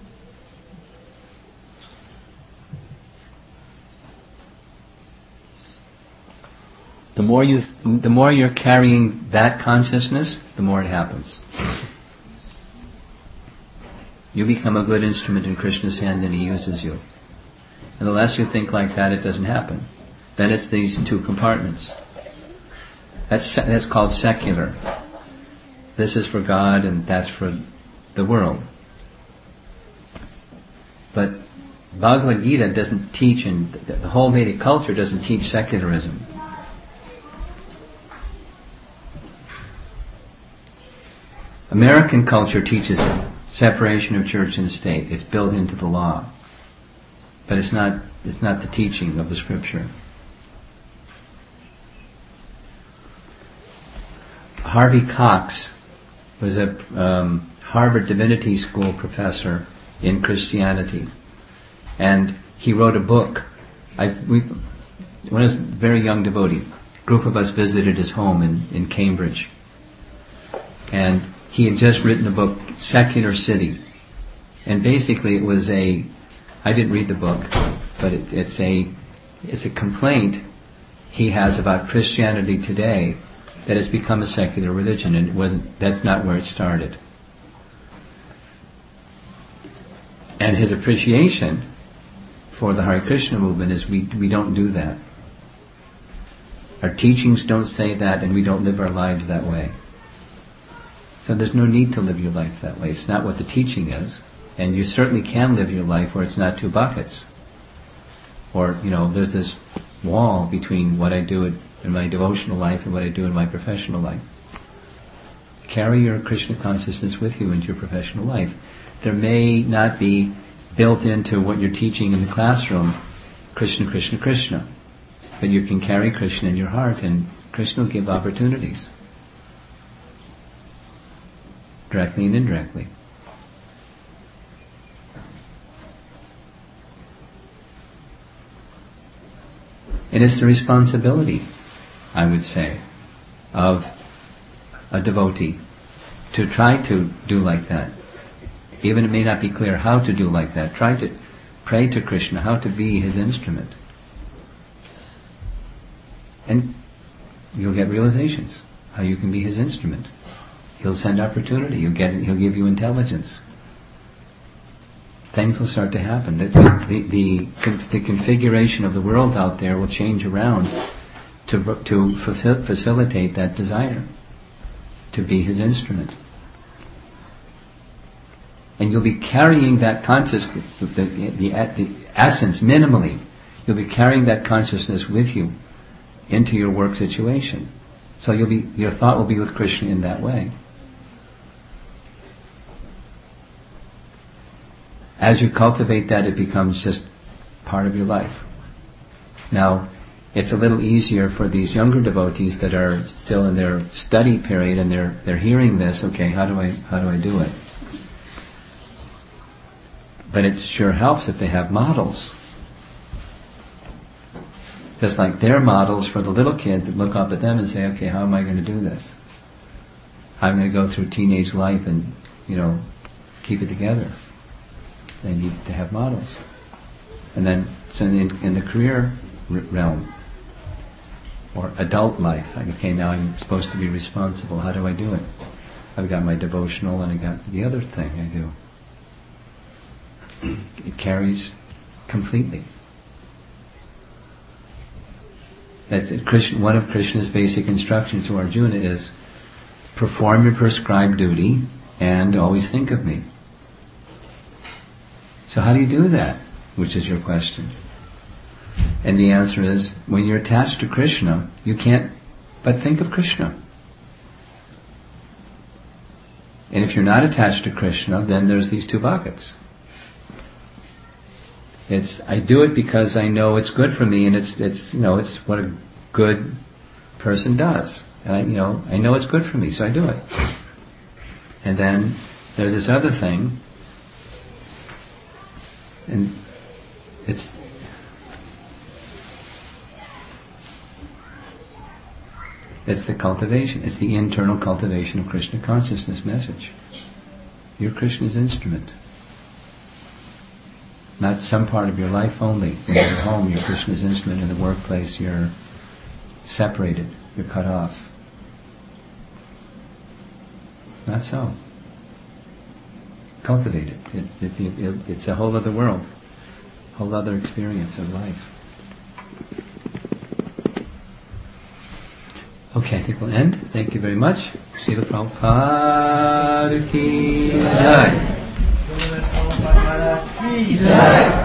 Speaker 1: The more you, the more you're carrying that consciousness, the more it happens. You become a good instrument in Krishna's hand and He uses you. And the less you think like that, it doesn't happen. Then it's these two compartments. That's that's called secular. This is for God and that's for the world. But Bhagavad Gita doesn't teach, and the whole Vedic culture doesn't teach secularism. American culture teaches separation of church and state. It's built into the law. But it's not it's not the teaching of the scripture. Harvey Cox was a um, Harvard Divinity School professor in Christianity. And he wrote a book. I, we, when I was a very young devotee, a group of us visited his home in, in Cambridge. And he had just written a book, Secular City. And basically it was a, I didn't read the book, but it, it's a, it's a complaint he has about Christianity today that has become a secular religion, and it wasn't, that's not where it started. And his appreciation for the Hare Krishna movement is we, we don't do that. Our teachings don't say that, and we don't live our lives that way. So there's no need to live your life that way. It's not what the teaching is. And you certainly can live your life where it's not two buckets. Or, you know, there's this wall between what I do in my devotional life and what I do in my professional life. Carry your Krishna consciousness with you into your professional life. There may not be built into what you're teaching in the classroom, Krishna, Krishna, Krishna. But you can carry Krishna in your heart, and Krishna will give opportunities. Directly and indirectly. And it's the responsibility, I would say, of a devotee to try to do like that. Even it may not be clear how to do like that. Try to pray to Krishna, how to be his instrument. And you'll get realizations, how you can be his instrument. He'll send opportunity, you'll get, he'll give you intelligence. Things will start to happen. The, the, the, the configuration of the world out there will change around to, to fulfill, facilitate that desire, to be his instrument. And you'll be carrying that consciousness, the, the, the, the essence, minimally, you'll be carrying that consciousness with you into your work situation. So you'll be, your thought will be with Krishna in that way. As you cultivate that, it becomes just part of your life. Now, it's a little easier for these younger devotees that are still in their study period and they're they're hearing this. Okay, how do I how do I do it? But it sure helps if they have models. Just like they're models for the little kids that look up at them and say, okay, how am I going to do this? How am I going to go through teenage life and, you know, keep it together? They need to have models. And then, so in, in the career realm, or adult life, okay, now I'm supposed to be responsible. How do I do it? I've got my devotional and I got the other thing I do. It carries completely. That's it. Krishna, one of Krishna's basic instructions to Arjuna is perform your prescribed duty and always think of me. So how do you do that? Which is your question. And the answer is, when you're attached to Krishna, you can't but think of Krishna. And if you're not attached to Krishna, then there's these two buckets. It's, I do it because I know it's good for me, and it's, it's, you know, it's what a good person does. And I, you know, I know it's good for me, so I do it. And then there's this other thing, and it's it's the cultivation. It's the internal cultivation of Krishna consciousness message. You're Krishna's instrument. Not some part of your life only. In your home, you're Krishna's instrument. In the workplace, you're separated. You're cut off. Not so. Cultivate it. It, it, it, it. It's a whole other world, whole other experience of life. Okay, I think we'll end. Thank you very much. Srila Prabhupada ki jai.